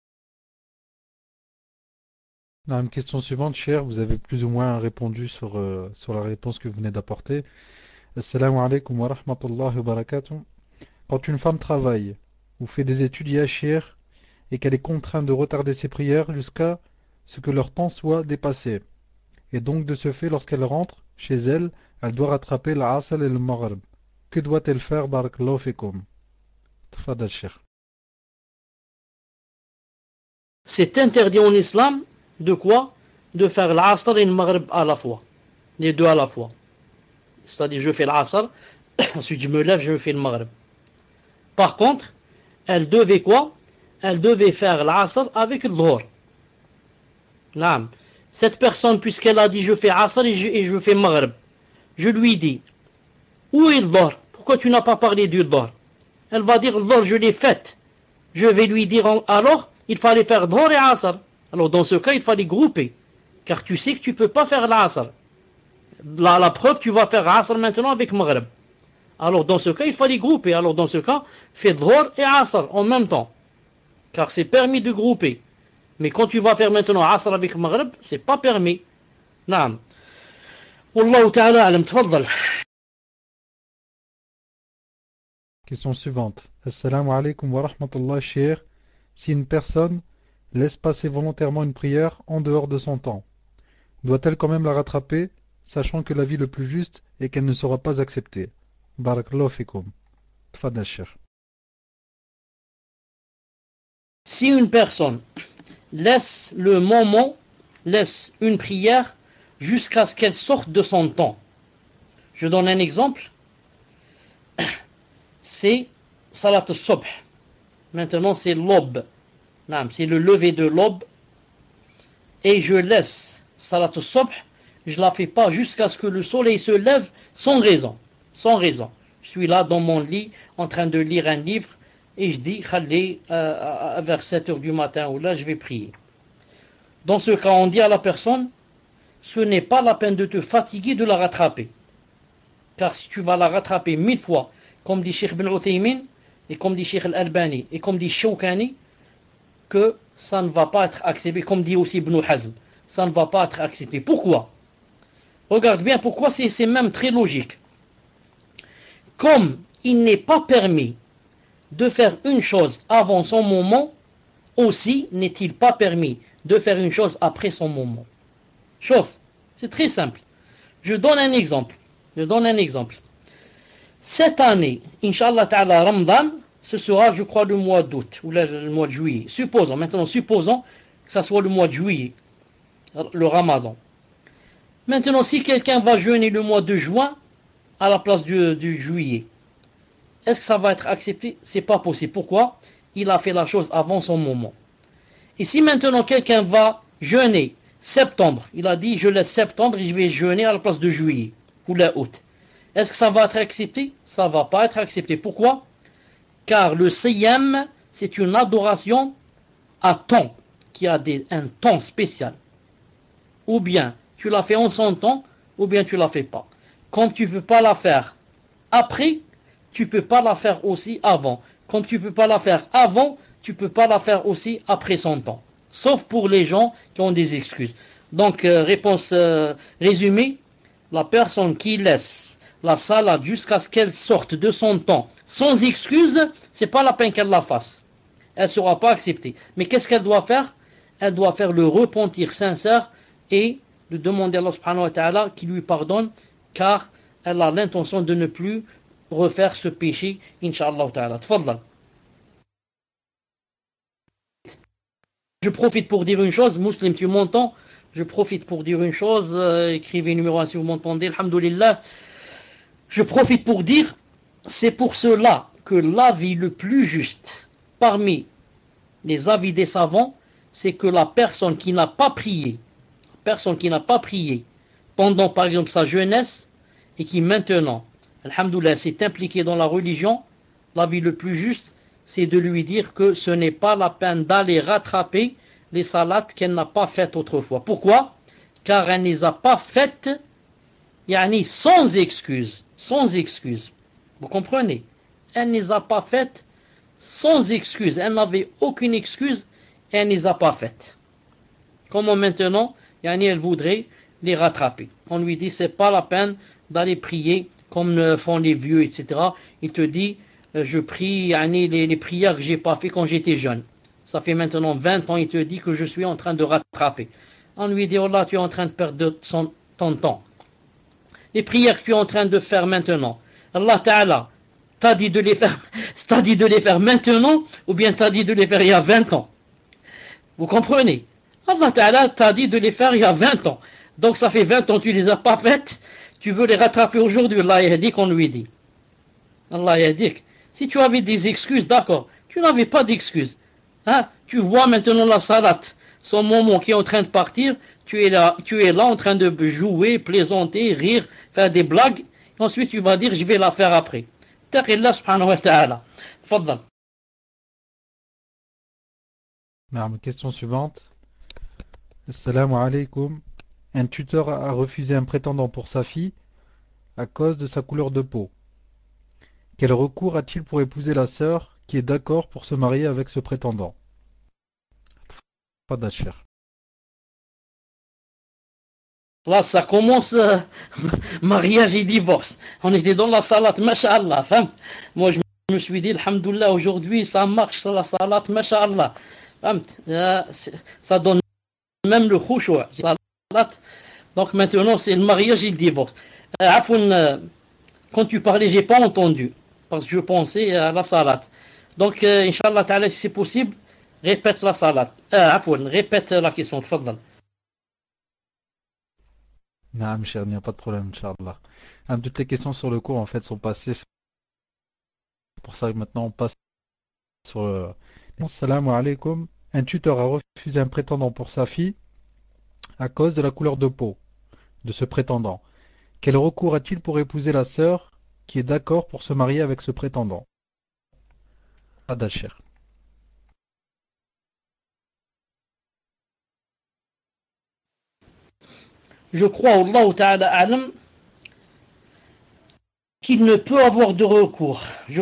Une question suivante, cher, vous avez plus ou moins répondu sur, euh, sur la réponse que vous venez d'apporter. Assalamu alaikum wa rahmatullahi wa barakatuh. Quand une femme travaille ou fait des études yachir et qu'elle est contrainte de retarder ses prières jusqu'à ce que leur temps soit dépassé, et donc de ce fait, lorsqu'elle rentre chez elle, elle doit rattraper l'asr et le maghrib. Que doit-elle faire, barakallahu fikum? Tfadal, cher. C'est interdit en islam de quoi? De faire l'asr et le maghrib à la fois. Les deux à la fois. C'est-à-dire je fais l'asr, ensuite je me lève, je fais le maghrib. Par contre, elle devait quoi? Elle devait faire l'asr avec le dhuhr. Naam. Cette personne, puisqu'elle a dit je fais asr et je, et je fais maghrib, je lui dis, où est le dhuhr? Pourquoi tu n'as pas parlé du dhuhr? Elle va dire, le dhuhr je l'ai fait. Je vais lui dire, alors, il fallait faire dhuhr et asr. Alors dans ce cas, il fallait grouper. Car tu sais que tu ne peux pas faire l'asr. La, la preuve, tu vas faire asr maintenant avec maghrib. Alors dans ce cas, il fallait grouper. Alors dans ce cas, fais dhuhr et asr en même temps. Car c'est permis de grouper. Mais quand tu vas faire maintenant asr avec maghrib, c'est pas permis. Naam. Wallahu ta'ala alam, tfaddal. Question suivante. Assalamu alaikum wa rahmatullah, cher. Si une personne laisse passer volontairement une prière en dehors de son temps, doit-elle quand même la rattraper, sachant que l'avis le plus juste est qu'elle ne sera pas acceptée? Barakallahu fikum. Tfadal, cher. Si une personne laisse le moment, laisse une prière jusqu'à ce qu'elle sorte de son temps. Je donne un exemple. C'est Salat al-Subh. Maintenant c'est l'aube. C'est le lever de l'aube. Et je laisse Salat al-Subh, je ne la fais pas jusqu'à ce que le soleil se lève sans raison. Sans raison. Je suis là dans mon lit en train de lire un livre et je dis, Khalé, euh, vers sept heures du matin ou là, je vais prier. Dans ce cas, on dit à la personne, ce n'est pas la peine de te fatiguer de la rattraper. Car si tu vas la rattraper mille fois, comme dit Cheikh Ibn Uthaymin, et comme dit Cheikh Al-Albani, et comme dit Shawkani, que ça ne va pas être accepté, comme dit aussi Ibn Hazm, ça ne va pas être accepté. Pourquoi? Regarde bien pourquoi, c'est même très logique. Comme il n'est pas permis de faire une chose avant son moment, aussi n'est-il pas permis de faire une chose après son moment. Chauffe, c'est très simple. Je donne un exemple. Je donne un exemple. Cette année, Inch'Allah Ta'ala Ramadan, ce sera, je crois, le mois d'août ou le, le mois de juillet. Supposons, maintenant, supposons que ça soit le mois de juillet, le Ramadan. Maintenant, si quelqu'un va jeûner le mois de juin à la place du, du juillet, est-ce que ça va être accepté? C'est pas possible. Pourquoi? Il a fait la chose avant son moment. Et si maintenant quelqu'un va jeûner septembre, il a dit je laisse septembre et je vais jeûner à la place de juillet ou la août. Est-ce que ça va être accepté? Ça ne va pas être accepté. Pourquoi? Car le siyam, c'est une adoration à temps, qui a des, un temps spécial. Ou bien tu l'as fait en son temps, ou bien tu ne la fais pas. Comme tu ne peux pas la faire après, tu ne peux pas la faire aussi avant. Comme tu ne peux pas la faire avant, tu ne peux pas la faire aussi après son temps. Sauf pour les gens qui ont des excuses. Donc, euh, réponse euh, résumée, la personne qui laisse la salade jusqu'à ce qu'elle sorte de son temps sans excuse, c'est pas la peine qu'elle la fasse. Elle ne sera pas acceptée. Mais qu'est-ce qu'elle doit faire? Elle doit faire le repentir sincère et de demander à Allah subhanahu wa ta'ala qu'il lui pardonne, car elle a l'intention de ne plus refaire ce péché, Inch'Allah ta'ala. Tfadlal. Je profite pour dire une chose, Muslim, tu m'entends? Je profite pour dire une chose, euh, écrivez numéro un si vous m'entendez, alhamdoulilah. Je profite pour dire, c'est pour cela que l'avis le plus juste parmi les avis des savants, c'est que la personne qui n'a pas prié, la personne qui n'a pas prié pendant par exemple sa jeunesse et qui maintenant, alhamdoulilah, s'est impliquée dans la religion, l'avis le plus juste, c'est de lui dire que ce n'est pas la peine d'aller rattraper les salades qu'elle n'a pas faites autrefois. Pourquoi? Car elle ne les a pas faites yani, sans excuse. Sans excuse. Vous comprenez? Elle ne les a pas faites sans excuse. Elle n'avait aucune excuse et elle ne les a pas faites. Comment maintenant, yani, elle voudrait les rattraper? On lui dit, c'est pas la peine d'aller prier comme font les vieux, et cetera. Il te dit, je prie yani, les, les prières que j'ai pas fait quand j'étais jeune. Ça fait maintenant vingt ans, il te dit que je suis en train de rattraper. On lui dit, oh là, tu es en train de perdre son, ton temps. Les prières que tu es en train de faire maintenant, Allah Ta'ala t'a dit de les faire, t'a dit de les faire maintenant, ou bien t'a dit de les faire il y a vingt ans. Vous comprenez? Allah Ta'ala t'a dit de les faire il y a vingt ans. Donc ça fait vingt ans, tu les as pas faites, tu veux les rattraper aujourd'hui. Allah a dit qu'on lui dit. Allah a dit que si tu avais des excuses, d'accord, tu n'avais pas d'excuses. Hein? Tu vois maintenant la salade, son moment qui est en train de partir, tu es là, tu es là en train de jouer, plaisanter, rire, faire des blagues, et ensuite tu vas dire je vais la faire après. Taqillah subhanahu wa ta'ala. Fadal. Question suivante. Assalamu alaikum. Un tuteur a refusé un prétendant pour sa fille à cause de sa couleur de peau. Quel recours a-t-il pour épouser la sœur qui est d'accord pour se marier avec ce prétendant? Pas d'achère. Là, ça commence euh, mariage et divorce. On était dans la salade, masha'Allah. Femme. Moi, je me suis dit, alhamdoulilah, aujourd'hui, ça marche, la salade, masha'Allah. Euh, ça donne même le khushu'. Donc maintenant, c'est le mariage et le divorce. Euh, Afoun, euh, quand tu parlais, j'ai pas entendu. Parce que je pensais à la salade. Donc, euh, Inch'Allah ta'ala, si c'est possible, répète la salade. Euh, Afoun, répète la question. Tfadal. Non, cher, il n'y a pas de problème, Inch'Allah. Toutes les questions sur le cours, en fait, sont passées. C'est pour ça que maintenant, on passe sur le... Assalamu alaikum. Un tuteur a refusé un prétendant pour sa fille à cause de la couleur de peau de ce prétendant. Quel recours a-t-il pour épouser la sœur qui est d'accord pour se marier avec ce prétendant? Pas d'achère. Je crois, Allah Ta'ala Alam, qu'il ne peut avoir de recours. Je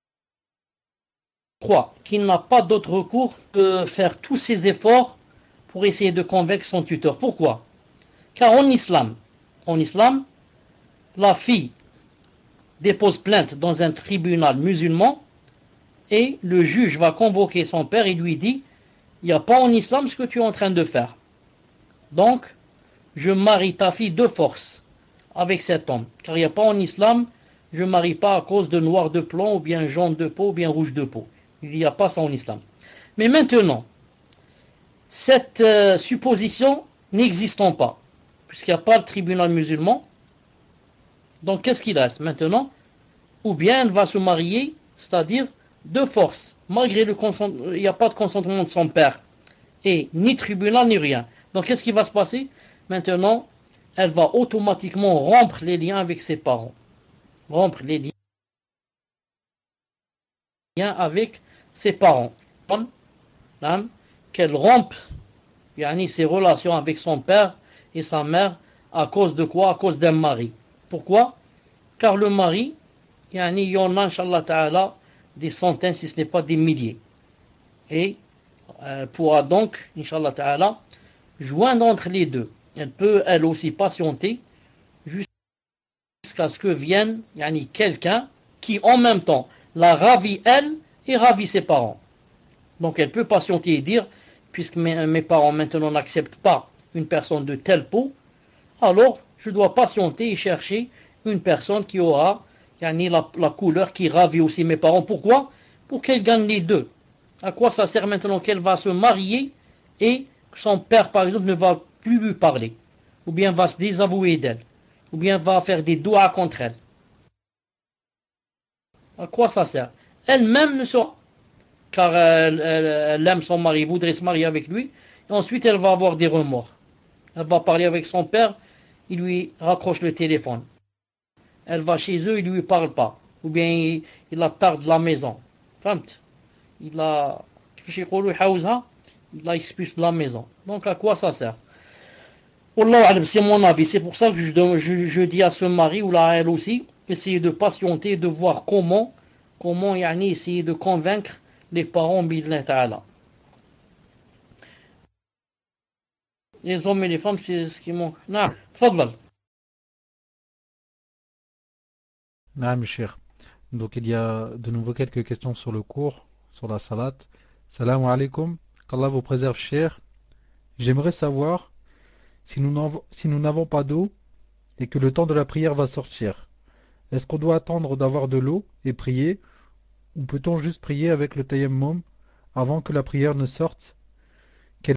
crois qu'il n'a pas d'autre recours que faire tous ses efforts pour essayer de convaincre son tuteur. Pourquoi? Car en islam, en islam, la fille dépose plainte dans un tribunal musulman et le juge va convoquer son père et lui dit, il n'y a pas en islam ce que tu es en train de faire. Donc, je marie ta fille de force avec cet homme. Car il n'y a pas en islam, je ne marie pas à cause de noir de plomb, ou bien jaune de peau, ou bien rouge de peau. Il n'y a pas ça en islam. Mais maintenant, cette euh, supposition n'existant pas, puisqu'il n'y a pas de tribunal musulman, donc qu'est-ce qu'il reste maintenant? Ou bien elle va se marier, c'est-à-dire de force, malgré le consentement, il n'y a pas de consentement de son père, et ni tribunal ni rien. Donc qu'est-ce qui va se passer? Maintenant, elle va automatiquement rompre les liens avec ses parents. Rompre les liens avec ses parents. Qu'elle rompe yani, ses relations avec son père et sa mère à cause de quoi? À cause d'un mari. Pourquoi? Car le mari, yani, il y en a, Inch'Allah Ta'ala, des centaines, si ce n'est pas des milliers. Et elle pourra donc, Inch'Allah Ta'ala, joindre entre les deux. Elle peut, elle aussi, patienter jusqu'à ce que vienne yani, quelqu'un qui, en même temps, la ravit elle et ravit ses parents. Donc elle peut patienter et dire, puisque mes, mes parents maintenant n'acceptent pas une personne de telle peau, alors je dois patienter et chercher une personne qui aura yani, la, la couleur qui ravit aussi mes parents. Pourquoi? Pour qu'elle gagne les deux. À quoi ça sert maintenant qu'elle va se marier et que son père, par exemple, ne va plus lui parler, ou bien va se désavouer d'elle, ou bien va faire des doigts contre elle? À quoi ça sert? Elle-même ne sera, car elle, elle, elle aime son mari, voudrait se marier avec lui, et ensuite elle va avoir des remords. Elle va parler avec son père, il lui raccroche le téléphone. Elle va chez eux, il ne lui parle pas, ou bien il, il la tarde de la maison. Il la, il la expulse de la maison. Donc à quoi ça sert? C'est mon avis, c'est pour ça que je, je, je dis à ce mari, ou à elle aussi, essayer de patienter, de voir comment, comment yani, essayer de convaincre les parents, bi'idhnillah ta'ala. Les hommes et les femmes, c'est ce qui manque. Non, tfaddal. Naam, Cheikh. Donc il y a de nouveau quelques questions sur le cours, sur la salat. Salam alaikum, qu'Allah vous préserve, Cheikh. J'aimerais savoir si nous n'avons si nous n'avons pas d'eau et que le temps de la prière va sortir. Est-ce qu'on doit attendre d'avoir de l'eau et prier, ou peut-on juste prier avec le tayammum avant que la prière ne sorte? Quel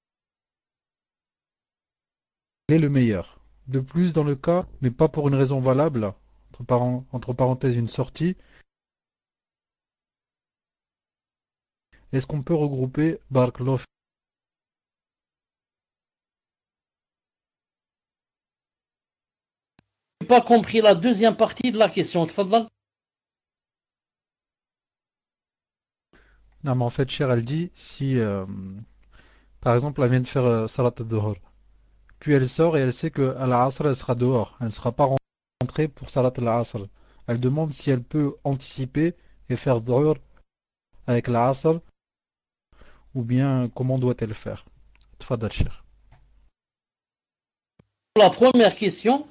est le meilleur? De plus, dans le cas, mais pas pour une raison valable, entre, parent, entre parenthèses une sortie, est-ce qu'on peut regrouper Barakallahu? Je n'ai pas compris la deuxième partie de la question. Tfaddal. Non, mais en fait, Cher, elle dit si, euh, par exemple, elle vient de faire euh, Salat al-Dhuhr, puis elle sort et elle sait qu'à l'Asr, elle sera dehors, elle ne sera pas rentrée pour Salat al-Asr. Elle demande si elle peut anticiper et faire Dhuhr avec l'Asr, ou bien comment doit-elle faire? Tfadal, Cher. La première question,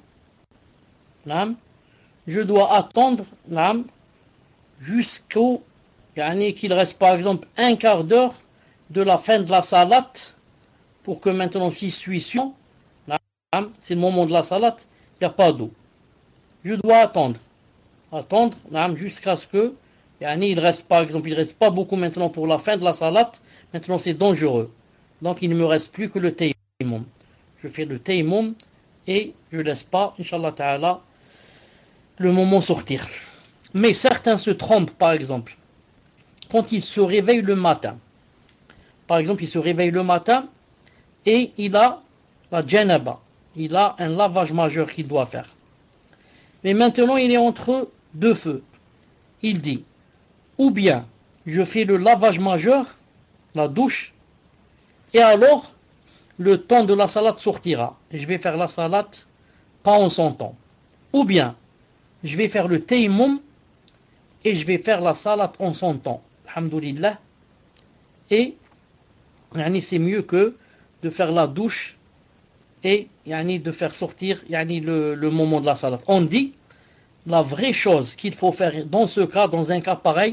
je dois attendre jusqu'au yani, qu'il reste par exemple un quart d'heure de la fin de la salat pour que maintenant si je suis sûr, c'est le moment de la salat, il n'y a pas d'eau. Je dois attendre. Attendre jusqu'à ce que yani, il reste par exemple, il reste pas beaucoup maintenant pour la fin de la salat, maintenant c'est dangereux. Donc il ne me reste plus que le tayammum. Je fais le tayammum et je ne laisse pas, Inch'Allah Ta'ala, le moment sortir. Mais certains se trompent, par exemple, quand ils se réveillent le matin. Par exemple, il se réveille le matin et il a la janaba. Il a un lavage majeur qu'il doit faire. Mais maintenant, il est entre deux feux. Il dit, ou bien je fais le lavage majeur, la douche, et alors le temps de la salat sortira. Et je vais faire la salat pas en son temps. Ou bien je vais faire le tayammum et je vais faire la salat en son temps. Alhamdulillah. Et yani, c'est mieux que de faire la douche et yani, de faire sortir yani, le, le moment de la salat. On dit, la vraie chose qu'il faut faire dans ce cas, dans un cas pareil,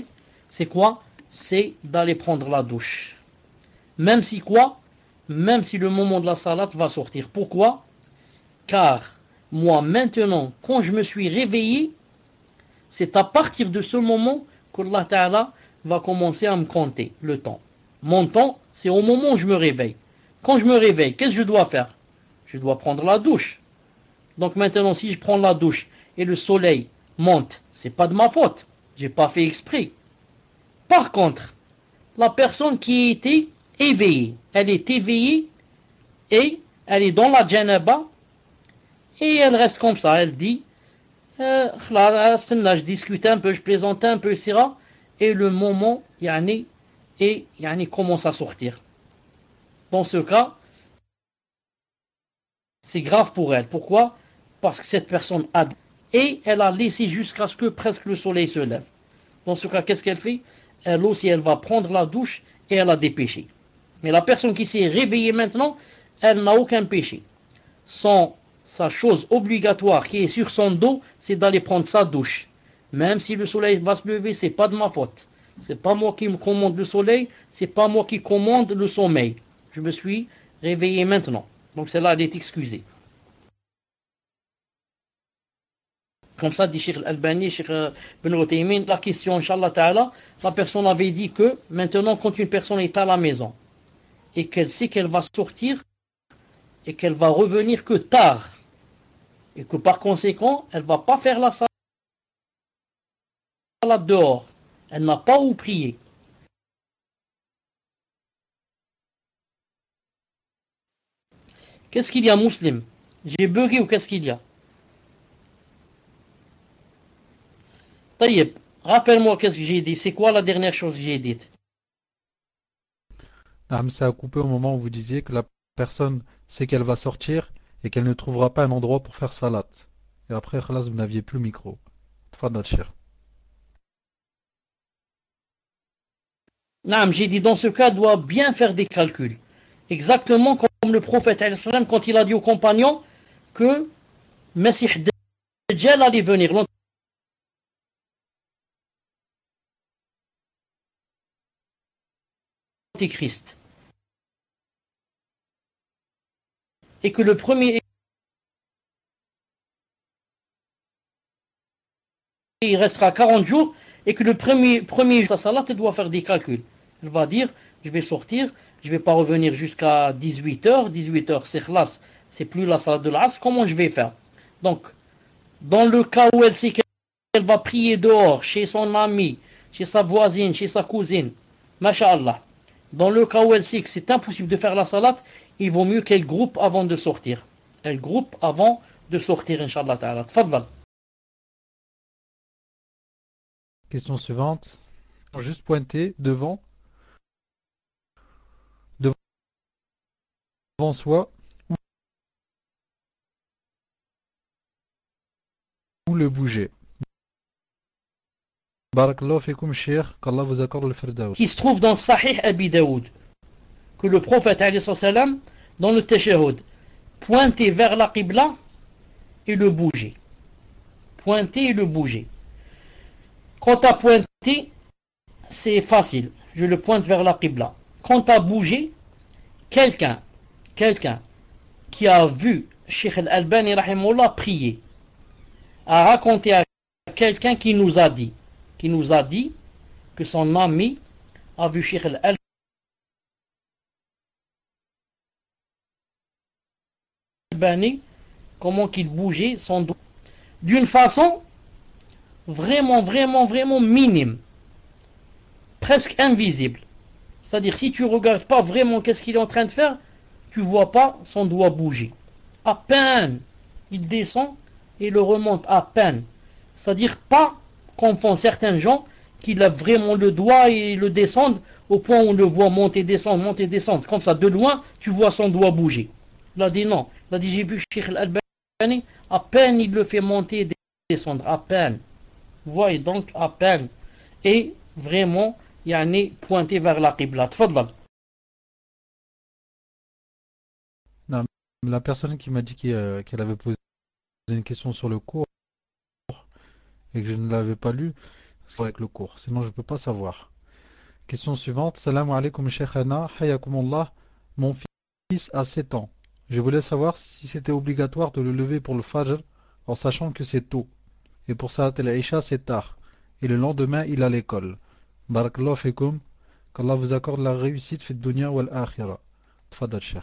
c'est quoi? C'est d'aller prendre la douche. Même si quoi? Même si le moment de la salat va sortir. Pourquoi? Car moi maintenant, quand je me suis réveillé, c'est à partir de ce moment qu'Allah Ta'ala va commencer à me compter le temps. Mon temps, c'est au moment où je me réveille. Quand je me réveille, qu'est-ce que je dois faire? Je dois prendre la douche. Donc maintenant, si je prends la douche et le soleil monte, c'est pas de ma faute. J'ai pas fait exprès. Par contre, la personne qui était éveillée, elle est éveillée et elle est dans la janaba et elle reste comme ça. Elle dit, euh, je discute un peu, je plaisante un peu, et cetera. Et le moment, yani, et yani, commence à sortir. Dans ce cas, c'est grave pour elle. Pourquoi? Parce que cette personne a et elle a laissé jusqu'à ce que presque le soleil se lève. Dans ce cas, qu'est-ce qu'elle fait? Elle aussi, elle va prendre la douche et elle a des péchés. Mais la personne qui s'est réveillée maintenant, elle n'a aucun péché. Son, sa chose obligatoire qui est sur son dos, c'est d'aller prendre sa douche. Même si le soleil va se lever, c'est pas de ma faute. C'est pas moi qui me commande le soleil, c'est pas moi qui commande le sommeil. Je me suis réveillé maintenant. Donc celle-là, elle est excusée. Comme ça, dit Cheikh Al-Albani, Cheikh Ben Uthaymin, la question, Inch'Allah Ta'ala, la personne avait dit que maintenant, quand une personne est à la maison et qu'elle sait qu'elle va sortir et qu'elle va revenir que tard et que par conséquent, elle ne va pas faire la salat dehors, elle n'a pas où prier. Qu'est-ce qu'il y a, musulman? J'ai bugué ou qu'est-ce qu'il y a? Taïeb, rappelle-moi qu'est-ce que j'ai dit. C'est quoi la dernière chose que j'ai dite? Ah, mais ça a coupé au moment où vous disiez que la personne sait qu'elle va sortir et qu'elle ne trouvera pas un endroit pour faire salat. Et après, khalas, vous n'aviez plus le micro. Tfadal, cher. Non, j'ai dit dans ce cas, doit bien faire des calculs. Exactement comme le prophète quand il a dit aux compagnons que Messie Dajjal allait venir, l'Antéchrist. Et que le premier, il restera quarante jours, et que le premier, premier sa salat, elle doit faire des calculs. Elle va dire, je vais sortir, je ne vais pas revenir jusqu'à dix-huit heures, dix-huit heures c'est khlas, c'est plus la salat de l'As, comment je vais faire? Donc, dans le cas où elle sait qu'elle va prier dehors, chez son ami, chez sa voisine, chez sa cousine, masha'Allah, dans le cas où elle sait que c'est impossible de faire la salat, il vaut mieux qu'elle groupe avant de sortir. Elle groupe avant de sortir, Inch'Allah ta'ala. Tfaddal. Question suivante. Juste pointer devant, devant soi ou le bouger. Barakallahu fikum, cher, qu'Allah vous accorde le firdaus. Qui se trouve dans Sahih Abi Daoud, que le prophète, alayhi salam, dans le Tashahhud, pointait vers la Qibla et le bouger. Pointer et le bouger. Quant à pointer, c'est facile. Je le pointe vers la Qibla. Quant à bouger, quelqu'un, quelqu'un qui a vu Cheikh Al-Albani rahimahullah prier, a raconté à quelqu'un qui nous a dit, qui nous a dit que son ami a vu Cheikh Al-Albani comment qu'il bougeait son doigt d'une façon vraiment, vraiment, vraiment minime, presque invisible. C'est-à-dire, si tu ne regardes pas vraiment qu'est-ce qu'il est en train de faire, tu ne vois pas son doigt bouger. À peine, il descend et le remonte à peine. C'est-à-dire, pas comme font certains gens qui lèvent vraiment le doigt et le descendent au point où on le voit monter, descendre, monter, descendre. Comme ça, de loin, tu vois son doigt bouger. Il a dit non. Il a dit, j'ai vu Cheikh Al-Albani, à peine il le fait monter et descendre, à peine. Vous voyez donc, à peine. Et vraiment, yani, pointé vers la Qibla. Tfadlal. Non, la personne qui m'a dit qu'elle avait posé une question sur le cours et que je ne l'avais pas lu, avec le cours, sinon je ne peux pas savoir. Question suivante. Salam alaikum shaykhana, hayakumullah. Mon fils a sept ans. Je voulais savoir si c'était obligatoire de le lever pour le Fajr en sachant que c'est tôt. Et pour Salat al-Isha c'est tard. Et le lendemain il a l'école. Barakallahu fikum. Qu'Allah vous accorde la réussite fi dunya wal akhira. Tfadal cheikh.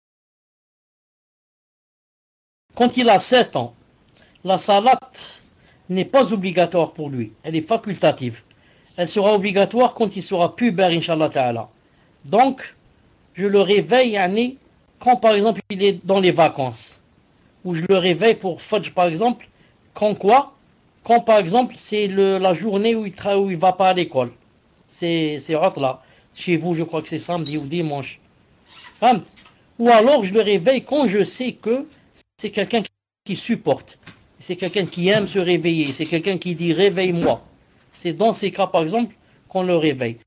Quand il a sept ans, la salat n'est pas obligatoire pour lui. Elle est facultative. Elle sera obligatoire quand il sera pubère, Inch'Allah Ta'ala. Donc, je le réveille, yani, quand par exemple il est dans les vacances. Ou je le réveille pour Fajr par exemple. Quand quoi? Quand par exemple c'est le, la journée où il ne où il va pas à l'école. C'est c'est là. Chez vous, je crois que c'est samedi ou dimanche. Hein? Ou alors je le réveille quand je sais que c'est quelqu'un qui supporte. C'est quelqu'un qui aime se réveiller. C'est quelqu'un qui dit réveille-moi. C'est dans ces cas, par exemple, qu'on le réveille.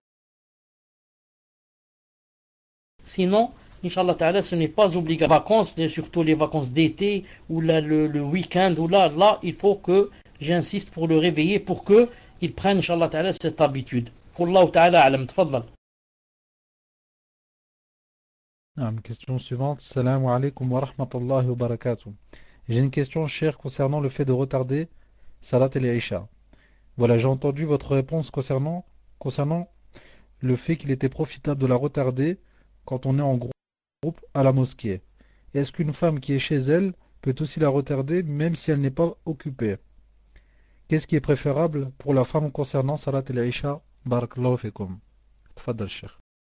Sinon, Inch'Allah Ta'ala, ce n'est pas obligatoire. Les vacances, surtout les vacances d'été, ou là, le, le week-end, ou là, là, il faut que j'insiste pour le réveiller, pour qu'il prenne, Inch'Allah Ta'ala, cette habitude. Qu'Allah Ta'ala alam, tfaddal. Question suivante. Salam alaikum wa rahmatullahi wa barakatuh. J'ai une question chère concernant le fait de retarder Salat al-Isha. Voilà, j'ai entendu votre réponse concernant, concernant le fait qu'il était profitable de la retarder quand on est en groupe à la mosquée. Est-ce qu'une femme qui est chez elle peut aussi la retarder même si elle n'est pas occupée? Qu'est-ce qui est préférable pour la femme concernant Salat al-Isha? Barakallahu fikum. Tfaddal cheikh.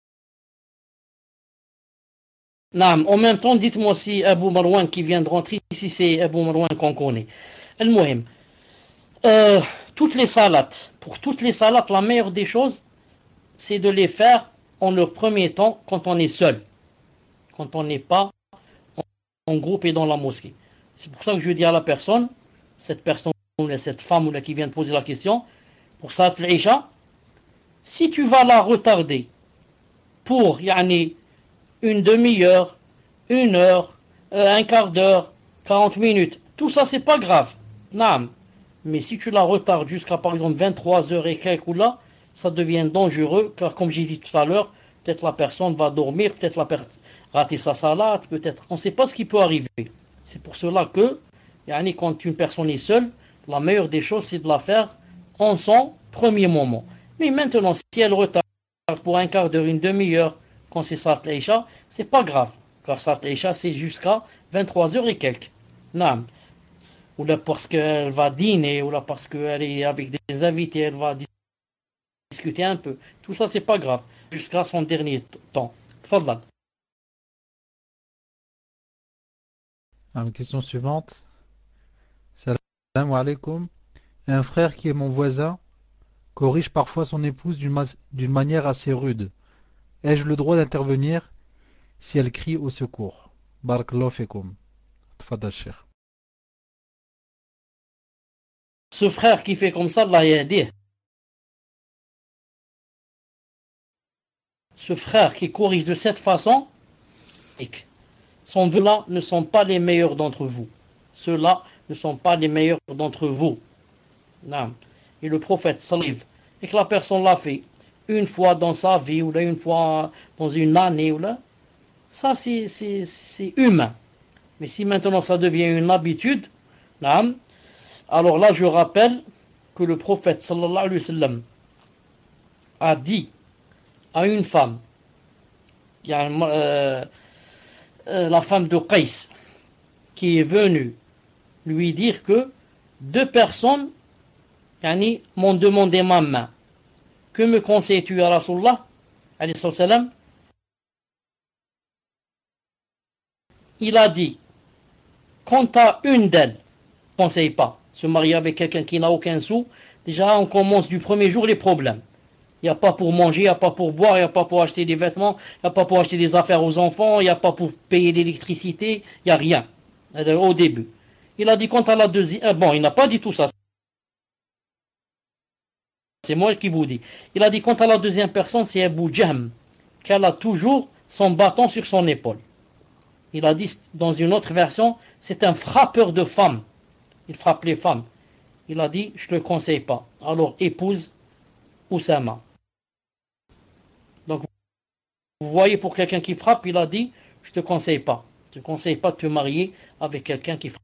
Naam, en même temps, dites-moi si Abu Marwan qui vient de rentrer, si c'est Abu Marwan qu'on connaît. Al-Muhim. Euh, toutes les salats, pour toutes les salats, la meilleure des choses, c'est de les faire en leur premier temps quand on est seul, quand on n'est pas en groupe et dans la mosquée. C'est pour ça que je dis à la personne, cette personne, cette femme ou là qui vient de poser la question, pour Salat al-Isha, si tu vas la retarder pour yani, une demi-heure, une heure, euh, un quart d'heure, quarante minutes, tout ça c'est pas grave. Naam. Mais si tu la retardes jusqu'à par exemple vingt-trois heures et quelques ou là, ça devient dangereux, car comme j'ai dit tout à l'heure, peut-être la personne va dormir, peut-être la personne rater sa salade, peut-être, on ne sait pas ce qui peut arriver. C'est pour cela que, yani, quand une personne est seule, la meilleure des choses c'est de la faire en son premier moment. Mais maintenant, si elle retarde pour un quart d'heure, une demi-heure, quand c'est Salat al-Isha, c'est pas grave, car Salat al-Isha c'est jusqu'à vingt-trois heures et quelques. Naam. Ou là parce qu'elle va dîner, ou là parce qu'elle est avec des invités, elle va discuter un peu. Tout ça, c'est pas grave. Jusqu'à son dernier temps. Tfadal. Une question suivante. Salam alaikum. Un frère qui est mon voisin corrige parfois son épouse d'une ma d'une manière assez rude. Ai-je le droit d'intervenir si elle crie au secours? Barakallahu fikum. Tfadal cheikh. Ce frère qui fait comme ça, Allah yahdi. Ce frère qui corrige de cette façon, ceux-là ne sont pas les meilleurs d'entre vous. Ceux-là ne sont pas les meilleurs d'entre vous. Non. Et le prophète sallive, et que la personne l'a fait une fois dans sa vie, ou là une fois dans une année, ou là, ça c'est, c'est, c'est humain. Mais si maintenant ça devient une habitude, non, alors là, je rappelle que le prophète sallallahu alayhi wa sallam a dit à une femme, euh, euh, la femme de Qais, qui est venue lui dire que deux personnes yani, m'ont demandé ma main. Que me conseilles-tu à Rasulullah alayhi salam? Il a dit, quant à une d'elles, conseille pas. Se marier avec quelqu'un qui n'a aucun sou, déjà on commence du premier jour les problèmes. Il n'y a pas pour manger, il n'y a pas pour boire, il n'y a pas pour acheter des vêtements, il n'y a pas pour acheter des affaires aux enfants, il n'y a pas pour payer l'électricité, il n'y a rien. Au début. Il a dit quant à la deuxième... Bon, il n'a pas dit tout ça. C'est moi qui vous dis. Il a dit quant à la deuxième personne, c'est Abu Jahm, qu'elle a toujours son bâton sur son épaule. Il a dit dans une autre version, c'est un frappeur de femmes. Il frappe les femmes. Il a dit, je ne le conseille pas. Alors épouse Oussama. Donc, vous voyez, pour quelqu'un qui frappe, il a dit, je te conseille pas. Je te conseille pas de te marier avec quelqu'un qui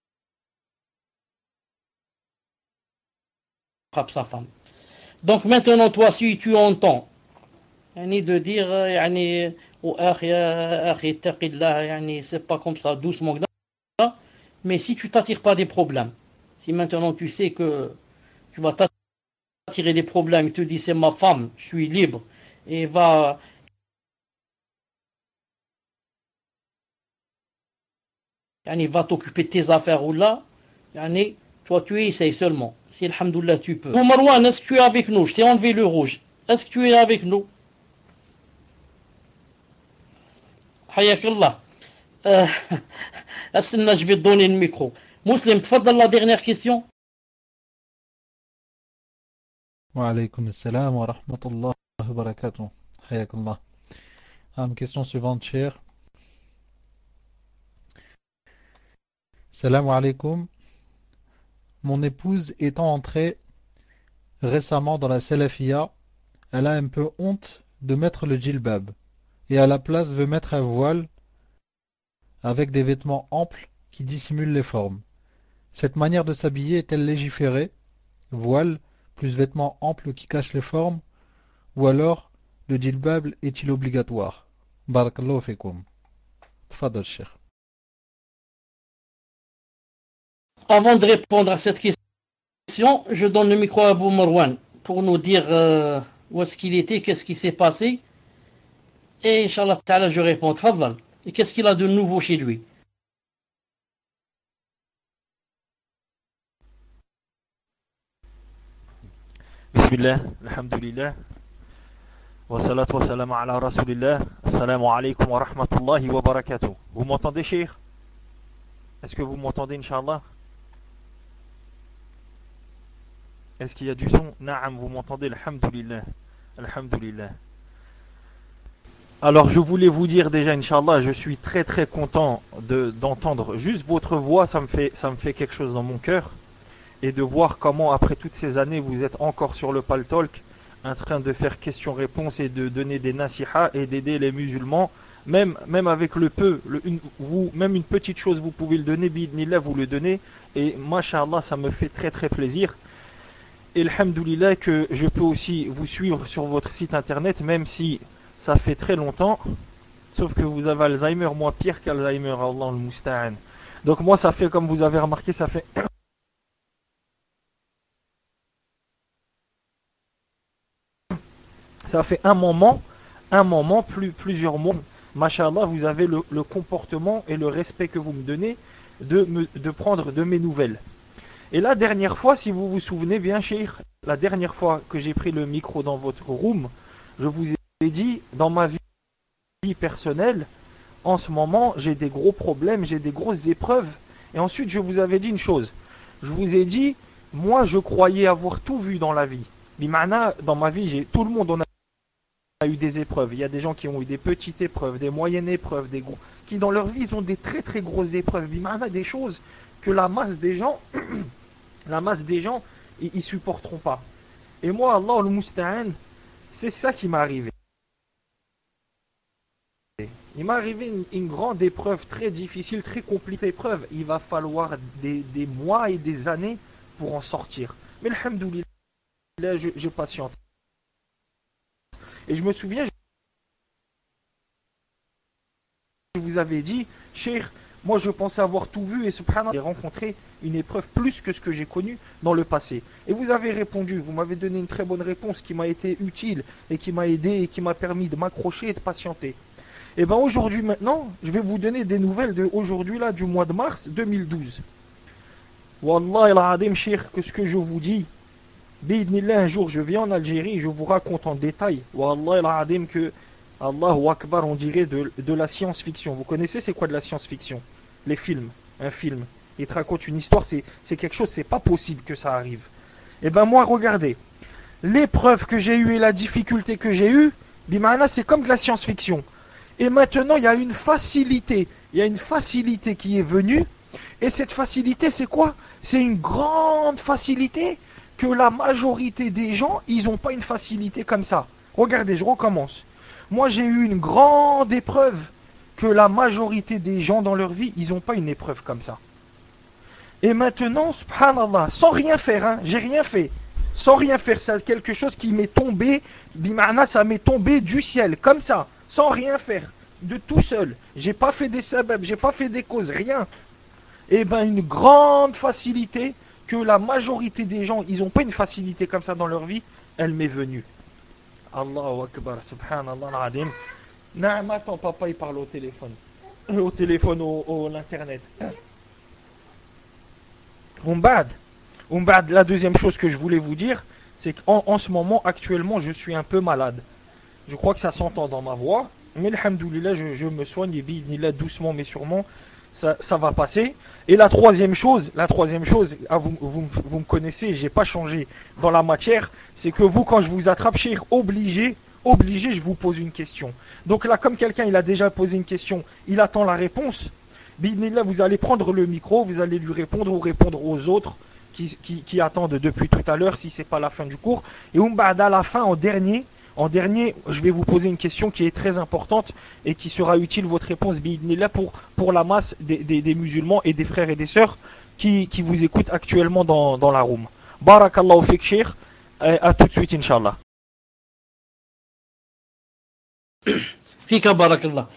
frappe sa femme. Donc maintenant, toi, si tu entends, yani de dire, yani, oh, akhi, akhi, taqillah, yani, c'est pas comme ça, doucement, mais si tu t'attires pas des problèmes, si maintenant tu sais que tu vas t'attirer des problèmes, il te dit c'est ma femme, je suis libre, et va, yani, va t'occuper de tes affaires ou là, yani, toi tu essayes seulement. Si alhamdoulilah tu peux. Marwan, est-ce que tu es avec nous? Je t'ai enlevé le rouge. Est-ce que tu es avec nous? Hayakallah. Euh, est-ce que je vais te donner le micro? Muslim, تفضل la dernière question. Wa alaykum assalam wa rahmatullahi wa barakatuh. Hayakallah. Ah, question suivante, cher. Salam alaykum. Mon épouse étant entrée récemment dans la salafia, elle a un peu honte de mettre le djilbab et à la place veut mettre un voile avec des vêtements amples qui dissimulent les formes. Cette manière de s'habiller est-elle légiférée? Voile plus vêtements amples qui cachent les formes, ou alors le djilbab est-il obligatoire? Barakallahu fikum. Tfadal, Cheikh. Avant de répondre à cette question, je donne le micro à Abou Marwan pour nous dire euh, où est-ce qu'il était, qu'est-ce qui s'est passé. Et Inch'Allah Ta'ala, je réponds. Tfadal. Et qu'est-ce qu'il a de nouveau chez lui? Bismillah, alhamdulillah, wa salatu wa salam ala rasulillah, assalamu alaikum wa rahmatullahi wa barakatuh. Vous m'entendez, cheikh? Est-ce que vous m'entendez, Inch'Allah? Est-ce qu'il y a du son? Naam, vous m'entendez, alhamdulillah, alhamdulillah. Alors je voulais vous dire déjà, Inch'Allah, je suis très très content de, d'entendre juste votre voix, ça me fait, ça me fait quelque chose dans mon cœur. Et de voir comment après toutes ces années vous êtes encore sur le Paltalk en train de faire questions-réponses et de donner des nasihas et d'aider les musulmans, même, même avec le peu, le, une, vous, même une petite chose vous pouvez le donner, bi'idnillah vous le donnez, et masha'Allah ça me fait très très plaisir. Et alhamdoulilah que je peux aussi vous suivre sur votre site internet, même si ça fait très longtemps, sauf que vous avez Alzheimer, moi pire qu'Alzheimer, Allah al-Musta'an. Donc moi ça fait, comme vous avez remarqué, ça fait ça fait un moment, un moment, plus, plusieurs mois, Masha'Allah, vous avez le, le comportement et le respect que vous me donnez de, me, de prendre de mes nouvelles. Et la dernière fois, si vous vous souvenez bien, cheikh, la dernière fois que j'ai pris le micro dans votre room, je vous ai dit, dans ma vie personnelle, en ce moment, j'ai des gros problèmes, j'ai des grosses épreuves. Et ensuite, je vous avais dit une chose. Je vous ai dit, moi, je croyais avoir tout vu dans la vie. Bimana, dans ma vie, j'ai tout le monde, on a a eu des épreuves, il y a des gens qui ont eu des petites épreuves, des moyennes épreuves, des gros, qui dans leur vie ils ont des très très grosses épreuves, bimana, des choses que la masse des gens, la masse des gens, ils, ils supporteront pas. Et moi, Allah al-Musta'an, c'est ça qui m'est arrivé. Il m'est arrivé une, une grande épreuve, très difficile, très compliquée épreuve. Il va falloir des, des mois et des années pour en sortir. Mais alhamdoulilah, je, je patiente. Et je me souviens, je vous avais dit, cheikh, moi je pensais avoir tout vu et subhanallah, j'ai rencontré une épreuve plus que ce que j'ai connu dans le passé. Et vous avez répondu, vous m'avez donné une très bonne réponse qui m'a été utile et qui m'a aidé et qui m'a permis de m'accrocher et de patienter. Et bien aujourd'hui maintenant, je vais vous donner des nouvelles de aujourd'hui là, du mois de mars deux mille douze. Wallah al-adim, cheikh, que ce que je vous dis, Bidnillah, un jour je viens en Algérie et je vous raconte en détail, Wallah al-adim, que Allahu Akbar, on dirait de, de la science-fiction. Vous connaissez c'est quoi de la science-fiction? Les films, un film, il te raconte une histoire, c'est, c'est quelque chose, c'est pas possible que ça arrive. Et ben moi, regardez, l'épreuve que j'ai eue et la difficulté que j'ai eue, bimana, c'est comme de la science-fiction. Et maintenant, il y a une facilité, il y a une facilité qui est venue, et cette facilité, c'est quoi? C'est une grande facilité que la majorité des gens, ils n'ont pas une facilité comme ça. Regardez, je recommence. Moi, j'ai eu une grande épreuve que la majorité des gens dans leur vie, ils n'ont pas une épreuve comme ça. Et maintenant, subhanallah, sans rien faire, hein, j'ai rien fait. Sans rien faire, c'est quelque chose qui m'est tombé, bima'na, ça m'est tombé du ciel, comme ça, sans rien faire, de tout seul. J'ai pas fait des sabab, j'ai pas fait des causes, rien. Et ben une grande facilité que la majorité des gens, ils n'ont pas une facilité comme ça dans leur vie, elle m'est venue. Allahu Akbar, subhanallah al-adim. Naam, attends, papa il parle au téléphone. Euh, au téléphone, au, au l'internet. Umbad. Umbad, la deuxième chose que je voulais vous dire, c'est qu'en en ce moment, actuellement, je suis un peu malade. Je crois que ça s'entend dans ma voix. Mais alhamdoulilah, je, je me soigne et bi'idhnillah, doucement mais sûrement, ça, ça va passer. Et la troisième chose, la troisième chose, ah, vous, vous, vous me connaissez, j'ai pas changé dans la matière, c'est que vous, quand je vous attrape, cher, obligé, obligé, je vous pose une question. Donc là, comme quelqu'un, il a déjà posé une question, il attend la réponse, bi'idhnillah, vous allez prendre le micro, vous allez lui répondre ou répondre aux autres qui, qui, qui attendent depuis tout à l'heure, si c'est pas la fin du cours. Et Umbad, à la fin, en dernier, En dernier, je vais vous poser une question qui est très importante et qui sera utile, votre réponse, bi'idhnillah, pour, pour la masse des, des, des musulmans et des frères et des sœurs qui, qui vous écoutent actuellement dans, dans la room. Barakallahu fik, Cheikh. À tout de suite, Inch'Allah. Fika barakallah.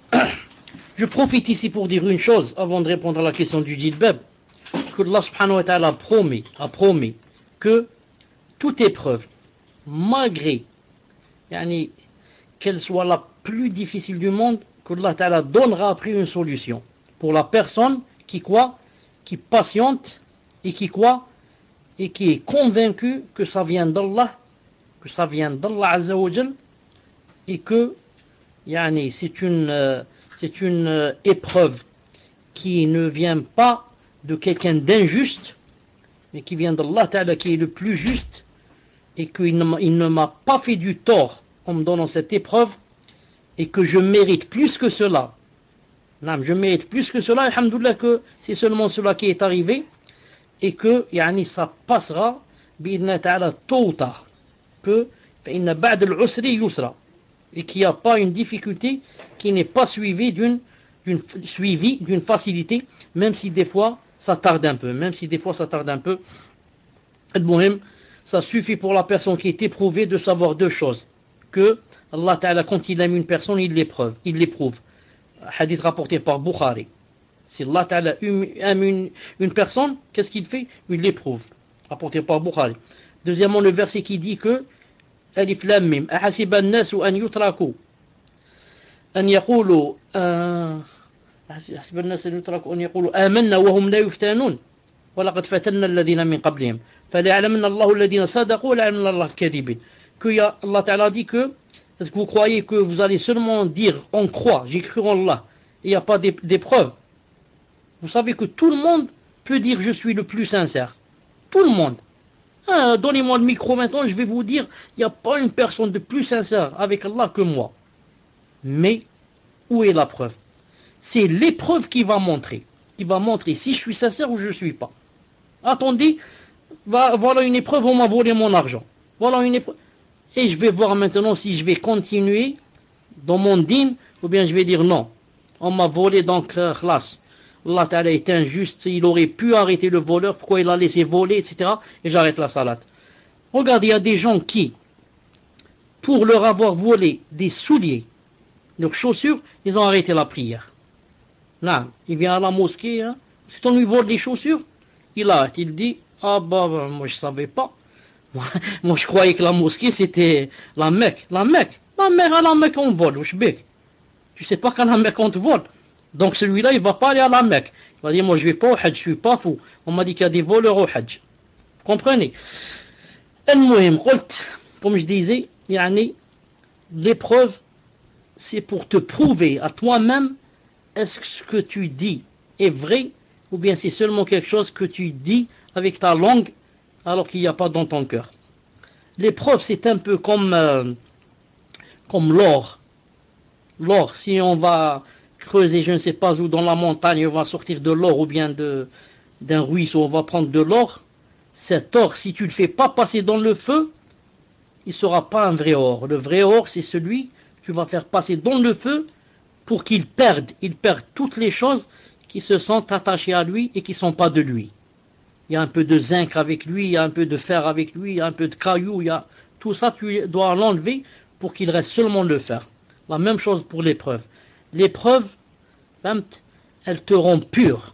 Je profite ici pour dire une chose avant de répondre à la question du djilbab, que Allah subhanahu wa ta'ala a promis, a promis que toute épreuve, malgré Yani, qu'elle soit la plus difficile du monde, qu'Allah Ta'ala donnera après une solution pour la personne qui croit, qui patiente et qui croit et qui est convaincue que ça vient d'Allah, que ça vient d'Allah Azza wa Jal et que yani, c'est une, euh, c'est une euh, épreuve qui ne vient pas de quelqu'un d'injuste, mais qui vient d'Allah Ta'ala qui est le plus juste et qu'il ne, il ne m'a pas fait du tort en me donnant cette épreuve et que je mérite plus que cela. Non, je mérite plus que cela, alhamdoulilah, que c'est seulement cela qui est arrivé et que yani, ça passera bi'idhnillah ta'ala tôt ou tard. Que فإن بعد العسر يسرا et qu'il n'y a pas une difficulté qui n'est pas suivie d'une, d'une, suivie d'une facilité, même si des fois ça tarde un peu, même si des fois ça tarde un peu. Al-Muhim, ça suffit pour la personne qui est éprouvée de savoir deux choses. Que Allah Ta'ala, quand il aime une personne, il l'éprouve. Il l'éprouve. Hadith rapporté par Bukhari. Si Allah Ta'ala aime une, une personne, qu'est-ce qu'il fait? Il l'éprouve. Rapporté par Bukhari. Deuxièmement, le verset qui dit que Alif Lam Mim. Ahasiba an-nasu an yutraku. An yaqulu. Ahasiba an-nasu an yutraku. An yaqulu. Amanna wa hum la yuftanun. وَلَقَدْ فَتَنَّا الَّذِينَ مِنْ قَبْلِهِمْ فَلَيَعْلَمَنَّ اللَّهُ الَّذِينَ صَدَقُوا وَلَيَعْلَمَنَّ اللَّهُ الْكَاذِبِينَ. Que Allah Ta'ala dit que, est-ce que vous croyez que vous allez seulement dire, on croit, j'ai cru en Allah, et il n'y a pas d'épreuve? Vous savez que tout le monde peut dire je suis le plus sincère. Tout le monde. Ah, donnez-moi le micro maintenant, je vais vous dire, il n'y a pas une personne de plus sincère avec Allah que moi. Mais, où est la preuve? C'est l'épreuve qui va montrer. Qui va montrer si je suis sincère ou je ne suis pas. Attendez, va, voilà une épreuve, on m'a volé mon argent. Voilà une épreuve. Et je vais voir maintenant si je vais continuer dans mon dîne ou bien je vais dire non. On m'a volé donc khlas. Allah Ta'ala est injuste, il aurait pu arrêter le voleur, pourquoi il a laissé voler, et cetera. Et j'arrête la salade. Regardez, il y a des gens qui, pour leur avoir volé des souliers, leurs chaussures, ils ont arrêté la prière. Non, il vient à la mosquée, hein. Si on lui vole des chaussures, il arrête, il dit, ah bah, bah moi je savais pas. Moi, moi je croyais que la mosquée c'était la Mecque. La Mecque, la Mecque, à la Mecque on vole, ou shbek. Tu sais pas qu'à la Mecque on te vole. Donc celui-là il va pas aller à la Mecque. Il va dire, moi je vais pas au Hajj, je suis pas fou. On m'a dit qu'il y a des voleurs au Hajj. Vous comprenez? Al-Muhim, comme je disais, yani, l'épreuve c'est pour te prouver à toi-même est-ce que ce que tu dis est vrai ou bien c'est seulement quelque chose que tu dis avec ta langue alors qu'il n'y a pas dans ton cœur. L'épreuve c'est un peu comme, euh, comme l'or. L'or, si on va creuser je ne sais pas où dans la montagne, on va sortir de l'or ou bien de, d'un ruisseau, on va prendre de l'or, cet or, si tu ne le fais pas passer dans le feu, il ne sera pas un vrai or. Le vrai or, c'est celui que tu vas faire passer dans le feu pour qu'il perde, il perd toutes les choses qui se sont attachées à lui et qui ne sont pas de lui. Il y a un peu de zinc avec lui, il y a un peu de fer avec lui, il y a un peu de cailloux, il y a tout ça, tu dois l'enlever pour qu'il reste seulement le fer. La même chose pour l'épreuve. L'épreuve, elle te rend pur.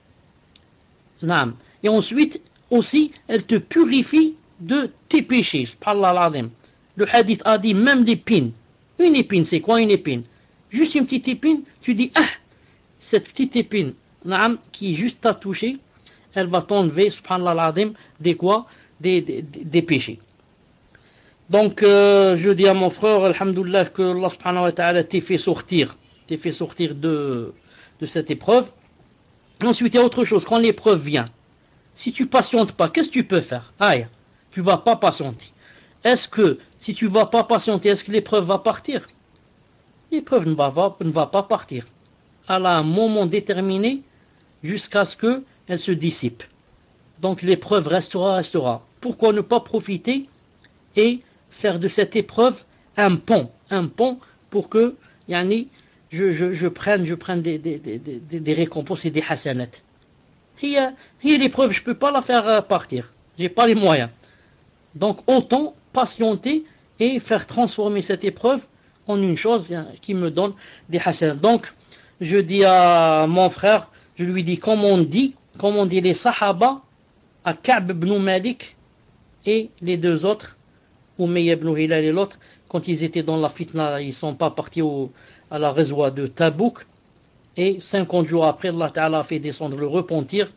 Et ensuite, aussi, elle te purifie de tes péchés. Le hadith a dit même l'épine. Une épine, c'est quoi une épine? Juste une petite épine, tu dis, ah, cette petite épine, qui juste t'a touché, elle va t'enlever, subhanallah al-azim, des quoi? Des, des, des péchés. Donc, euh, je dis à mon frère, alhamdoulilah, que Allah subhanahu wa ta'ala t'ait fait sortir, t'ait fait sortir de, de cette épreuve. Ensuite, il y a autre chose, quand l'épreuve vient, si tu patientes pas, qu'est-ce que tu peux faire? Aïe, tu vas pas patienter. Est-ce que, si tu vas pas patienter, est-ce que l'épreuve va partir? L'épreuve ne va, va, ne va pas partir. Elle a un moment déterminé jusqu'à ce qu'elle se dissipe. Donc l'épreuve restera, restera. Pourquoi ne pas profiter et faire de cette épreuve un pont, un pont pour que yani, je, je, je prenne, je prenne des, des, des, des, des récompenses et des hasanat. Et, et l'épreuve, je ne peux pas la faire partir. Je n'ai pas les moyens. Donc autant patienter et faire transformer cette épreuve en une chose qui me donne des hasanat. Donc je dis à mon frère, je lui dis comme on dit, comme on dit les Sahaba, à Ka'b ibn Malik et les deux autres, Umayya ibn Hilal et l'autre, quand ils étaient dans la fitna, ils ne sont pas partis au, à la réservoir de Tabouk, et cinquante jours après, Allah Ta'ala a fait descendre le repentir,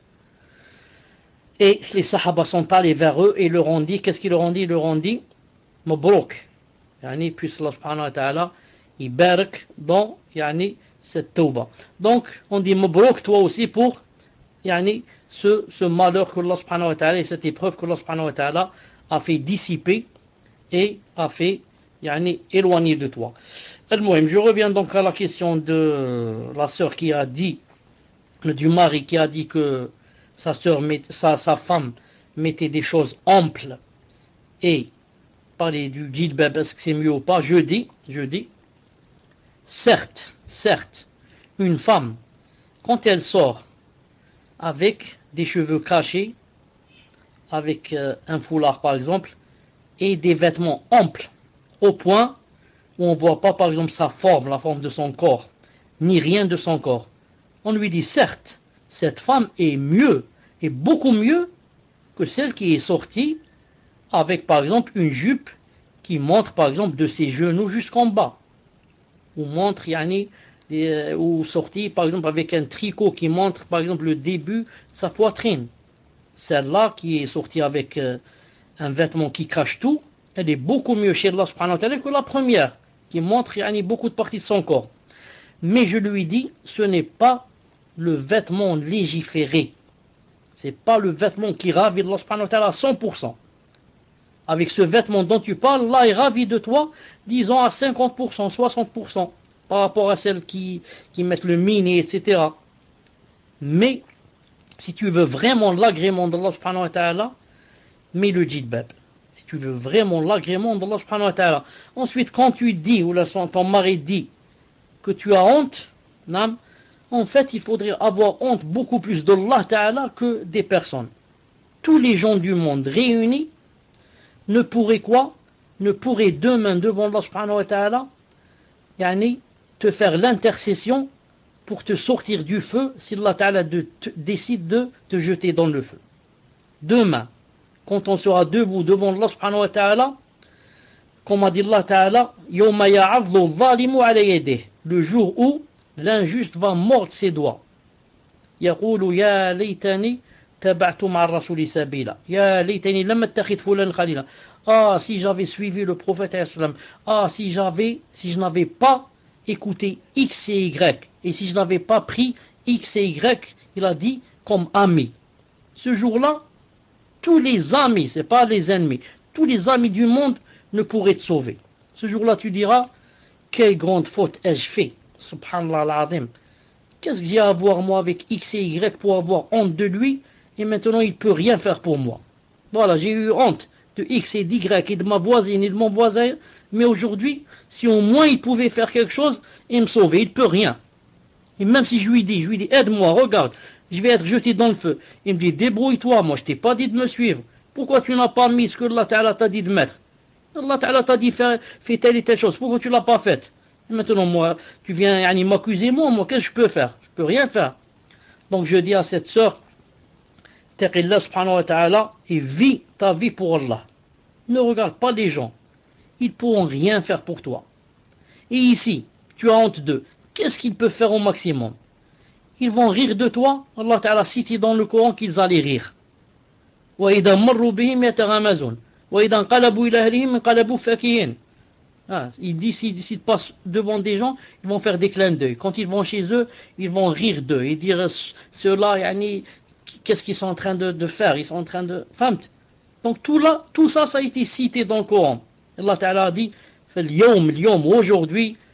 et les Sahaba sont allés vers eux et leur ont dit, qu'est-ce qu'ils leur ont dit? Ils leur ont dit, Mabrouk, yani, puisse Allah subhanahu wa ta'ala, il barak dans, yani, cette tauba. Donc, on dit Mabrouk, toi aussi, pour, yani, ce, ce malheur que Allah subhanahu wa ta'ala, et cette épreuve que Allah subhanahu wa ta'ala a fait dissiper, et a fait yani, éloigner de toi. Je reviens donc à la question de la sœur qui a dit, du mari qui a dit que sa, sœur, sa, sa femme mettait des choses amples et parler du djilbab, est-ce que c'est mieux ou pas? Je dis, je dis, certes, certes, une femme, quand elle sort avec des cheveux cachés, avec euh, un foulard par exemple, et des vêtements amples, au point où on ne voit pas par exemple sa forme, la forme de son corps, ni rien de son corps. On lui dit certes, cette femme est mieux, et beaucoup mieux que celle qui est sortie avec par exemple une jupe qui montre par exemple de ses genoux jusqu'en bas, ou montre yani, des, ou sortie par exemple avec un tricot qui montre par exemple le début de sa poitrine. Celle-là qui est sortie avec euh, un vêtement qui cache tout, elle est beaucoup mieux chez Allah subhanahu wa ta'ala que la première, qui montre yani, beaucoup de parties de son corps. Mais je lui dis, ce n'est pas le vêtement légiféré. Ce n'est pas le vêtement qui ravit Allah subhanahu wa ta'ala à cent pour cent. Avec ce vêtement dont tu parles, Allah est ravi de toi, disons à cinquante pour cent, soixante pour cent, par rapport à celles qui, qui mettent le mini, et cetera. Mais, si tu veux vraiment l'agrément d'Allah subhanahu wa ta'ala, mets le djilbab. Si tu veux vraiment l'agrément d'Allah subhanahu wa ta'ala. Ensuite, quand tu dis, ou là, ton mari dit que tu as honte, non, en fait, il faudrait avoir honte beaucoup plus d'Allah ta'ala que des personnes. Tous les gens du monde réunis ne pourraient quoi? Ne pourraient demain devant Allah subhanahu wa ta'ala, yani, te faire l'intercession pour te sortir du feu si Allah ta'ala de, te, décide de te jeter dans le feu. Demain, quand on sera debout devant Allah subhanahu wa ta'ala, comme a dit Allah ta'ala, yawma ya'adlu zalimu ala yadih, le jour où l'injuste va mordre ses doigts. Yaqulu ya laytani taba'tu ma'a ar-rasuli sabila. Ya laytani lam attakhid fulan khalila. Ah, si j'avais suivi le prophète sallam. Ah, si j'avais, si je n'avais pas écouté X et Y, et si je n'avais pas pris X et Y, il a dit comme ami. Ce jour-là, tous les amis, c'est pas les ennemis, tous les amis du monde ne pourraient te sauver. Ce jour-là, tu diras, quelle grande faute ai-je fait, subhanallah al-azim. Qu'est-ce que j'ai à voir moi avec X et Y pour avoir honte de lui, et maintenant il ne peut rien faire pour moi. Voilà, j'ai eu honte de X et d'Y et de ma voisine et de mon voisin, mais aujourd'hui, si au moins il pouvait faire quelque chose et me sauver, il ne peut rien. Et même si je lui dis, je lui dis, aide-moi, regarde, je vais être jeté dans le feu. Il me dit, débrouille-toi, moi je t'ai pas dit de me suivre. Pourquoi tu n'as pas mis ce que Allah Ta'ala t'a dit de mettre? Allah Ta'ala t'a dit, fais, fais telle et telle chose, pourquoi tu l'as pas faite? Et maintenant, moi, tu viens yani, m'accuser, moi, moi, qu'est-ce que je peux faire? Je peux rien faire. Donc je dis à cette sœur, taqillah subhanahu wa ta'ala, et vis ta vie pour Allah. Ne regarde pas les gens. Ils ne pourront rien faire pour toi. Et ici, tu as honte d'eux. Qu'est-ce qu'ils peuvent faire au maximum? Ils vont rire de toi. Allah Ta'ala cite dans le Coran qu'ils allaient rire. وَإِذَا مَرُّوا بِهِمْ يَتَغَامَزُونَ وَإِذَا انقلبوا إِلَى أَهْلِهِمْ انقلبوا فَكِهِينَ. Ah, il dit, s'ils si, si passent devant des gens, ils vont faire des clins d'œil. Quand ils vont chez eux, ils vont rire d'eux et dire, ceux-là, yani, qu'est-ce qu'ils sont en train de, de faire? Ils sont en train de... Donc tout, là, tout ça, ça a été cité dans le Coran. Allah Ta'ala a dit, aujourd'hui,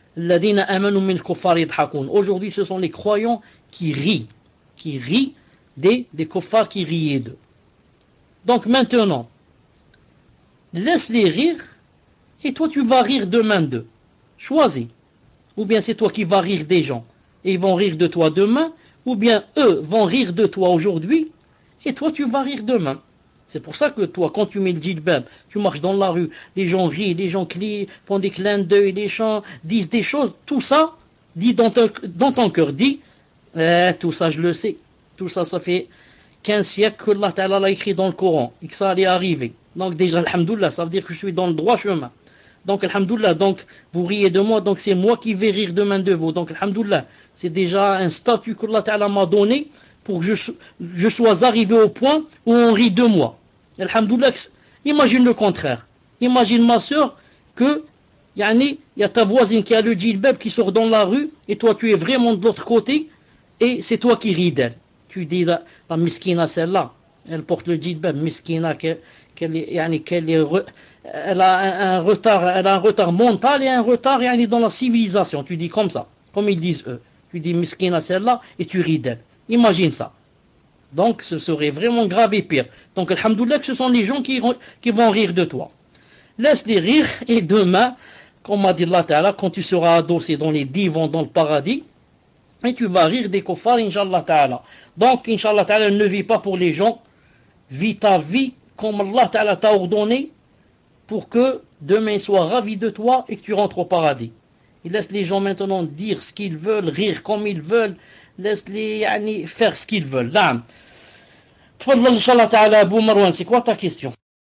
aujourd'hui, ce sont les croyants qui rient, qui rient des, des kuffars qui riaient d'eux. Donc maintenant, laisse-les rire, et toi tu vas rire demain d'eux. Choisis. Ou bien c'est toi qui vas rire des gens, et ils vont rire de toi demain, ou bien eux vont rire de toi aujourd'hui, et toi tu vas rire demain. C'est pour ça que toi, quand tu mets le djilbab, tu marches dans la rue, les gens rient, les gens crient, font des clins d'œil, les gens disent des choses, tout ça, dis dans ton, dans ton cœur, dis, eh, tout ça je le sais, tout ça, ça fait quinze siècles que Allah Ta'ala l'a écrit dans le Coran, et que ça allait arriver. Donc déjà, alhamdoulilah, ça veut dire que je suis dans le droit chemin. Donc alhamdoulilah, donc vous riez de moi, donc c'est moi qui vais rire demain de vous. Donc alhamdoulilah, c'est déjà un statut que Allah Ta'ala m'a donné pour que je, je sois arrivé au point où on rit de moi. Alhamdoulilah, imagine le contraire. Imagine ma soeur que, yani, il y a ta voisine qui a le djilbab qui sort dans la rue et toi tu es vraiment de l'autre côté et c'est toi qui ris d'elle. Tu dis la, la miskina celle-là, elle porte le djilbab, miskina, qu'elle, qu'elle, yani, qu'elle est re, elle a un, un retard, elle a un retard mental et un retard yani, dans la civilisation. Tu dis comme ça, comme ils disent eux. Tu dis miskina celle-là et tu ris d'elle. Imagine ça. Donc ce serait vraiment grave et pire. Donc alhamdoulilah que ce sont les gens qui, qui vont rire de toi. Laisse-les rire et demain, comme m'a dit Allah Ta'ala, quand tu seras adossé dans les divans dans le paradis, et tu vas rire des kuffars, Inch'Allah Ta'ala. Donc Inch'Allah Ta'ala, ne vis pas pour les gens, vis ta vie comme Allah Ta'ala t'a ordonné pour que demain ils soient ravis de toi et que tu rentres au paradis. Il laisse les gens maintenant dire ce qu'ils veulent, rire comme ils veulent, laisse-les yani, faire ce qu'ils veulent. Là. Tfadlal Inch'Allah Ta'ala, Abou Marwan, c'est quoi ta question?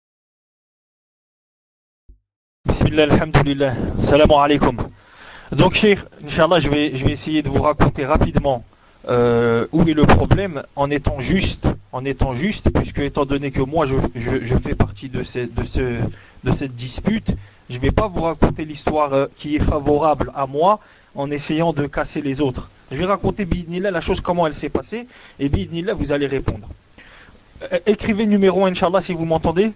Bismillah, alhamdulillah, salam alaikum. Donc, Cheikh, Inch'Allah, je vais, je vais essayer de vous raconter rapidement euh, où est le problème en étant juste, en étant juste, puisque étant donné que moi je, je, je fais partie de, ce, de, ce, de cette dispute, je ne vais pas vous raconter l'histoire euh, qui est favorable à moi en essayant de casser les autres. Je vais raconter bi'idnillah la chose comment elle s'est passée et bi'idnillah vous allez répondre. Euh, écrivez numéro un, Inch'Allah, si vous m'entendez.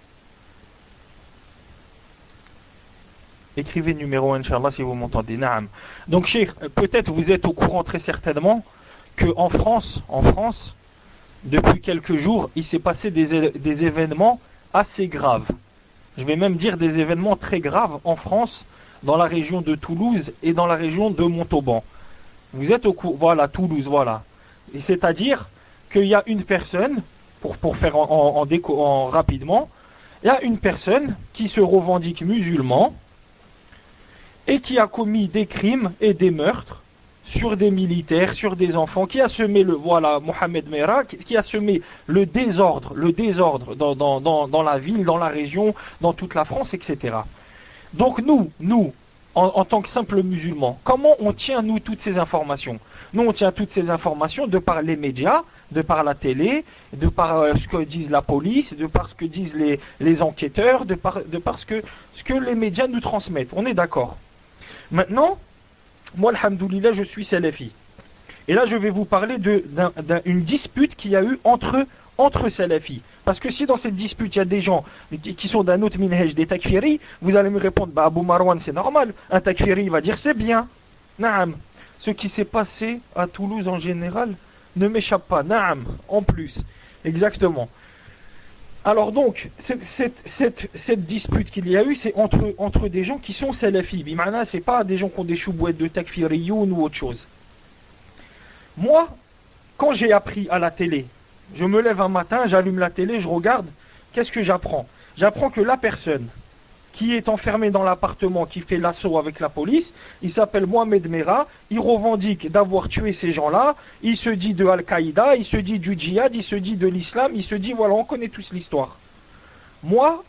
Écrivez numéro un, Inch'Allah, si vous m'entendez. Naam. Donc, Cheikh, peut-être vous êtes au courant très certainement qu'en France, en France, depuis quelques jours, il s'est passé des, des événements assez graves. Je vais même dire des événements très graves en France, dans la région de Toulouse et dans la région de Montauban. Vous êtes au courant, voilà, Toulouse, voilà. Et c'est-à-dire qu'il y a une personne, pour, pour faire en, en, en, déco, en rapidement, il y a une personne qui se revendique musulman, et qui a commis des crimes et des meurtres sur des militaires, sur des enfants, qui a semé le, voilà, Mohamed Merah, qui a semé le désordre, le désordre dans, dans, dans, dans la ville, dans la région, dans toute la France, et cetera. Donc nous, nous, en, en tant que simples musulmans, comment on tient, nous, toutes ces informations? Nous, on tient toutes ces informations de par les médias, de par la télé, de par euh, ce que disent la police, de par ce que disent les, les enquêteurs, de par, de par ce, que, ce que les médias nous transmettent. On est d'accord? Maintenant, moi, alhamdoulilah, je suis salafi. Et là, je vais vous parler d'une dispute qu'il y a eu entre, entre salafis. Parce que si dans cette dispute, il y a des gens qui sont d'un autre minhaj, des takfiri, vous allez me répondre, bah, Abou Marwan, c'est normal. Un takfiri, il va dire, c'est bien. Naam. Ce qui s'est passé à Toulouse en général ne m'échappe pas. Naam. En plus. Exactement. Alors donc, cette, cette, cette, cette dispute qu'il y a eu, c'est entre, entre des gens qui sont salafis. Bimana, c'est pas des gens qui ont des choubouettes de takfiriyoun ou autre chose. Moi, quand j'ai appris à la télé, je me lève un matin, j'allume la télé, je regarde, qu'est-ce que j'apprends? J'apprends que la personne qui est enfermée dans l'appartement, qui fait l'assaut avec la police, il s'appelle Mohamed Merah, il revendique d'avoir tué ces gens-là, il se dit de Al-Qaïda, il se dit du djihad, il se dit de l'islam, il se dit, voilà, on connaît tous l'histoire. Moi,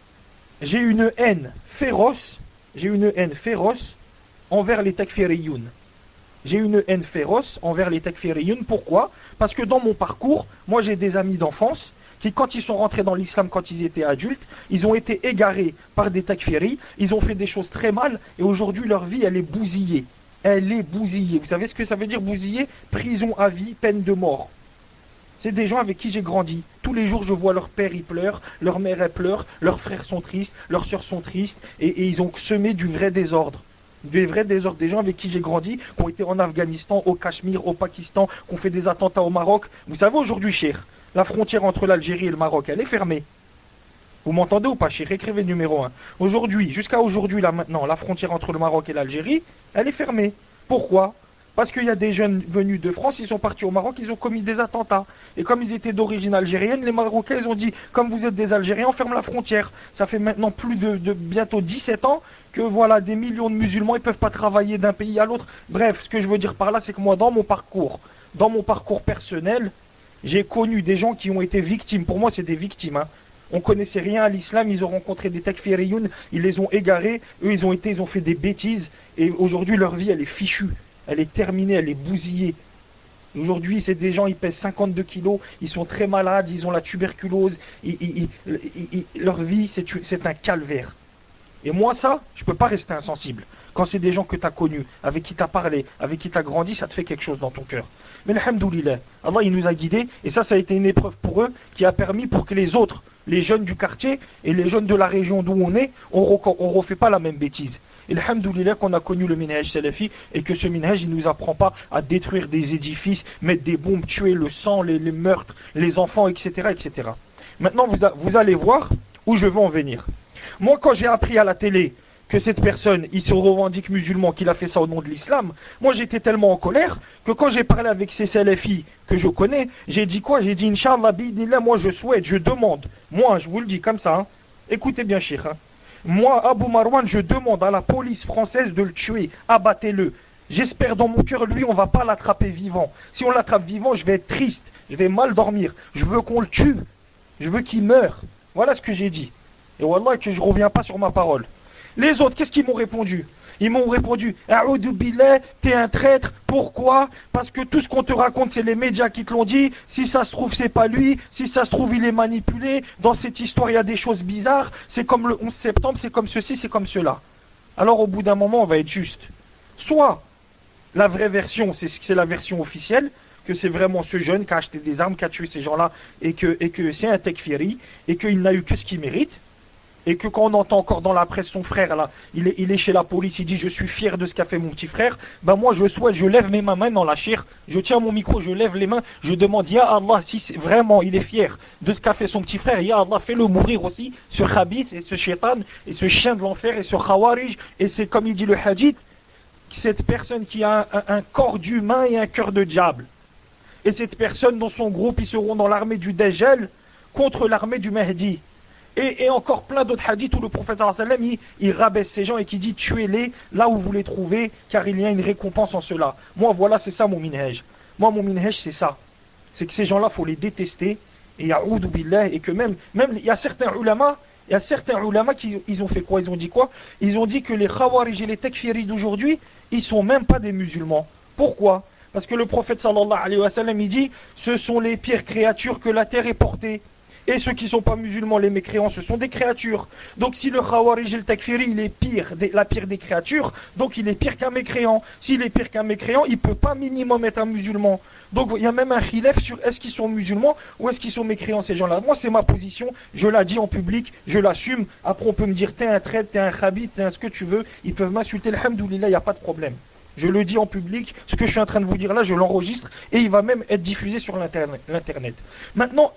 j'ai une haine féroce, j'ai une haine féroce envers les takfiriyoun. J'ai une haine féroce envers les takfiriyoun. Pourquoi? Parce que dans mon parcours, moi j'ai des amis d'enfance qui, quand ils sont rentrés dans l'islam, quand ils étaient adultes, ils ont été égarés par des takfiris, ils ont fait des choses très mal, et aujourd'hui leur vie, elle est bousillée. Elle est bousillée. Vous savez ce que ça veut dire bousillée? Prison à vie, peine de mort. C'est des gens avec qui j'ai grandi. Tous les jours, je vois leur père, il pleure, leur mère, elle pleure, leurs frères sont tristes, leurs sœurs sont tristes, et, et ils ont semé du vrai désordre. Du vrai désordre. Des gens avec qui j'ai grandi, qui ont été en Afghanistan, au Cachemire, au Pakistan, qui ont fait des attentats au Maroc. Vous savez, aujourd'hui, cher, la frontière entre l'Algérie et le Maroc, elle est fermée. Vous m'entendez ou pas, cher? Écrivez numéro un. Aujourd'hui, jusqu'à aujourd'hui, là maintenant, la frontière entre le Maroc et l'Algérie, elle est fermée. Pourquoi? Parce qu'il y a des jeunes venus de France, ils sont partis au Maroc, ils ont commis des attentats. Et comme ils étaient d'origine algérienne, les Marocains, ils ont dit, comme vous êtes des Algériens, on ferme la frontière. Ça fait maintenant plus de, de bientôt dix-sept ans que voilà, des millions de musulmans, ils ne peuvent pas travailler d'un pays à l'autre. Bref, ce que je veux dire par là, c'est que moi, dans mon parcours, dans mon parcours personnel, j'ai connu des gens qui ont été victimes. Pour moi, c'est des victimes. Hein. On connaissait rien à l'islam, ils ont rencontré des takfiriyoun, ils les ont égarés, eux, ils ont été, ils ont fait des bêtises, et aujourd'hui, leur vie, elle est fichue. Elle est terminée, elle est bousillée. Aujourd'hui, c'est des gens, ils pèsent cinquante-deux kilos, ils sont très malades, ils ont la tuberculose, ils, ils, ils, ils, leur vie, c'est, c'est un calvaire. Et moi, ça, je ne peux pas rester insensible. Quand c'est des gens que tu as connus, avec qui tu as parlé, avec qui tu as grandi, ça te fait quelque chose dans ton cœur. Mais alhamdoulilah, Allah, il nous a guidés, et ça, ça a été une épreuve pour eux, qui a permis pour que les autres, les jeunes du quartier, et les jeunes de la région d'où on est, on ne refait pas la même bêtise. Et alhamdoulilah qu'on a connu le minhaj salafi et que ce minhaj il nous apprend pas à détruire des édifices, mettre des bombes, tuer le sang, les, les meurtres, les enfants, et cetera et cetera. Maintenant vous, a, vous allez voir où je veux en venir. Moi quand j'ai appris à la télé que cette personne, il se revendique musulman, qu'il a fait ça au nom de l'islam, moi j'étais tellement en colère que quand j'ai parlé avec ces salafis que je connais, j'ai dit quoi? J'ai dit Inch'Allah, bi'idnillah, moi je souhaite, je demande, moi je vous le dis comme ça, hein. Écoutez bien cheikh, hein. Moi, Abou Marwan, je demande à la police française de le tuer, abattez-le. J'espère dans mon cœur, lui, on va pas l'attraper vivant. Si on l'attrape vivant, je vais être triste, je vais mal dormir. Je veux qu'on le tue, je veux qu'il meure. Voilà ce que j'ai dit. Et wallah que je reviens pas sur ma parole. Les autres, qu'est-ce qu'ils m'ont répondu? Ils m'ont répondu, A'oudou billah, t'es un traître. Pourquoi? Parce que tout ce qu'on te raconte, c'est les médias qui te l'ont dit. Si ça se trouve, c'est pas lui. Si ça se trouve, il est manipulé. Dans cette histoire, il y a des choses bizarres. C'est comme le onze septembre, c'est comme ceci, c'est comme cela. Alors, au bout d'un moment, on va être juste. Soit, la vraie version, c'est, c'est la version officielle, que c'est vraiment ce jeune qui a acheté des armes, qui a tué ces gens-là, et que, et que c'est un tekfiri, et qu'il n'a eu que ce qu'il mérite. Et que quand on entend encore dans la presse son frère, là, il est, il est chez la police, il dit je suis fier de ce qu'a fait mon petit frère, ben moi je souhaite, je lève mes mains dans la chair, je tiens mon micro, je lève les mains, je demande Ya Allah, si c'est, vraiment il est fier de ce qu'a fait son petit frère, Ya Allah, fais-le mourir aussi, ce khabith et ce shaitan, et ce chien de l'enfer, et ce khawarij, et c'est comme il dit le hadith, cette personne qui a un, un, un corps d'humain et un cœur de diable. Et cette personne, dans son groupe, ils seront dans l'armée du Dajjal contre l'armée du Mahdi. Et, et encore plein d'autres hadiths où le prophète sallallahu alayhi wa sallam, il, il rabaisse ces gens et qui dit tuez-les là où vous les trouvez car il y a une récompense en cela. Moi voilà, c'est ça mon minhaj. Moi mon minhaj c'est ça. C'est que ces gens-là faut les détester et ya'oudou billah, et que même même il y a certains ulama, il y a certains ulama qui ils ont fait quoi? Ils ont dit quoi? Ils ont dit que les khawarij et les takfiris d'aujourd'hui, ils sont même pas des musulmans. Pourquoi? Parce que le prophète sallallahu alayhi wa sallam il dit ce sont les pires créatures que la terre ait portées. Et ceux qui ne sont pas musulmans, les mécréants, ce sont des créatures. Donc si le khawarij et le takfiri, il est pire, la pire des créatures, donc il est pire qu'un mécréant. S'il est pire qu'un mécréant, il ne peut pas minimum être un musulman. Donc il y a même un khilaf sur est-ce qu'ils sont musulmans ou est-ce qu'ils sont mécréants ces gens-là. Moi c'est ma position, je la dis en public, je l'assume. Après on peut me dire t'es un traître, t'es un khabith, t'es un ce que tu veux. Ils peuvent m'insulter, alhamdoulilah, il n'y a pas de problème. Je le dis en public, ce que je suis en train de vous dire là, je l'enregistre et il va même être diffusé sur l'internet. Maintenant eux,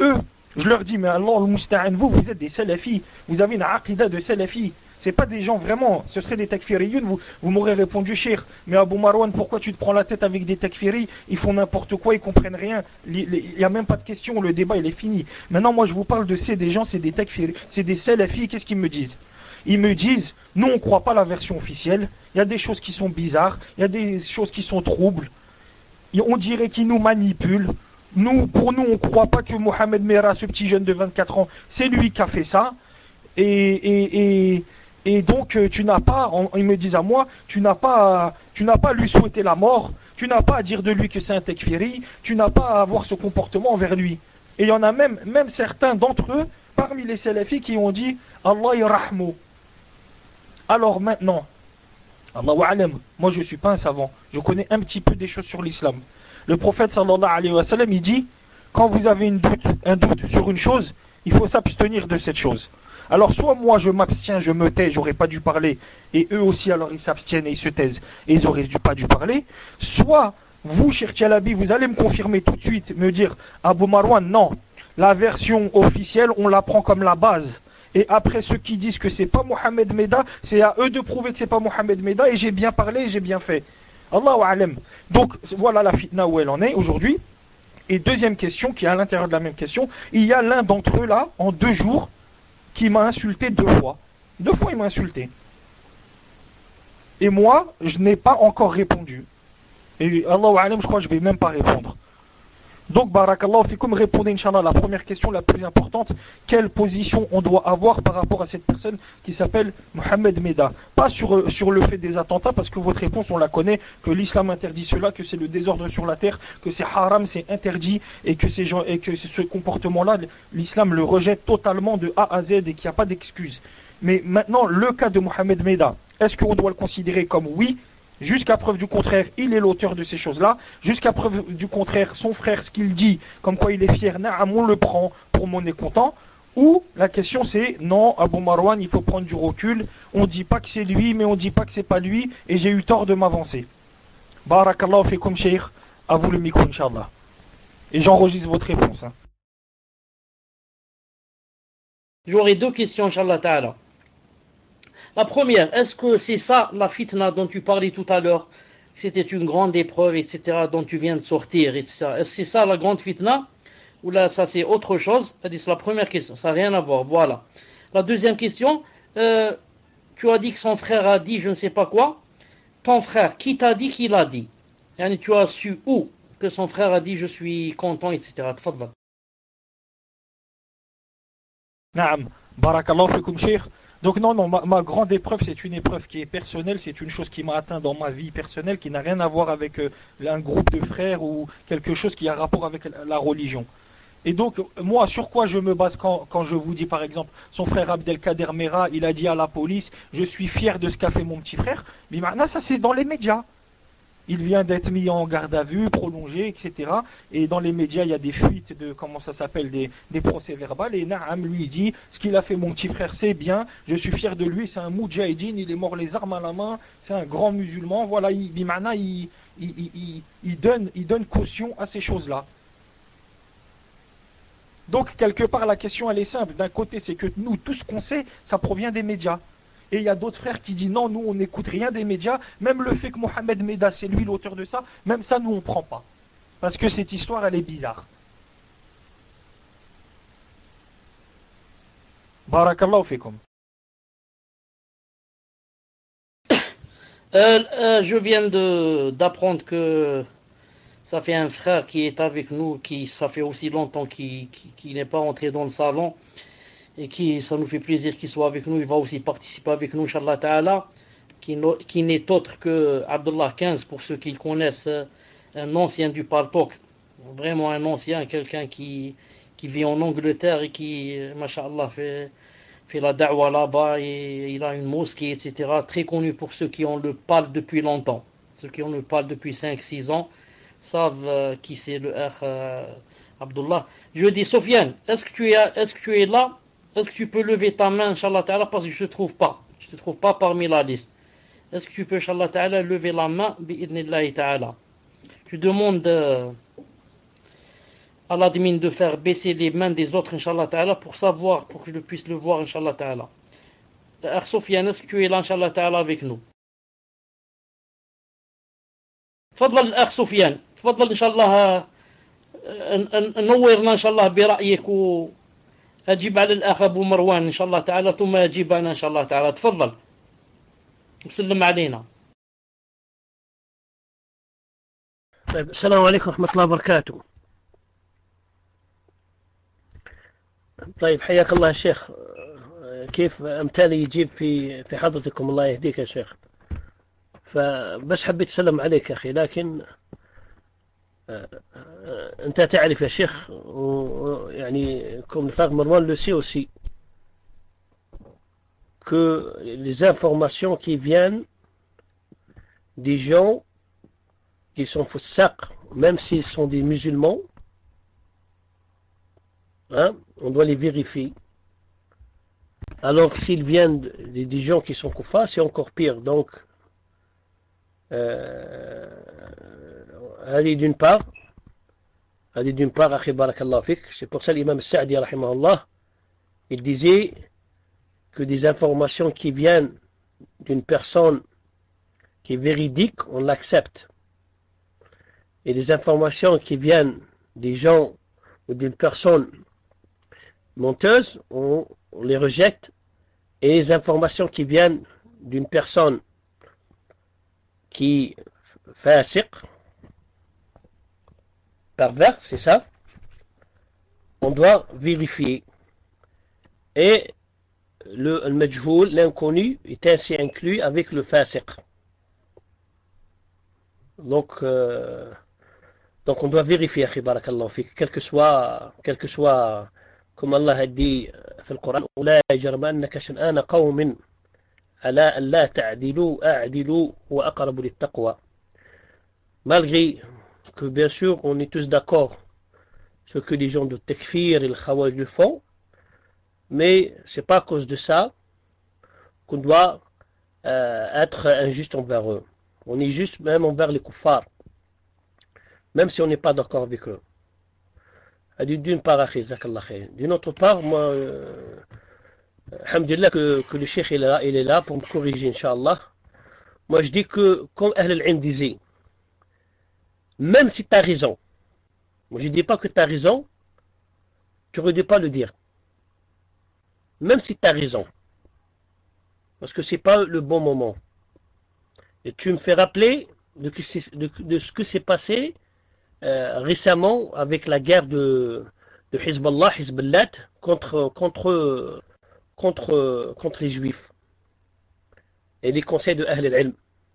Je leur dis, mais Allah al-Musta'an, vous, vous êtes des salafis, vous avez une aqida de salafis. C'est pas des gens vraiment, ce seraient des takfiriyoun, vous, vous m'aurez répondu, Cheikh, mais Abu Marwan, pourquoi tu te prends la tête avec des takfiris? Ils font n'importe quoi, ils comprennent rien. Il n'y a même pas de question, le débat il est fini. Maintenant, moi je vous parle de ces des gens, c'est des takfiris, c'est des salafis, qu'est-ce qu'ils me disent? Ils me disent, nous on ne croit pas la version officielle, il y a des choses qui sont bizarres, il y a des choses qui sont troubles, on dirait qu'ils nous manipulent. Nous, pour nous, on ne croit pas que Mohamed Merah, ce petit jeune de vingt-quatre ans, c'est lui qui a fait ça. Et, et, et, et donc, tu n'as pas, ils me disent à moi, tu n'as pas, tu n'as pas à lui souhaiter la mort, tu n'as pas à dire de lui que c'est un tekfiri, tu n'as pas à avoir ce comportement envers lui. Et il y en a même, même certains d'entre eux, parmi les salafis, qui ont dit Allah yarahmou. Alors maintenant, Allahu alam, moi je ne suis pas un savant, je connais un petit peu des choses sur l'islam. Le prophète sallallahu alayhi wa sallam, il dit, quand vous avez une doute, un doute sur une chose, il faut s'abstenir de cette chose. Alors soit moi je m'abstiens, je me tais, j'aurais pas dû parler, et eux aussi alors ils s'abstiennent et ils se taisent, et ils auraient dû, pas dû parler. Soit vous, cher Tchalabi, vous allez me confirmer tout de suite, me dire, Abu Marwan, non, la version officielle, on la prend comme la base. Et après ceux qui disent que c'est pas Mohamed Meda, c'est à eux de prouver que c'est pas Mohamed Meda, et j'ai bien parlé, et j'ai bien fait. Allahu alam. Donc voilà la fitna où elle en est aujourd'hui. Et deuxième question, qui est à l'intérieur de la même question, il y a l'un d'entre eux là, en deux jours, qui m'a insulté deux fois. Deux fois il m'a insulté. Et moi, je n'ai pas encore répondu. Et Allahu alam, je crois que je ne vais même pas répondre. Donc, barakallahu fikum, répondez Inch'Allah la première question la plus importante. Quelle position on doit avoir par rapport à cette personne qui s'appelle Mohamed Meda? Pas sur, sur le fait des attentats, parce que votre réponse, on la connaît, que l'islam interdit cela, que c'est le désordre sur la terre, que c'est haram, c'est interdit, et que, ces gens, et que ce comportement-là, l'islam le rejette totalement de A à Z et qu'il n'y a pas d'excuse. Mais maintenant, le cas de Mohamed Meda, est-ce qu'on doit le considérer comme oui? Jusqu'à preuve du contraire, il est l'auteur de ces choses-là. Jusqu'à preuve du contraire, son frère, ce qu'il dit, comme quoi il est fier, na'am, on le prend pour mon est content. Ou la question c'est, non, Abu Marwan, il faut prendre du recul. On ne dit pas que c'est lui, mais on ne dit pas que c'est pas lui. Et j'ai eu tort de m'avancer. Barakallahu fikum, cheikh. À vous le micro, Inch'Allah. Et j'enregistre votre réponse. Hein. J'aurai deux questions, Inch'Allah ta'ala. La première, est-ce que c'est ça la fitna dont tu parlais tout à l'heure? C'était une grande épreuve, et cetera, dont tu viens de sortir, et cetera. Est-ce que c'est ça la grande fitna? Ou là, ça c'est autre chose? C'est la première question, ça n'a rien à voir, voilà. La deuxième question, euh, tu as dit que son frère a dit je ne sais pas quoi. Ton frère, qui t'a dit qu'il a dit? Et tu as su où que son frère a dit je suis content, et cetera. Tfadla. Naam, barakallahu fikum, cheikh. Donc non, non, ma, ma grande épreuve, c'est une épreuve qui est personnelle, c'est une chose qui m'a atteint dans ma vie personnelle, qui n'a rien à voir avec euh, un groupe de frères ou quelque chose qui a rapport avec la religion. Et donc, moi, sur quoi je me base quand, quand je vous dis, par exemple, son frère Abdelkader Mera, il a dit à la police, je suis fier de ce qu'a fait mon petit frère, mais maintenant, ça c'est dans les médias. Il vient d'être mis en garde à vue, prolongé, et cetera. Et dans les médias, il y a des fuites de, comment ça s'appelle, des, des procès verbaux. Et Naam lui dit, ce qu'il a fait mon petit frère, c'est bien, je suis fier de lui, c'est un moudjahidine, il est mort les armes à la main, c'est un grand musulman. Voilà, il, Bimana, il, il, il, il, il, donne, il donne caution à ces choses-là. Donc, quelque part, la question, elle est simple. D'un côté, c'est que nous, tout ce qu'on sait, ça provient des médias. Et il y a d'autres frères qui disent non, nous on n'écoute rien des médias, même le fait que Mohamed Meda c'est lui l'auteur de ça, même ça nous on prend pas. Parce que cette histoire elle est bizarre. Barakallahu fikum. Euh, euh, je viens de, d'apprendre que ça fait un frère qui est avec nous, qui ça fait aussi longtemps qu'il, qu'il, qu'il n'est pas entré dans le salon. Et qui, ça nous fait plaisir qu'il soit avec nous, il va aussi participer avec nous, Inch'Allah Ta'ala, qui, no, qui n'est autre que Abdullah quinze, pour ceux qui le connaissent, un ancien du Paltok, vraiment un ancien, quelqu'un qui, qui vit en Angleterre et qui, Masha'Allah, fait, fait la da'wa là-bas, et il a une mosquée, et cetera, très connu pour ceux qui ont le Pal depuis longtemps. Ceux qui ont le Pal depuis cinq six ans savent euh, qui c'est le R euh, Abdullah. Je dis, Sofiane, est-ce que tu es, est-ce que tu es là? Est-ce que tu peux lever ta main, Inch'Allah Ta'ala, parce que je ne te trouve pas. Je ne te trouve pas parmi la liste. Est-ce que tu peux, Inch'Allah Ta'ala, lever la main, bi'idnillahi Ta'ala? Je demande euh, à l'admin de faire baisser les mains des autres, Inch'Allah Ta'ala, pour savoir, pour que je puisse le voir, Inch'Allah Ta'ala. Akh Sofiane, est-ce que tu es là, Inch'Allah Ta'ala, avec nous? تفضل الأخ سفيان، تفضل إن شاء الله نورنا إن شاء الله برأيك وأجيب على الأخ أبو مروان إن شاء الله تعالى، ثم أجيب أنا إن شاء الله تعالى. تفضل وسلم علينا. طيب، السلام عليكم ورحمة الله وبركاته. طيب، حياك الله يا شيخ. كيف أمثالي يجيب في في حضرتكم؟ الله يهديك يا شيخ. فبس حبيت أسلم عليك يا أخي، لكن أنت تعرف يا شيخ، يعني comme le frère Marwan le sait aussi, que les informations qui viennent des gens qui sont foussaq, même s'ils sont des musulmans, hein, on doit les vérifier. Alors s'ils viennent des, des gens qui sont koufars, c'est encore pire. Donc, euh, allez d'une part, allez d'une part, akhi barakallahu fik. C'est pour ça l'imam Sa'di rahimahullah, il disait que des informations qui viennent d'une personne qui est véridique, on l'accepte. Et les informations qui viennent des gens ou d'une personne menteuse, on, on les rejette. Et les informations qui viennent d'une personne qui fait un siq, pervers, c'est ça, on doit vérifier. Et le majhoul, l'inconnu, est ainsi inclus avec le fasiq. Donc, euh, donc on doit vérifier, akhi barakallahu fik, quel que soit, quel que soit, comme Allah a dit في القرآن لا يجرمنك شنآن قوم على أن لا تعدلوا أعدلوا هو أقرب للتقوى. Malgré que bien sûr on est tous d'accord sur ce que les gens de Takfir et le Khawarij le font, mais c'est pas à cause de ça qu'on doit euh, être injuste envers eux. On est juste même envers les kuffars, même si on n'est pas d'accord avec eux. D'une part, d'une autre part, moi, euh, alhamdulillah que, que le cheikh est là, il est là pour me corriger, Inch'Allah. Moi, je dis que, comme Ahl al-Ilm disait, même si tu as raison, moi je ne dis pas que tu as raison, tu ne dû pas le dire. Même si tu as raison, parce que ce n'est pas le bon moment. Et tu me fais rappeler de, de, de ce que s'est passé Euh, récemment avec la guerre de, de Hezbollah, Hezbollah contre, contre, contre, contre les juifs et les conseils de Ahl al-Ilm.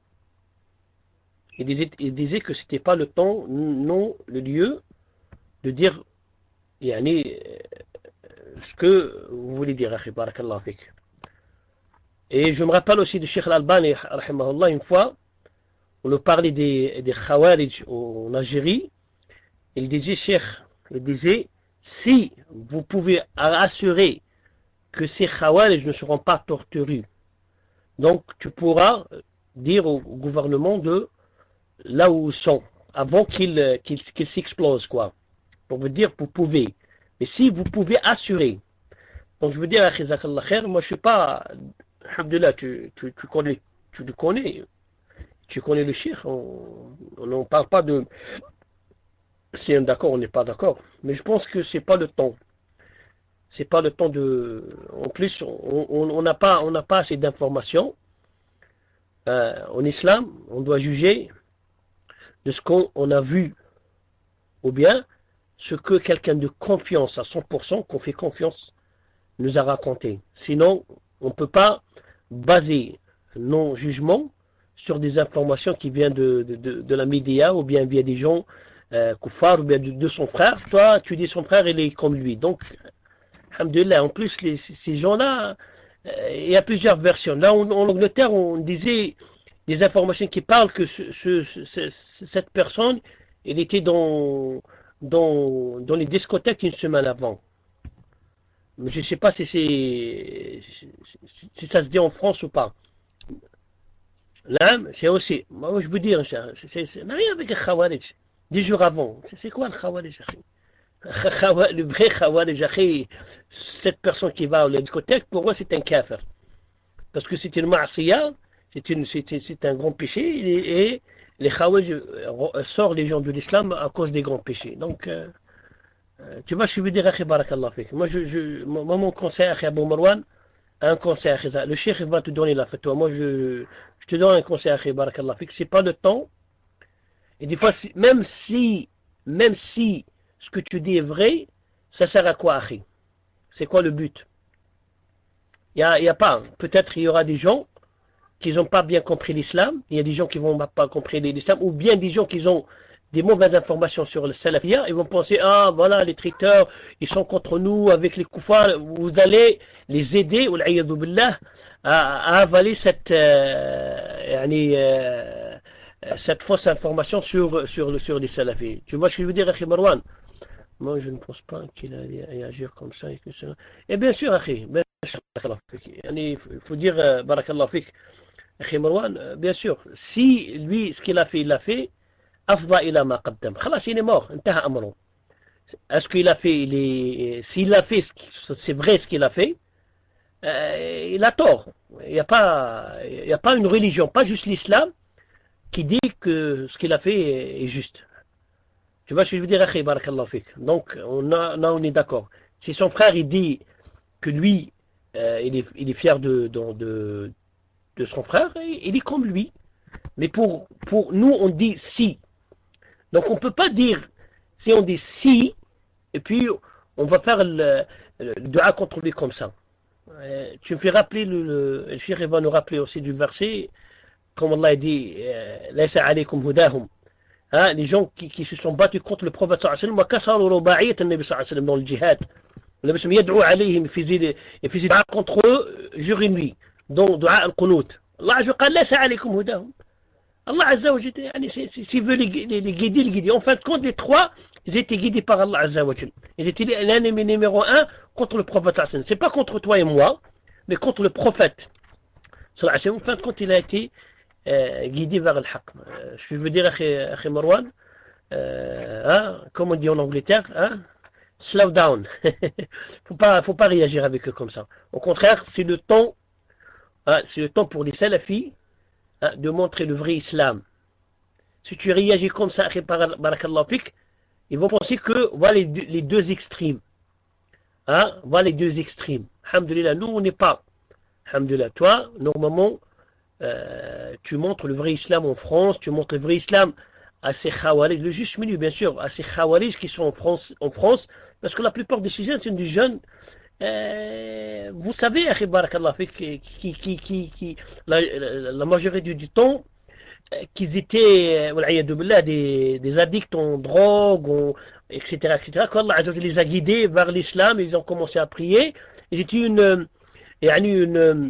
Il disait, il disait que c'était pas le temps, non le lieu de dire yani, ce que vous voulez dire, akhi barakallahu fik. Et je me rappelle aussi de Cheikh Al-Albani rahimahullah, une fois on nous parlait des, des Khawarij en Algérie. Il disait, Cheikh, il disait, si vous pouvez assurer que ces Khawarij ne seront pas torturés, donc tu pourras dire au, au gouvernement de là où ils sont, avant qu'ils qu'ils, qu'ils s'explosent, quoi. Pour vous dire, vous pouvez. Mais si vous pouvez assurer, donc je veux dire, Akhizakallah khair, moi je suis pas, alhamdulillah, tu, tu, tu connais, tu le connais, tu connais le Cheikh, on n'en parle pas de si on est d'accord, on n'est pas d'accord. Mais je pense que c'est pas le temps. C'est pas le temps de. En plus, on n'a pas, on n'a pas assez d'informations. Euh, en islam, on doit juger de ce qu'on on a vu, ou bien ce que quelqu'un de confiance à cent pour cent, qu'on fait confiance, nous a raconté. Sinon, on ne peut pas baser nos jugements sur des informations qui viennent de, de, de, de la média ou bien via des gens euh, koufars ou bien de, de son frère. Toi, tu dis son frère, il est comme lui. Donc, alhamdulillah, en plus, les, ces gens-là, euh, il y a plusieurs versions. Là, en, en Angleterre, on disait des informations qui parlent que ce, ce, ce, cette personne, elle était dans, dans, dans les discothèques une semaine avant. Mais je ne sais pas si, c'est, si, si ça se dit en France ou pas. Là, c'est aussi, moi je veux dire, ça n'a rien avec le Khawarij. Des jours avant, c'est quoi le Khawarij? Le vrai Khawarij, cette personne qui va à la discothèque, pour moi c'est un kafir. Parce que c'est une ma'asiya, c'est un grand péché, et, et les Khawarij sortent les gens de l'islam à cause des grands péchés. Donc, euh, tu vois, je veux dire, Akhi Barakallah Fik. Moi, je, je, moi, mon conseil, Akhi Abou Marwan, un conseil, Akhi Zah. Le cheikh va te donner la fatwa. Moi, je, je te donne un conseil, Akhi Barakallah Fik. C'est pas le temps. Et des fois, si, même si, même si ce que tu dis est vrai, ça sert à quoi, Akhi? C'est quoi le but? Il y a, y a pas. Peut-être il y aura des gens qui n'ont pas bien compris l'islam. Il y a des gens qui vont pas comprendre l'islam, ou bien des gens qui ont des mauvaises informations sur le salafiyya, ils vont penser, ah voilà, les traiteurs, ils sont contre nous avec les koufars, vous allez les aider, ou l'ayadou billah, à, à avaler cette, euh, euh, cette fausse information sur, sur, sur les salafis. Tu vois ce que je veux dire, Akhi Marwan? Moi, je ne pense pas qu'il allait agir comme ça. Et, que ça... et bien sûr, Akhi, bien sûr, il faut dire, barakallah fik, Akhi Marwan, bien sûr, si lui, ce qu'il a fait, il l'a fait, أفضى إلى ما قدم خلاص il est mort انتهى أمره. Est-ce qu'il a fait les... s'il a fait c'est vrai ce qu'il a fait, euh, il a tort. Il n'y a pas il n'y a pas une religion, pas juste l'islam, qui dit que ce qu'il a fait est juste. Tu vois ce que je veux dire, Akhi Barakallahu Fik? Donc on a, là on est d'accord. Si son frère il dit que lui euh, il, est, il est fier de, de, de, de son frère, il est comme lui. Mais pour, pour nous on dit si. Donc on ne peut pas dire, si on dit si, et puis on va faire le, le, le dua contre lui comme ça. Euh, tu me fais rappeler, le, le, le cheikh va nous rappeler aussi du verset, comme Allah dit, Laysa alaykum hudahum. Hein, les gens qui, qui se sont battus contre le prophète sallallahu alayhi wa sallam, wa kasaru rubaiyat an-nabi sallallahu alayhi wa sallam dans le djihad. Le Nabi yad'u alayhim, il faisait dua contre eux jour et nuit, donc dua al-qunut. Allah azza wa jalla laysa alaykum hudahum. Allah Azza wa Jalla, s'il veut les, les, les guider, les guider. En fin de compte, les trois, ils étaient guidés par Allah Azza wa Jalla. Ils étaient l'ennemi numéro un contre le prophète. C'est pas contre toi et moi, mais contre le prophète. En fin de compte, il a été euh, guidé vers le haqq. Euh, je veux dire, Akhi Marwan, euh, hein, comme on dit en Angleterre, hein, slow down. faut pas, faut pas réagir avec eux comme ça. Au contraire, c'est le temps, hein, c'est le temps pour les salafis de montrer le vrai islam. Si tu réagis comme ça, barakallahu fik, ils vont penser que voilà les deux, les deux extrêmes. Hein? Voilà les deux extrêmes. Alhamdulillah, nous on n'est pas. Alhamdulillah, toi, normalement, euh, tu montres le vrai islam en France, tu montres le vrai islam à ces khawarij, le juste milieu bien sûr, à ces khawarij qui sont en France, en France, parce que la plupart des jeunes sont des jeunes. Euh, vous savez, qui, qui, qui, qui, qui, la, la, la majorité du temps, qu'ils étaient des, des addicts en drogue, en, et cetera, et cetera. Quand Allah les a guidés vers l'islam, ils ont commencé à prier. Ils étaient une, une, une,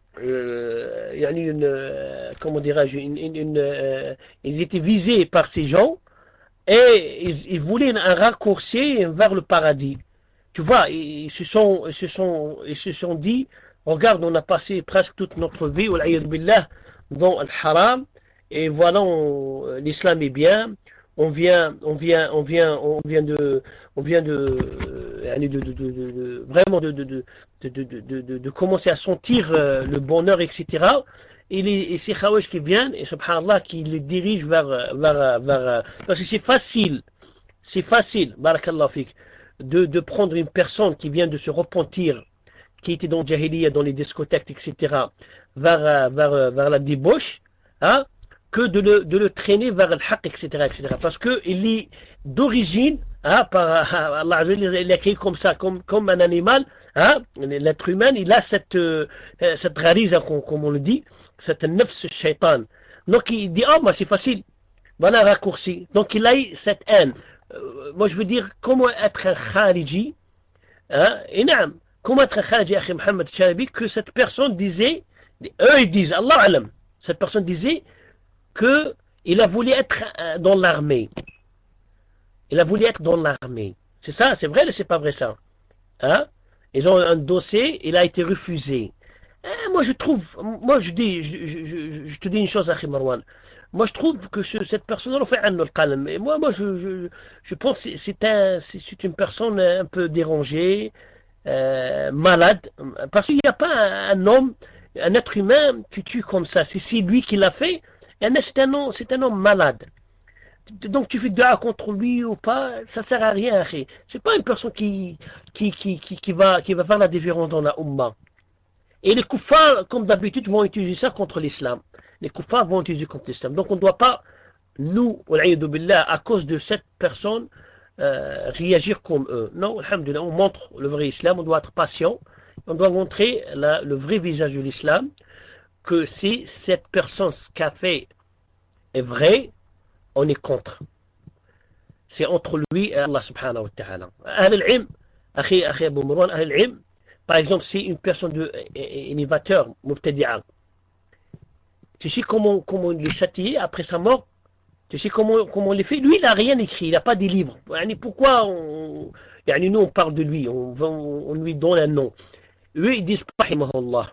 euh, une comment dirais-je, une, une, une, euh, ils étaient visés par ces gens et ils, ils voulaient un raccourci vers le paradis. Tu vois, ils se sont, ils se sont, ils se sont dit, regarde, on a passé presque toute notre vie, billah, dans le haram, et voilà, l'islam est bien, on vient, on vient, on vient, on vient de, on vient de, de, de, de, de, de vraiment de, de, de, de, de, de, de commencer à sentir le bonheur, et cetera. Et, les, et ces khawarij qui viennent, et subhanallah, qui les dirigent vers, vers, vers, parce que c'est facile, c'est facile, barakallahu fik. De, de prendre une personne qui vient de se repentir, qui était dans le jahiliya, dans les discothèques, et cetera, vers, vers, vers la débauche, hein, que de le, de le traîner vers le haqq, et cetera, et cetera. Parce qu'il est d'origine, hein, par Allah, il est créé comme ça, comme, comme un animal, hein, l'être humain, il a cette, euh, cette ghariza, comme, comme on le dit, cette nafs shaitan. Donc il dit, oh, moi c'est facile, voilà un raccourci. Donc il a eu cette haine. Moi je veux dire, comment être un khariji, hein, et naam, comment être un khariji, Akhi Mohamed Chalabi, que cette personne disait, eux ils disent, Allah alam, cette personne disait qu'il a voulu être dans l'armée. Il a voulu être dans l'armée. C'est ça, c'est vrai ou c'est pas vrai ça? Hein? Ils ont un dossier, il a été refusé. Hein, moi je trouve, moi je dis, je, je, je, je te dis une chose, Akhi Marwan. Moi je trouve que ce, cette personne-là fait un calme. Et moi, moi je, je, je pense que c'est un, c'est une personne un peu dérangée, euh, malade. Parce qu'il n'y a pas un, un homme, un être humain qui tue comme ça. C'est lui qui l'a fait. Et c'est un homme, c'est un homme malade. Donc tu fais dua contre lui ou pas, ça sert à rien. C'est pas une personne qui, qui, qui, qui, qui, va, qui va faire la différence dans la Ummah. Et les kuffars, comme d'habitude, vont utiliser ça contre l'islam. Les kuffars vont utiliser contre l'islam. Donc on ne doit pas, nous, à cause de cette personne, euh, réagir comme eux. Non, alhamdoulilah, on montre le vrai islam, on doit être patient, on doit montrer la, le vrai visage de l'islam, que si cette personne, ce qu'a fait est vrai, on est contre. C'est entre lui et Allah subhanahu wa ta'ala. Ahl al-ilm, akhi, akhi Abu Marwan, ahl al-ilm, par exemple, si une personne de innovateur, mubtadi'a, tu sais comment, comment il est châtié après sa mort? Tu sais comment, comment il est fait? Lui, il n'a rien écrit, il n'a pas des livres. Pourquoi on, nous on parle de lui, on, on, on lui donne un nom? Eux, ils disent pas rahimahullah.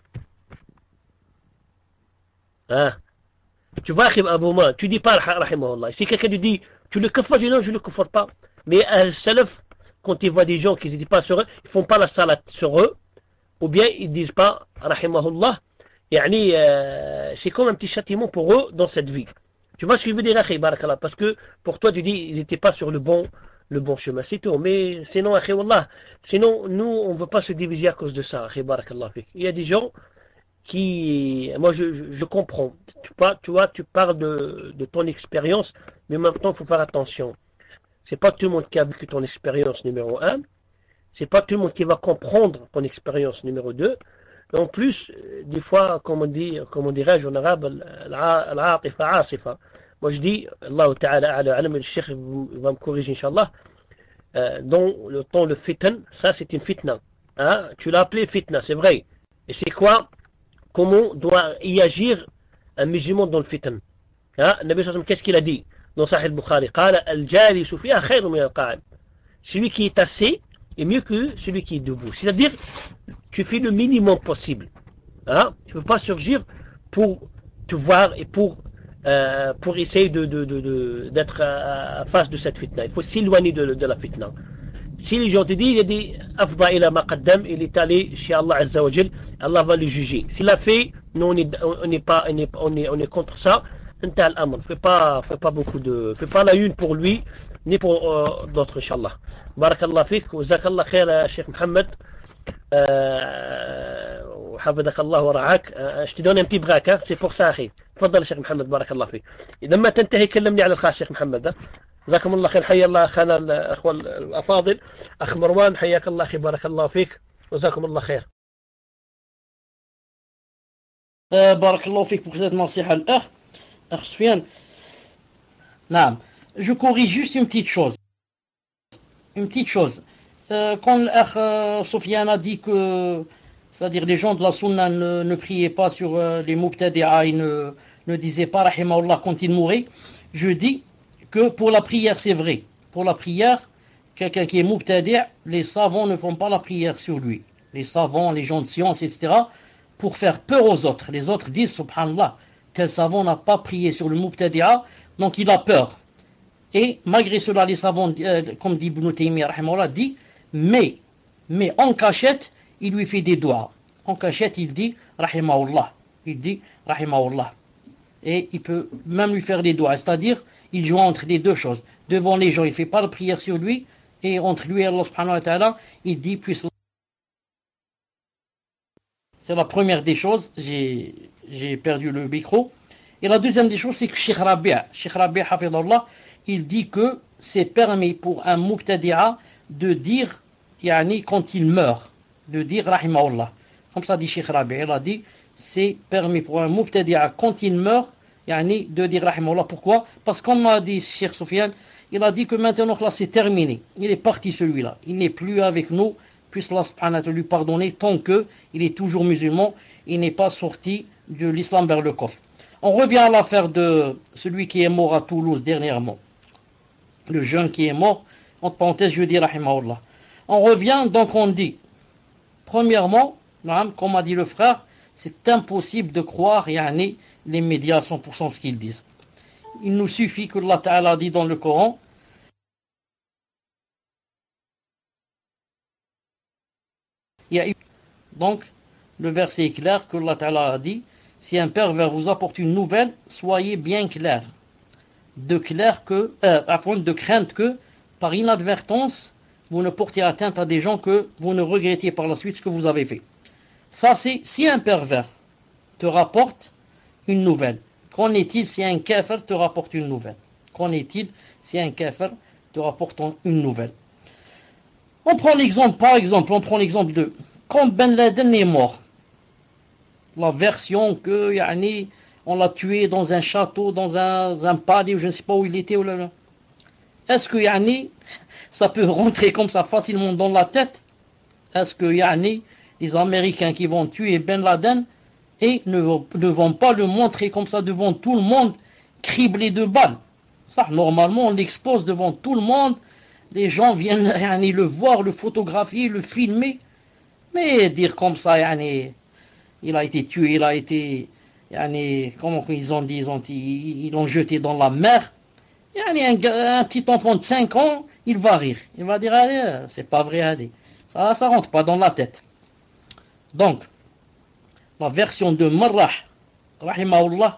Hein? Tu vois, Abu Marwan, tu dis pas rahimahullah. Si quelqu'un te dit, tu le kaffar, je dis non, je le kaffar pas. Mais al-salaf, quand ils voient des gens qui ne disent pas sur eux, ils ne font pas la salat sur eux, ou bien ils ne disent pas rahimahullah. Yani, euh, c'est comme un petit châtiment pour eux dans cette vie. Tu vois ce que je veux dire, akhi, barakallah, parce que pour toi tu dis ils n'étaient pas sur le bon, le bon chemin, c'est tout. Mais sinon, akhi, wallah, sinon nous on ne veut pas se diviser à cause de ça, akhi, barakallah. Il y a des gens qui, moi je, je, je comprends. Tu, tu vois, tu parles de, de ton expérience, mais maintenant il faut faire attention. C'est pas tout le monde qui a vécu ton expérience numéro un. C'est pas tout le monde qui va comprendre ton expérience numéro deux. En plus, des fois, comme on dit, comme on dirait en arabe, al-atifa asifa. Moi je dis, Allah Ta'ala alam, le cheikh va me corriger, Inch'Allah, euh, dans le temps le fitna, ça c'est une fitna. Hein? Tu l'as appelé fitna, c'est vrai. Et c'est quoi? Comment doit y agir un musulman dans le fitna? Hein? Nabi sallam, qu'est-ce qu'il a dit dans Sahih al-Bukhari? Qala al-jalisu fiha khayrun min al-qa'im. Celui qui est assis est mieux que celui qui est debout. C'est-à-dire, tu fais le minimum possible. Hein? Tu ne peux pas surgir pour te voir et pour, euh, pour essayer de, de, de, de, d'être à, à face de cette fitna. Il faut s'éloigner de, de la fitna. Si les gens te disent, il a dit, Afda ila ma qaddam, il est allé chez Allah Azza wa Jal, Allah va le juger. S'il a fait, nous on est, on est, pas, on est, on est, on est contre ça. Inta al-amr. Fais pas, fais pas beaucoup de, fais pas la une pour lui, ni pour euh, d'autres, Inch'Allah. Barakallah fik, wa zakallah khair, Cheikh Mohammed. وحفظك الله ورعاك. je te donne un petit braque, c'est pour ça أخي. تفضل شيخ محمد بارك الله فيك. لما تنتهي كلمني على الخاص شيخ محمد. جزاكم الله خير. حيا الله أخانا الأخوة الأفاضل. أخ مروان حياك الله أخي بارك الله فيك. جزاكم الله خير. بارك الله فيك pour cette نصيحة الأخ أخ سفيان. نعم. Je corrige juste une petite chose. Une petite chose. Euh, quand l'Akh euh, Sofiane a dit que, c'est-à-dire les gens de la Sunna ne, ne priaient pas sur euh, les Mubtadi'a, ils ne, ne disaient pas Rahimahullah quand ils mouraient, je dis que pour la prière c'est vrai. Pour la prière, quelqu'un qui est Mubtadi'a, les savants ne font pas la prière sur lui. Les savants, les gens de science, et cetera, pour faire peur aux autres. Les autres disent, subhanallah, tel savant n'a pas prié sur le Mubtadi'a, donc il a peur. Et malgré cela, les savants, euh, comme dit Ibn Taymiyyah, Rahimahullah, dit, mais, mais en cachette, il lui fait des doigts. En cachette, il dit Rahimahullah. Il dit Rahimahullah. Et il peut même lui faire des doigts. C'est-à-dire, il joue entre les deux choses. Devant les gens, il ne fait pas la prière sur lui. Et entre lui et Allah subhanahu wa ta'ala, il dit puisse. C'est la première des choses. J'ai, j'ai perdu le micro. Et la deuxième des choses, c'est que Cheikh Rabi', Cheikh Rabi' hafidhullah, il dit que c'est permis pour un mubtadi'a de dire, yani, quand il meurt, de dire Rahimahullah. Comme ça dit Cheikh Rabi', il a dit, c'est permis pour un mubtadi'a quand il meurt, yani, de dire Rahimahullah. Pourquoi? Parce qu'on a dit, Cheikh Soufiane, il a dit que maintenant là c'est terminé. Il est parti celui-là. Il n'est plus avec nous. Puisse Allah subhanahu wa ta'ala lui pardonner tant que il est toujours musulman. Il n'est pas sorti de l'islam vers le coffre. On revient à l'affaire de celui qui est mort à Toulouse dernièrement. Le jeune qui est mort. Entre parenthèses, je dis Rahimahullah. On revient, donc on dit, premièrement, comme a dit le frère, c'est impossible de croire yani, les médias à cent pour cent ce qu'ils disent. Il nous suffit que Allah Ta'ala dit dans le Coran, il y a, donc le verset est clair que Allah Ta'ala a dit, si un pervers vous apporte une nouvelle, soyez bien clair. De clair que, euh, afin de crainte que, par inadvertance, vous ne portez atteinte à des gens que vous ne regrettez par la suite ce que vous avez fait. Ça c'est, si un pervers te rapporte une nouvelle, qu'en est-il si un kafir te rapporte une nouvelle? Qu'en est-il si un kafir te rapporte une nouvelle? On prend l'exemple, par exemple, on prend l'exemple de, quand Ben Laden est mort, la version que, yani, on l'a tué dans un château, dans un, un palais, je ne sais pas où il était. Oh là là. Est-ce que yani, ça peut rentrer comme ça facilement dans la tête? Est-ce que yani, les Américains qui vont tuer Ben Laden et ne, ne vont pas le montrer comme ça devant tout le monde, criblé de balles? Ça, normalement, on l'expose devant tout le monde. Les gens viennent yani, le voir, le photographier, le filmer. Mais dire comme ça, yani, il a été tué, il a été... Yani, comment ils ont dit, ils ont, ils, ils l'ont jeté dans la mer. Yani, un, un petit enfant de cinq ans, il va rire. Il va dire, allez, c'est pas vrai, allez. Ça, ça rentre pas dans la tête. Donc, la version de Marrah, rahimahullah,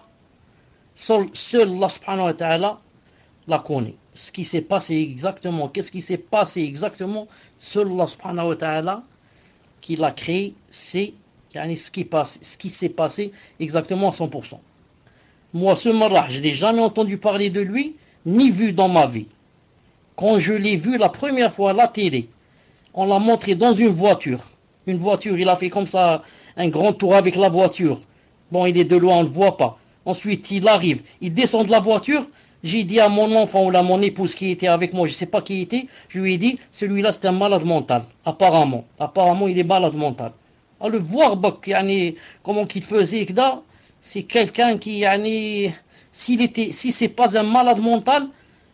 seul, seul Allah subhanahu wa ta'ala la connaît. Ce qui s'est passé exactement, qu'est-ce qui s'est passé exactement, seul Allah subhanahu wa ta'ala qui l'a créé, c'est ce qui, passe, ce qui s'est passé exactement à cent pour cent. Moi, ce Marrah, je n'ai jamais entendu parler de lui, ni vu dans ma vie. Quand je l'ai vu la première fois à la télé, on l'a montré dans une voiture. Une voiture, il a fait comme ça, un grand tour avec la voiture. Bon, il est de loin, on ne le voit pas. Ensuite, il arrive, il descend de la voiture. J'ai dit à mon enfant ou à mon épouse qui était avec moi, je ne sais pas qui était, je lui ai dit, celui-là c'est un malade mental, apparemment. Apparemment, il est malade mental. À le voir, yani, comment qu'il faisait, c'est quelqu'un qui, yani, s'il était, si c'est pas un malade mental,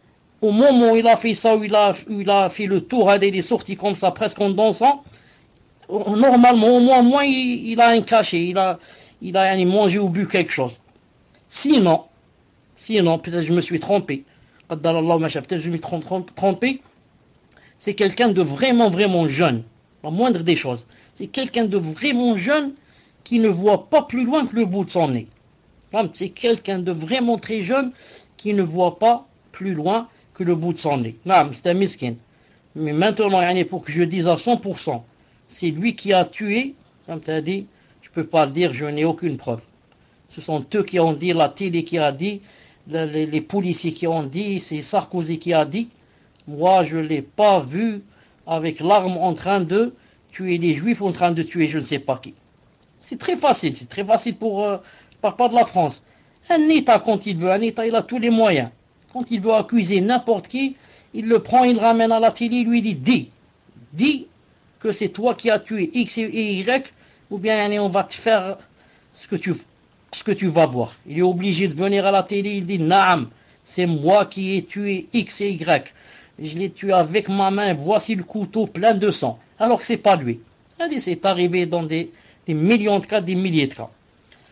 au moment où il a fait ça, où il a, où il a fait le tour, il est sorti comme ça, presque en dansant, normalement, au moins, au moins il, il a un cachet, il a, il a yani, mangé ou bu quelque chose. Sinon, sinon, peut-être je me suis trompé, peut-être je me suis trompé, c'est quelqu'un de vraiment, vraiment jeune, la moindre des choses. C'est quelqu'un de vraiment jeune qui ne voit pas plus loin que le bout de son nez. C'est quelqu'un de vraiment très jeune qui ne voit pas plus loin que le bout de son nez. C'est un miskin. Mais maintenant, pour que je dise à cent pour cent, c'est lui qui a tué, comme tu as dit, je ne peux pas le dire, je n'ai aucune preuve. Ce sont eux qui ont dit, la télé qui a dit, les, les policiers qui ont dit, c'est Sarkozy qui a dit. Moi, je ne l'ai pas vu avec l'arme en train de tuer les juifs, en train de tuer je ne sais pas qui. C'est très facile, c'est très facile pour, euh, je ne parle pas de la France. Un État, quand il veut, un État, il a tous les moyens. Quand il veut accuser n'importe qui, il le prend, il le ramène à la télé, il lui dit, dis, dis que c'est toi qui as tué X et Y, ou bien on va te faire ce que tu, ce que tu vas voir. Il est obligé de venir à la télé, il dit, naam, c'est moi qui ai tué X et Y. Je l'ai tué avec ma main, voici le couteau plein de sang. Alors que c'est pas lui. C'est arrivé dans des, des millions de cas, des milliers de cas.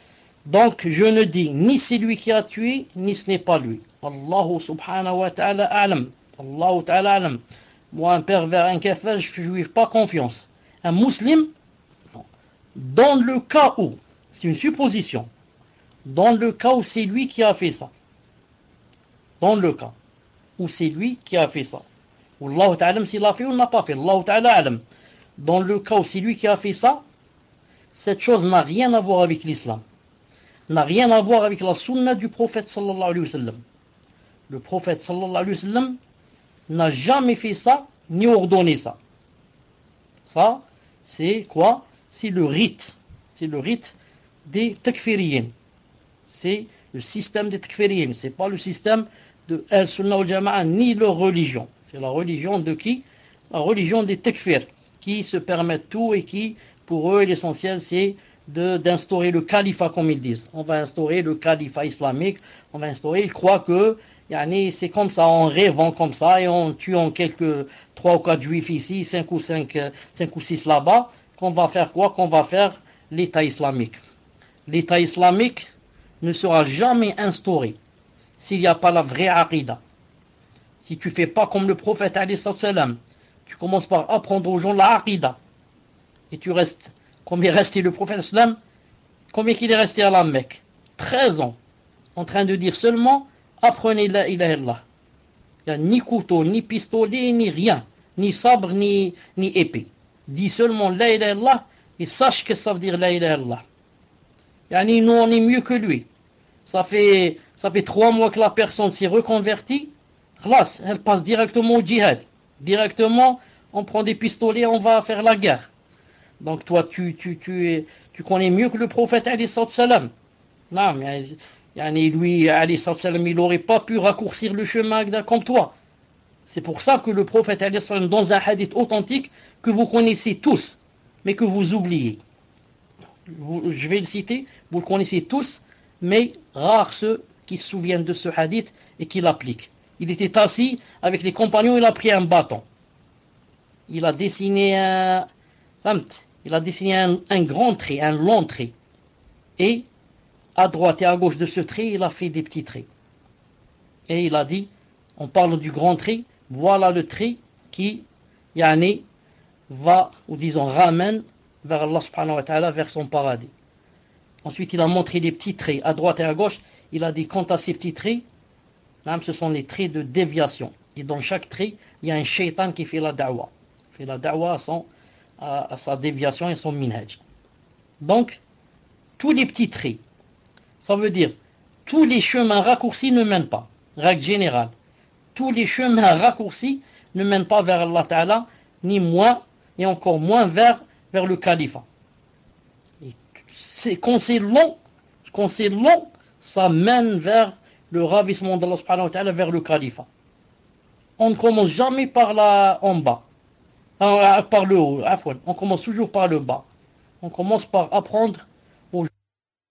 Donc, je ne dis ni c'est lui qui a tué, ni ce n'est pas lui. Allahu subhanahu wa ta'ala a'lam. Allahu ta'ala a'lam. Moi, un pervers, un kafir, je ne lui fais pas confiance. Un musulman, dans le cas où, c'est une supposition, dans le cas où c'est lui qui a fait ça, dans le cas où c'est lui qui a fait ça, Wallahu ta'ala s'il l'a fait ou n'a pas fait, Allahu ta'ala a'lam. Dans le cas où c'est lui qui a fait ça, cette chose n'a rien à voir avec l'islam, n'a rien à voir avec la sunna du prophète sallallahu alayhi wa sallam. Le prophète sallallahu alayhi wa sallam n'a jamais fait ça, ni ordonné ça. Ça, c'est quoi? C'est le rite. C'est le rite des takfiriyin. C'est le système des takfiriyin. C'est pas le système de Al-Sunnah al-Jama'a, ni leur religion. C'est la religion de qui? La religion des takfir, qui se permettent tout et qui, pour eux, l'essentiel, c'est de, d'instaurer le califat, comme ils disent. On va instaurer le califat islamique, on va instaurer, ils croient que yani, c'est comme ça, en rêvant comme ça, et en tuant quelques trois ou quatre juifs ici, cinq ou cinq, cinq ou six là-bas, qu'on va faire quoi? Qu'on va faire l'État islamique. l'État islamique ne sera jamais instauré s'il n'y a pas la vraie aqidah. Si tu fais pas comme le prophète alayhi salam, tu commences par apprendre aux gens la aqidah, et tu restes, combien est resté le prophète sallam, combien qu'il est resté à la Mecque, treize ans, en train de dire seulement, apprenez la ilaha illallah. Il n'y a ni couteau, ni pistolet, ni rien, ni sabre, ni, ni épée. Dis seulement la ilaha illallah, et sache que ça veut dire la ilaha illallah. Yani, nous on est mieux que lui. Ça fait, ça fait trois mois que la personne s'est reconvertie. Khlas, elle passe directement au djihad. Directement, on prend des pistolets, on va faire la guerre. Donc toi, tu, tu, tu, tu connais mieux que le prophète alayhi salam. Non, mais yani, lui, alayhi salam, il n'aurait pas pu raccourcir le chemin comme toi. C'est pour ça que le prophète alayhi salam, dans un hadith authentique que vous connaissez tous, mais que vous oubliez. Vous, je vais le citer, vous le connaissez tous, mais rares ceux qui se souviennent de ce hadith et qui l'appliquent. Il était assis avec les compagnons, il a pris un bâton. Il a dessiné un, il a dessiné un, un grand trait, un long trait. Et à droite et à gauche de ce trait, il a fait des petits traits. Et il a dit, on parle du grand trait, voilà le trait qui, yani, va, ou disons, ramène vers Allah subhanahu wa ta'ala, vers son paradis. Ensuite, il a montré des petits traits à droite et à gauche. Il a dit, quant à ces petits traits, ce sont les traits de déviation. Et dans chaque trait, il y a un shaitan qui fait la da'wa. Il fait la da'wa à, son, à, à sa déviation et son minhaj. Donc, tous les petits traits, ça veut dire, tous les chemins raccourcis ne mènent pas. Règle générale. Tous les chemins raccourcis ne mènent pas vers Allah Ta'ala, ni moins, et encore moins vers, vers le califat. Et c'est, quand c'est long, quand c'est long, ça mène vers le ravissement d'Allah subhanahu wa ta'ala, vers le califat. On ne commence jamais par la, en bas, euh, par le haut, afwan. On commence toujours par le bas. On commence par apprendre aux gens.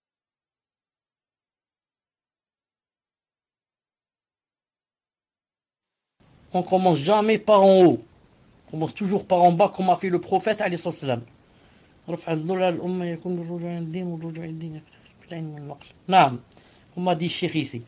On commence jamais par en haut. On commence toujours par en bas, comme a fait le prophète alayhi salam. Naam, on m'a dit Cheikh ici.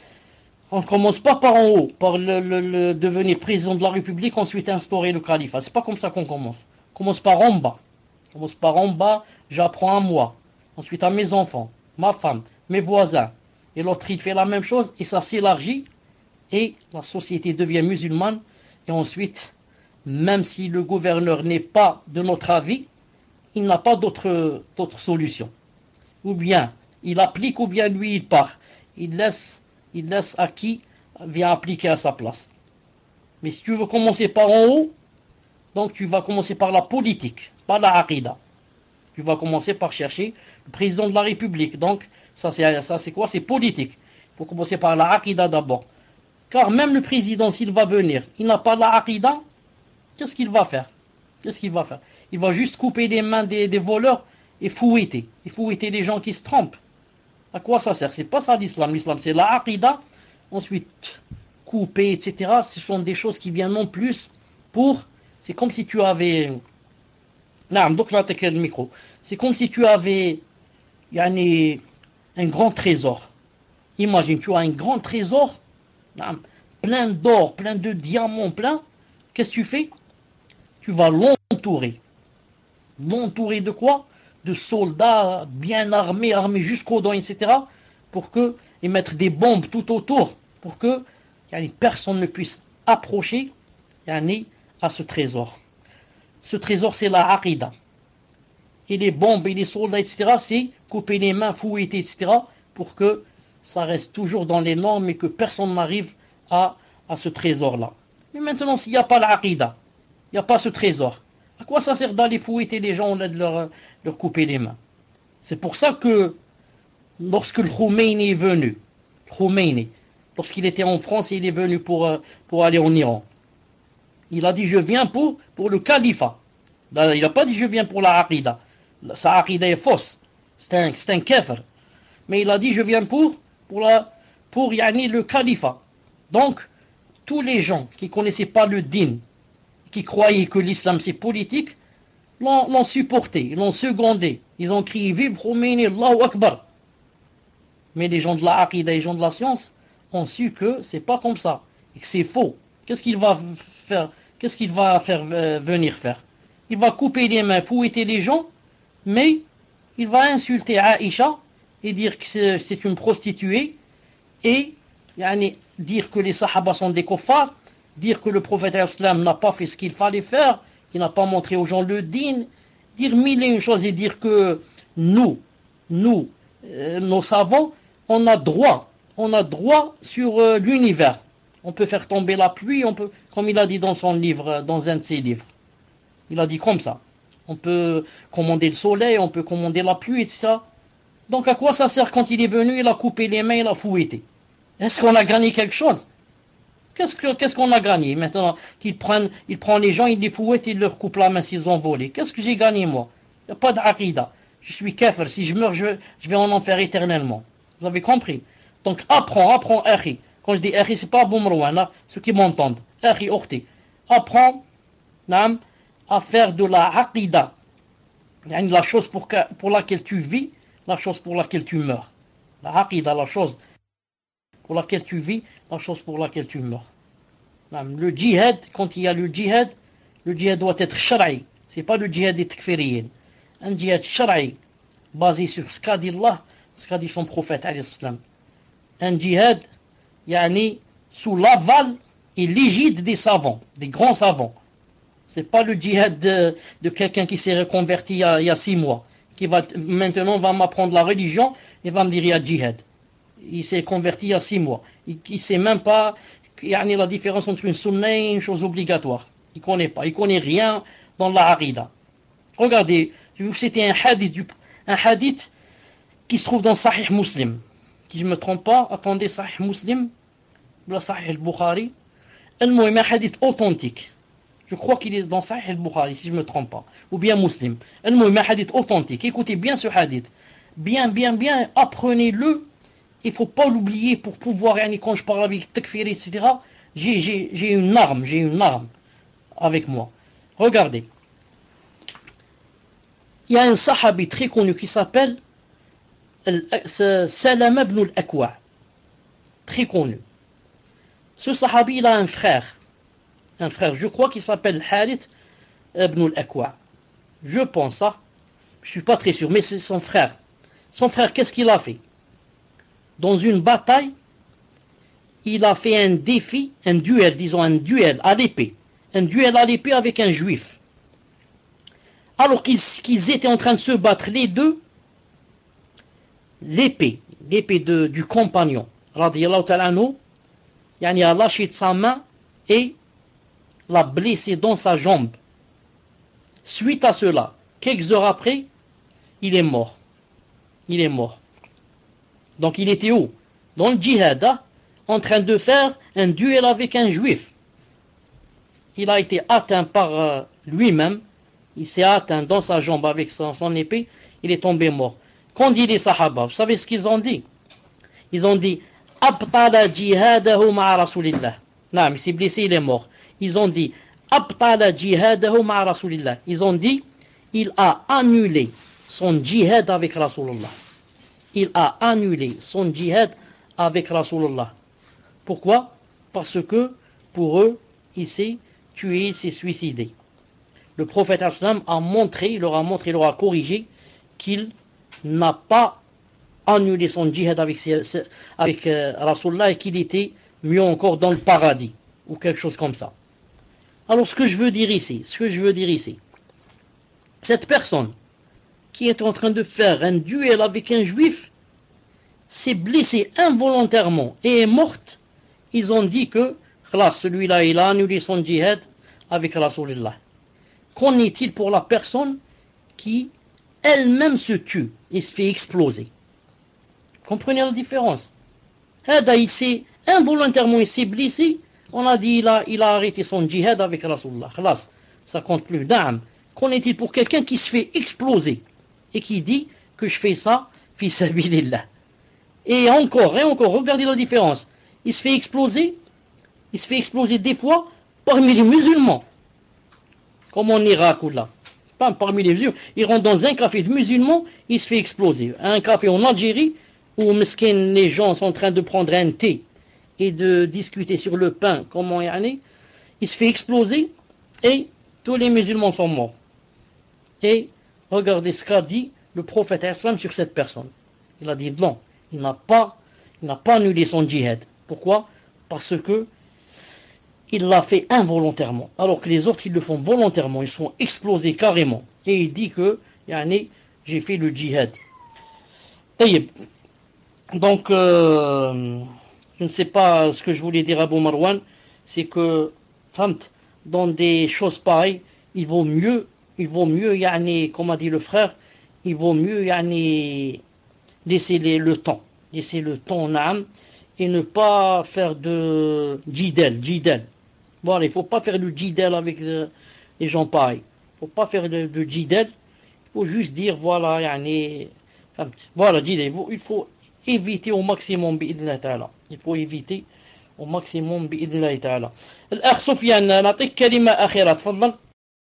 On ne commence pas par en haut, par le, le, le devenir président de la République, ensuite instaurer le califat. C'est pas comme ça qu'on commence. On commence par en bas. On commence par en bas, j'apprends à moi, ensuite à mes enfants, ma femme, mes voisins. Et l'autre, il fait la même chose, et ça s'élargit, et la société devient musulmane, et ensuite, même si le gouverneur n'est pas de notre avis, il n'a pas d'autre, d'autre solution. Ou bien, il applique, ou bien lui, il part. Il laisse, il laisse à qui vient appliquer à sa place. Mais si tu veux commencer par en haut, donc tu vas commencer par la politique, pas la aqida. Tu vas commencer par chercher le président de la République. Donc, ça c'est, ça c'est quoi? C'est politique. Il faut commencer par la aqida d'abord. Car même le président, s'il va venir, il n'a pas la aqida, qu'est-ce qu'il va faire? Qu'est-ce qu'il va faire? Il va juste couper les mains des, des voleurs et fouetter. Et fouetter les gens qui se trompent. À quoi ça sert? C'est pas ça l'islam. L'islam, c'est la aqida. Ensuite, couper, et cetera. Ce sont des choses qui viennent non plus pour... C'est comme si tu avais... Non, donc là, t'as quel micro? C'est comme si tu avais yani, un grand trésor. Imagine, tu as un grand trésor, plein d'or, plein de diamants, plein. Qu'est-ce que tu fais? Tu vas l'entourer. L'entourer de quoi? De soldats bien armés, armés jusqu'aux dents, et cetera. Pour que, et mettre des bombes tout autour, pour que yani, personne ne puisse approcher yani, à ce trésor. Ce trésor, c'est la aqida. Et les bombes et les soldats, et cetera, c'est couper les mains, fouetter, et cetera, pour que ça reste toujours dans les normes et que personne n'arrive à, à ce trésor-là. Mais maintenant, s'il n'y a pas l'aqida, il n'y a pas ce trésor, à quoi ça sert d'aller fouetter les gens au lieu de leur, leur couper les mains? C'est pour ça que lorsque le Khomeini est venu, le Khomeini, lorsqu'il était en France et il est venu pour, pour aller en Iran, il a dit je viens pour, pour le califat. Il n'a pas dit je viens pour la aqida. Sa aqida est fausse. C'est un, c'est un kafir. Mais il a dit je viens pour, pour, la, pour yani, le califat. Donc, tous les gens qui ne connaissaient pas le din, qui croyaient que l'islam c'est politique, l'ont, l'ont supporté, l'ont secondé. Ils ont crié vive Khomeini, Allahu Akbar. Mais les gens de la aqida et les gens de la science ont su que c'est pas comme ça, et que c'est faux. Qu'est-ce qu'il va faire? Qu'est-ce qu'il va faire euh, venir faire? Il va couper les mains, fouetter les gens, mais il va insulter Aïcha et dire que c'est, c'est une prostituée, et yani, dire que les sahaba sont des kuffars, dire que le prophète islam n'a pas fait ce qu'il fallait faire, qu'il n'a pas montré aux gens le din, dire mille et une choses et dire que nous, nous, euh, nos savants, on a droit, on a droit sur euh, l'univers. On peut faire tomber la pluie, on peut, comme il a dit dans son livre, dans un de ses livres. Il a dit comme ça. On peut commander le soleil, on peut commander la pluie, et cetera. Donc à quoi ça sert quand il est venu, il a coupé les mains, il a fouetté? Est-ce qu'on a gagné quelque chose? Qu'est-ce, que, qu'est-ce qu'on a gagné maintenant qu'il prenne, il prend les gens, il les fouette, il leur coupe la main s'ils ont volé? Qu'est-ce que j'ai gagné moi? Il n'y a pas d'aqida. Je suis kafir. Si je meurs, je, je vais en enfer éternellement. Vous avez compris? Donc apprends, apprends, akhi. Quand je dis akhi, c'est pas Abou Marwan, ceux qui m'entendent. Akhi, ukhti. Apprends nam, à faire de la aqida. La chose pour, que, pour laquelle tu vis, la chose pour laquelle tu meurs. La aqida, la chose pour laquelle tu vis, la chose pour laquelle tu meurs. Le djihad, quand il y a le djihad, le djihad doit être shara'i. C'est pas le djihad des takfiriyin. Un djihad shara'i, basé sur ce qu'a dit Allah, ce qu'a dit son prophète, alayhi salam. Un djihad, yani, sous l'aval et l'égide des savants, des grands savants. C'est pas le djihad de, de quelqu'un qui s'est reconverti il y, a, il y a six mois, qui va maintenant va m'apprendre la religion et va me dire il y a djihad. Il s'est converti il y a six mois. Il ne sait même pas yani, la différence entre une sunna et une chose obligatoire. Il ne connaît pas. Il ne connaît rien dans la aqida. Regardez, je vais vous citer un hadith, du, un hadith qui se trouve dans Sahih Muslim. Si je ne me trompe pas, attendez, Sahih Muslim, le Sahih al-Bukhari. Un hadith authentique. Je crois qu'il est dans Sahih al-Bukhari, si je ne me trompe pas. Ou bien Muslim. Un hadith authentique. Écoutez bien ce hadith. Bien, bien, bien, apprenez-le. Il ne faut pas l'oublier pour pouvoir, quand je parle avec takfir, et cetera, j'ai, j'ai, j'ai une arme, j'ai une arme avec moi. Regardez. Il y a un sahabi très connu qui s'appelle Salama ibn al-Akwa. Très connu. Ce sahabi, il a un frère. Un frère, je crois qu'il s'appelle Harith ibn al-Akwa. Je pense ça. Je ne suis pas très sûr, mais c'est son frère. Son frère, qu'est-ce qu'il a fait? Dans une bataille, il a fait un défi, un duel, disons un duel à l'épée. Un duel à l'épée avec un juif. Alors qu'ils, qu'ils étaient en train de se battre les deux, l'épée, l'épée de, du compagnon, radiyallahu ta'ala anhu, yani a lâché de sa main et l'a blessé dans sa jambe. Suite à cela, quelques heures après, il est mort. Il est mort. Donc il était où? Dans le djihad, hein, en train de faire un duel avec un juif. Il a été atteint par euh, lui-même. Il s'est atteint dans sa jambe avec son, son épée. Il est tombé mort. Qu'ont dit les sahaba? Vous savez ce qu'ils ont dit? Ils ont dit Abtala jihadahu ma'a rasulillah. Non, mais il s'est blessé, il est mort. Ils ont dit Abtala jihadahu ma'a rasulillah. Ils ont dit il a annulé son djihad avec Rasulullah. Il a annulé son djihad avec Rasulullah. Pourquoi? Parce que pour eux, il s'est tué, il s'est suicidé. Le prophète islam a montré, il leur a montré, il leur a corrigé qu'il n'a pas annulé son djihad avec, avec euh, Rasulullah et qu'il était mieux encore dans le paradis ou quelque chose comme ça. Alors ce que je veux dire ici, ce que je veux dire ici, cette personne qui est en train de faire un duel avec un juif, s'est blessée involontairement et est morte, ils ont dit que celui-là, il a annulé son djihad avec Rasulullah. Qu'en est-il pour la personne qui elle-même se tue et se fait exploser? Comprenez la différence? Il s'est involontairement il s'est blessé, on a dit il a, il a arrêté son djihad avec Rasulullah. Ça compte plus. Qu'en est-il pour quelqu'un qui se fait exploser et qui dit que je fais ça fi sabilillah? Et encore, et encore, regardez la différence. Il se fait exploser, il se fait exploser des fois parmi les musulmans. Comme en Irak ou là. Pas parmi les musulmans. Il rentre dans un café de musulmans, il se fait exploser. Un café en Algérie, où meskin, les gens sont en train de prendre un thé et de discuter sur le pain, comment yani, il se fait exploser et tous les musulmans sont morts. Et regardez ce qu'a dit le prophète islam sur cette personne. Il a dit non, il n'a pas, il n'a pas annulé son djihad. Pourquoi? Parce que il l'a fait involontairement, alors que les autres ils le font volontairement, ils sont explosés carrément. Et il dit que yani, j'ai fait le djihad. Taïb. Donc, euh, je ne sais pas ce que je voulais dire à Abou Marwan, c'est que dans des choses pareilles, il vaut mieux, il vaut mieux, yani, comme a dit le frère, il vaut mieux yani, laisser les, le temps, laisser le temps en âme et ne pas faire de jidal, jidal. Voilà, il ne faut pas faire du jidal avec euh, les gens pareils. Il ne faut pas faire de, de jidal, il faut juste dire, voilà, yani, voilà, jidal, il faut, il faut éviter au maximum بإذن تعالى. Il faut éviter au maximum بإذن تعالى. الأخ سفيان نعطيك كلمة أخيرة تفضل.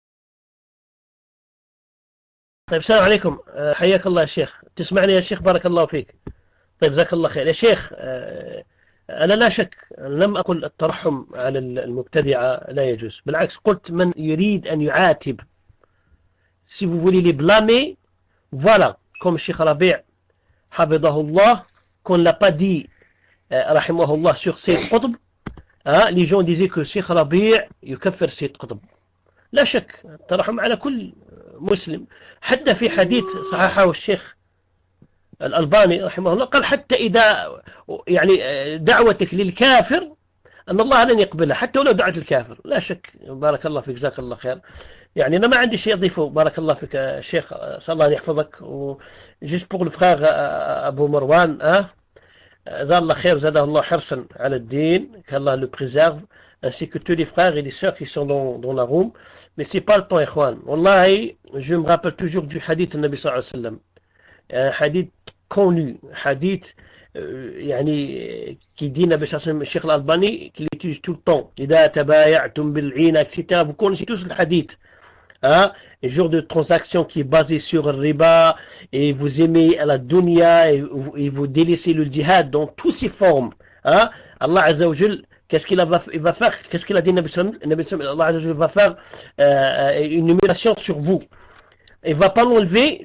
طيب السلام عليكم حياك الله يا شيخ تسمعني يا شيخ بارك الله فيك طيب جزاك الله خير يا شيخ أنا لا شك لم أقل الترحم على المبتدعة لا يجوز بالعكس قلت من يريد أن يعاتب si vous voulez les blâmer voilà comme الشيخ ربيع حفظه الله qu'on ne l'a pas dit رحمه الله sur Sayyid Qutb hein, les gens disaient que الشيخ ربيع يكفر سيد قطب لا شك الترحم على كل مسلم حتى في حديث صححه الشيخ الألباني رحمه الله قال حتى إذا يعني دعوتك للكافر أن الله لن يقبلها حتى ولو دعت الكافر لا شك بارك الله فيك جزاك الله خير يعني أنا ما عندي شيء أضيفه بارك الله فيك الشيخ صلى الله يحفظك وجيست بور الفراغ أبو مروان أه زاد الله خير زاده الله حرصا على الدين qu'Allah le préserve ainsi que tous les frères et les sœurs qui sont dans, dans la room mais c'est pas le temps ikhwan wallahi je me rappelle toujours du hadith de Nabi sallallahu alayhi wa sallam un hadith connu hadith euh, يعني qui dit Nabi sallallahu alayhi wa sallam Cheikh Al-Albani qui l'utilise tout le temps إذا تبايعتم بالعينة et cetera vous connaissez tous le hadith hein, un jour de transaction qui est basé sur le riba et vous aimez la dunya et vous, et vous délaissez le djihad dans toutes ses formes hein, Allah Azza wa Jal qu'est-ce qu'il va, il va faire qu'est-ce qu'il a dit Nabi sallam Allah Azza wa Jal va faire euh, une humiliation sur vous il va pas l'enlever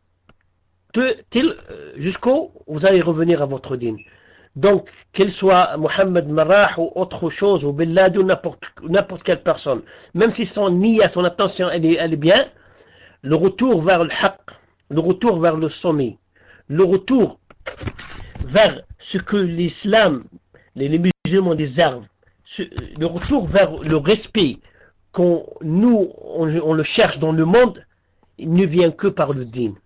jusqu'au vous allez revenir à votre dîne donc qu'il soit Mohammed Marah ou autre chose ou Bellad ou n'importe, n'importe quelle personne même si son niya, son attention elle est, elle est bien le retour vers le haqq le retour vers le sommet le retour vers ce que l'islam les, les musulmans déservent ce, le retour vers le respect qu'on nous on, on le cherche dans le monde il ne vient que par le dîn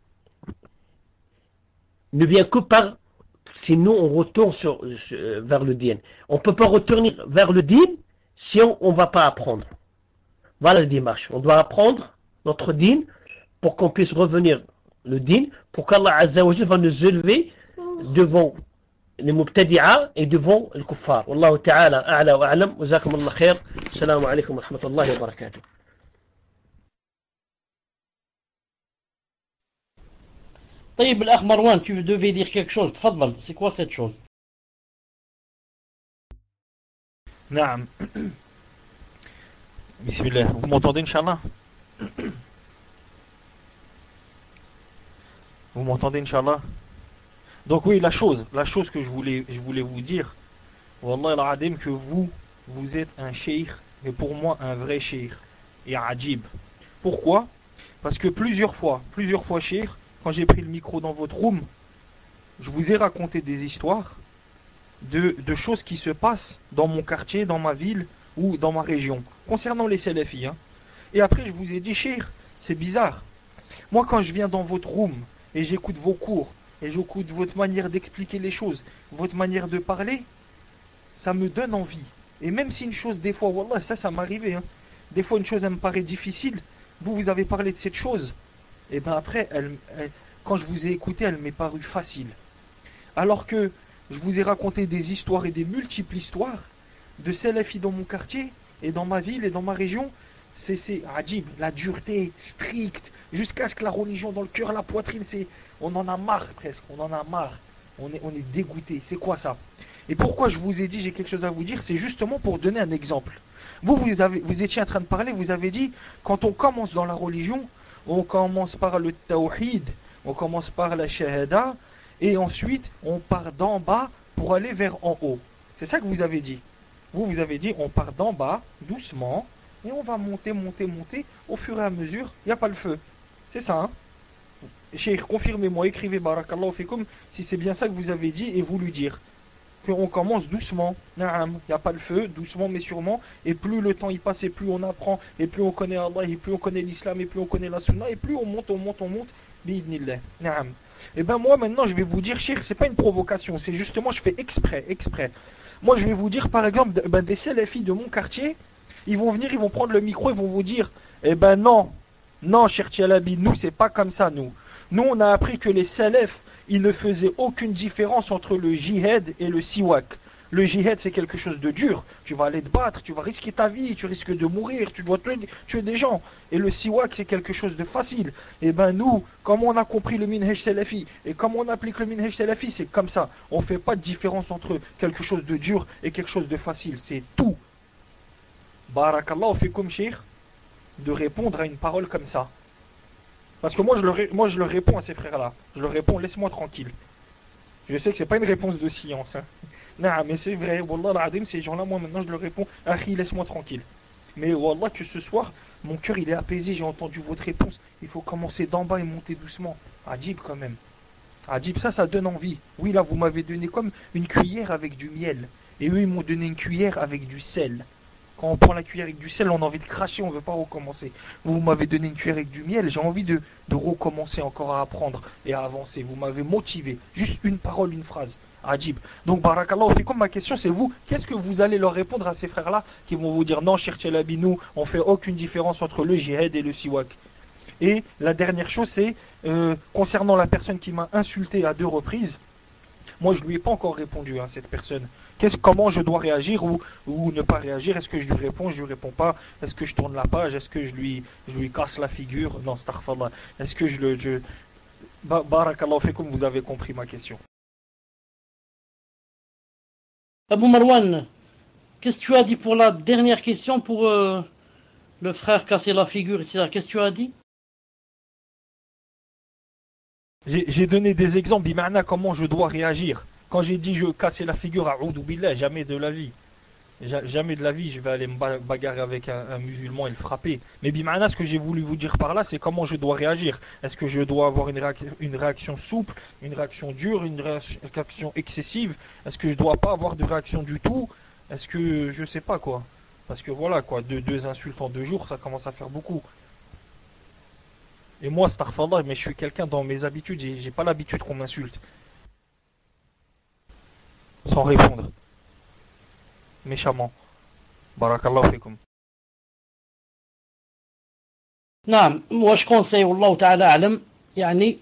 ne vient que par sinon on retourne sur, sur, vers le dîn. On ne peut pas retourner vers le dîn si on ne va pas apprendre. Voilà la démarche. On doit apprendre notre dîn pour qu'on puisse revenir le dîn, pour qu'Allah Azza wa Jalla va nous élever devant les mubtadi'a et devant le kuffar. Wallahu ta'ala a'la wa a'lam. Wa jazakum Allah khair. Assalamu alaikum wa rahmatullahi wa barakatuh. طيب الأخ مروان tu devais dire quelque chose تفضل c'est quoi cette chose نعم بسم الله vous m'entendez Inch'Allah vous m'entendez Inch'Allah donc oui la chose la chose que je voulais je voulais vous dire Wallah al-Adim que vous vous êtes un cheikh mais pour moi un vrai cheikh et ajib pourquoi parce que plusieurs fois plusieurs fois cheikh quand j'ai pris le micro dans votre room, je vous ai raconté des histoires de, de choses qui se passent dans mon quartier, dans ma ville ou dans ma région, concernant les salafis. Hein. Et après, je vous ai dit, cher, c'est bizarre. Moi, quand je viens dans votre room et j'écoute vos cours, et j'écoute votre manière d'expliquer les choses, votre manière de parler, ça me donne envie. Et même si une chose, des fois, wallah, ça, ça m'arrivait. Hein. Des fois, une chose, elle me paraît difficile. Vous, vous avez parlé de cette chose. Et bien après, elle, elle, quand je vous ai écouté, elle m'est parue facile. Alors que je vous ai raconté des histoires et des multiples histoires de salafis dans mon quartier et dans ma ville et dans ma région. C'est, c'est ajib, la dureté stricte, jusqu'à ce que la religion dans le cœur, la poitrine, c'est, on en a marre presque, on en a marre. On est, on est dégoûté. C'est quoi ça? Et pourquoi je vous ai dit j'ai quelque chose à vous dire? C'est justement pour donner un exemple. Vous, vous, avez, vous étiez en train de parler, vous avez dit, quand on commence dans la religion, on commence par le tawhid, on commence par la shahada, et ensuite on part d'en bas pour aller vers en haut. C'est ça que vous avez dit. Vous, vous avez dit, on part d'en bas, doucement, et on va monter, monter, monter, au fur et à mesure, il n'y a pas le feu. C'est ça, hein? Cheikh, confirmez-moi, écrivez barakallahu fikum si c'est bien ça que vous avez dit et voulu dire. Qu'on commence doucement, il n'y a pas le feu, doucement mais sûrement, et plus le temps y passe, et plus on apprend, et plus on connaît Allah, et plus on connaît l'islam, et plus on connaît la sunna, et plus on monte, on monte, on monte, bi'idnillah. Naam. Et ben moi maintenant je vais vous dire, cheikh, c'est pas une provocation, c'est justement, je fais exprès, exprès. Moi je vais vous dire par exemple, ben, des salafis de mon quartier, ils vont venir, ils vont prendre le micro, ils vont vous dire, eh ben non, non, cher Tchalabi, nous c'est pas comme ça, nous. Nous on a appris que les salafs, ils ne faisaient aucune différence entre le jihad et le siwak. Le jihad c'est quelque chose de dur, tu vas aller te battre, tu vas risquer ta vie, tu risques de mourir, tu dois tuer, tuer des gens. Et le siwak c'est quelque chose de facile. Et ben nous, comme on a compris le minhaj salafi, et comme on applique le minhaj salafi, c'est comme ça. On ne fait pas de différence entre quelque chose de dur et quelque chose de facile, c'est tout. Barakallahu fikum cheikh, de répondre à une parole comme ça. Parce que moi je, leur, moi je leur réponds à ces frères-là. Je leur réponds, laisse-moi tranquille. Je sais que c'est pas une réponse de science. Hein. Non, mais c'est vrai, Wallah al-Adim, ces gens-là, moi maintenant je leur réponds, Akhi, laisse-moi tranquille. Mais Wallah, que ce soir, mon cœur il est apaisé, j'ai entendu votre réponse. Il faut commencer d'en bas et monter doucement. Adib quand même. Adib, ça, ça donne envie. Oui, là, vous m'avez donné comme une cuillère avec du miel. Et eux, ils m'ont donné une cuillère avec du sel. Quand on prend la cuillère avec du sel, on a envie de cracher, on ne veut pas recommencer. Vous m'avez donné une cuillère avec du miel, j'ai envie de, de recommencer encore à apprendre et à avancer. Vous m'avez motivé. Juste une parole, une phrase. Ajib. Donc, barakallahu fikum, ma question c'est vous, qu'est-ce que vous allez leur répondre à ces frères-là qui vont vous dire non, cher Tchalabi, nous, on fait aucune différence entre le jihad et le siwak. Et la dernière chose, c'est euh, concernant la personne qui m'a insulté à deux reprises. Moi, je lui ai pas encore répondu à hein, cette personne. Qu'est-ce, comment je dois réagir ou, ou ne pas réagir? Est-ce que je lui réponds, je lui réponds pas? Est-ce que je tourne la page? Est-ce que je lui, je lui casse la figure? Non, astaghfirullah. Est-ce que je le... Je... Barakallahu fikum, vous avez compris ma question. Abou Marwan, qu'est-ce que tu as dit pour la dernière question pour euh, le frère casser la figure, et cetera. Qu'est-ce que tu as dit? J'ai, j'ai donné des exemples, bima'na, comment je dois réagir. Quand j'ai dit je casser la figure à Oudou Billah, jamais de la vie. Jamais de la vie je vais aller me bagarrer avec un, un musulman et le frapper. Mais bima'na, ce que j'ai voulu vous dire par là, c'est comment je dois réagir. Est-ce que je dois avoir une réaction, une réaction souple, une réaction dure, une réaction excessive? Est-ce que je dois pas avoir de réaction du tout? Est-ce que je sais pas quoi? Parce que voilà quoi, deux, deux insultes en deux jours, ça commence à faire beaucoup. Et moi, astaghfirullah, mais je suis quelqu'un dans mes habitudes, j'ai, j'ai pas l'habitude qu'on m'insulte. Sans répondre. Méchamment. Barakallahu fikum. Non, moi je conseille, Wallahu ta'ala alam, yani,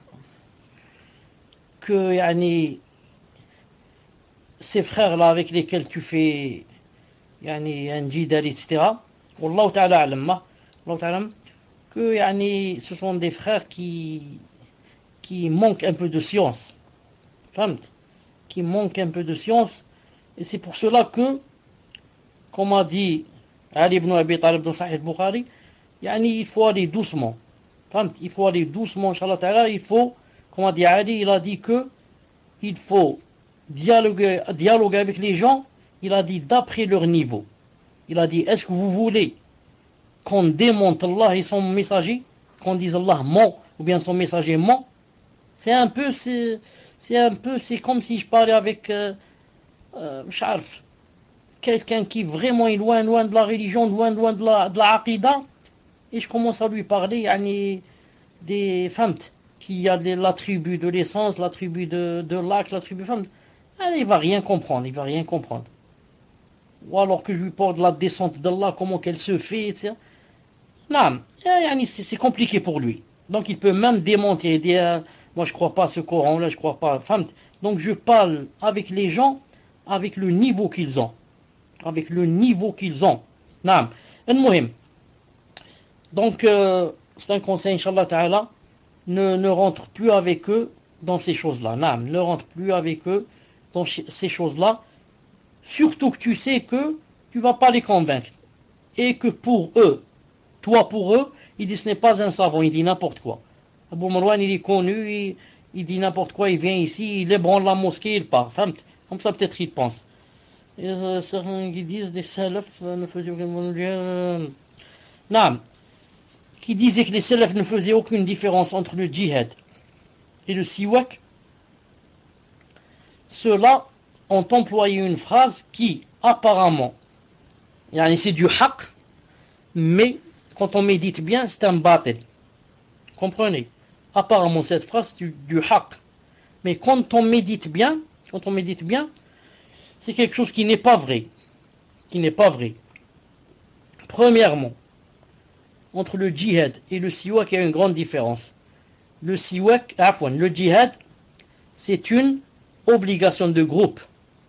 que yani, ces frères-là avec lesquels tu fais yani, un jidal, et cetera. Wallahu ta'ala alam, Wallahu ta'ala alam, que yani, ce sont des frères qui, qui manquent un peu de science. Fahamt? Qui manquent un peu de science. Et c'est pour cela que, comme a dit Ali ibn Abi Talib dans Sahih al-Bukhari, yani, il faut aller doucement. Fahamt? Il faut aller doucement, Inch'Allah ta'ala. Il faut, comme a dit Ali, il a dit que il faut dialoguer, dialoguer avec les gens. Il a dit d'après leur niveau. Il a dit, est-ce que vous voulez qu'on démonte Allah et son messager, qu'on dise Allah ment ou bien son messager ment? C'est un peu, c'est, c'est un peu, c'est comme si je parlais avec, euh, euh, quelqu'un qui vraiment est loin, loin de la religion, loin, loin de la, de la aqidah, et je commence à lui parler, yani, des femmes qui a la tribu de l'essence, la tribu de, de l'acte, la tribu femme. Il va rien comprendre, il va rien comprendre. Ou alors que je lui parle de la descente d'Allah, comment qu'elle se fait, et cetera. Non, c'est compliqué pour lui. Donc il peut même démonter et dire, moi je crois pas à ce Coran là, je crois pas. Donc je parle avec les gens, avec le niveau qu'ils ont. Avec le niveau qu'ils ont. Non, donc euh, c'est un conseil, Inch'Allah Ta'ala, ne, ne rentre plus avec eux dans ces choses-là. Naam, ne rentre plus avec eux dans ces choses-là. Surtout que tu sais que tu ne vas pas les convaincre. Et que pour eux, toi pour eux, il dit ce n'est pas un savant, il dit n'importe quoi. Abou Marwan, il est connu, il, il dit n'importe quoi, il vient ici, il ébranle la mosquée, il part. Comme ça peut-être il pense. Et euh, certains qui disent des salafs ne faisaient aucune... Non, qui disaient que les salafs ne faisaient aucune différence entre le djihad et le siwak, ceux-là ont employé une phrase qui, apparemment, c'est du haqq, mais quand on médite bien, c'est un batil. Comprenez? Apparemment, cette phrase, c'est du, du haqq. Mais quand on médite bien, quand on médite bien, c'est quelque chose qui n'est pas vrai. Qui n'est pas vrai. Premièrement, entre le djihad et le siwak, il y a une grande différence. Le siwak, afwan, le djihad, c'est une obligation de groupe.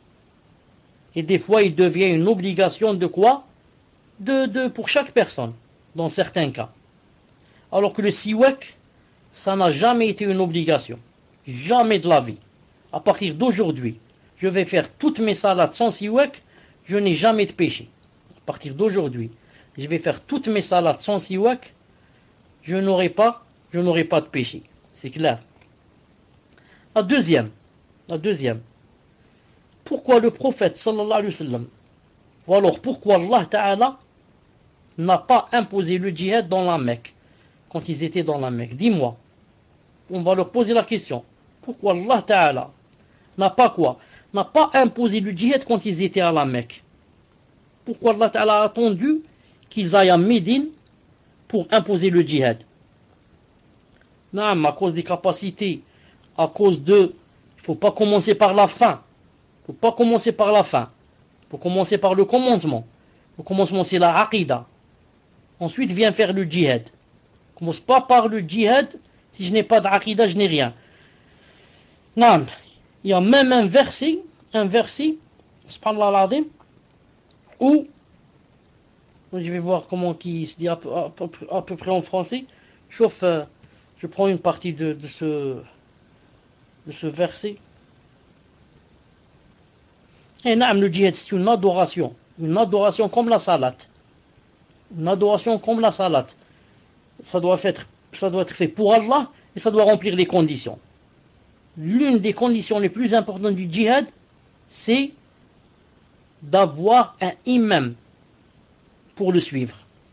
Et des fois, il devient une obligation de quoi? de, de, Pour chaque personne, dans certains cas. Alors que le siwak, ça n'a jamais été une obligation. Jamais de la vie. À partir d'aujourd'hui, je vais faire toutes mes salades sans siwak, je n'ai jamais de péché. À partir d'aujourd'hui, je vais faire toutes mes salades sans siwak, je n'aurai pas, je n'aurai pas de péché. C'est clair. La deuxième, la deuxième. Pourquoi le prophète sallallahu alayhi wa sallam, ou alors pourquoi Allah Ta'ala n'a pas imposé le djihad dans la Mecque, quand ils étaient dans la Mecque? Dis-moi. On va leur poser la question. Pourquoi Allah Ta'ala n'a pas quoi? N'a pas imposé le djihad quand ils étaient à la Mecque? Pourquoi Allah Ta'ala a attendu qu'ils aillent à Médine pour imposer le djihad? Non, à cause des capacités, à cause de... Il ne faut pas commencer par la fin. Il ne faut pas commencer par la fin. Il faut commencer par le commencement. Le commencement, c'est la aqidah. Ensuite, vient faire le djihad. Ne commence pas par le djihad. Si je n'ai pas d'aqidah, je n'ai rien. Non, il y a même un verset, un verset, subhanallah al-azim, où, je vais voir comment il se dit à peu, à peu, à peu près en français, sauf, euh, je prends une partie de, de, ce, de ce verset. Et non, le djihad, c'est une adoration, une adoration comme la salat, une adoration comme la salat. Ça doit être, ça doit être fait pour Allah et ça doit remplir les conditions. L'une des conditions les plus importantes du djihad, c'est d'avoir un imam pour le suivre.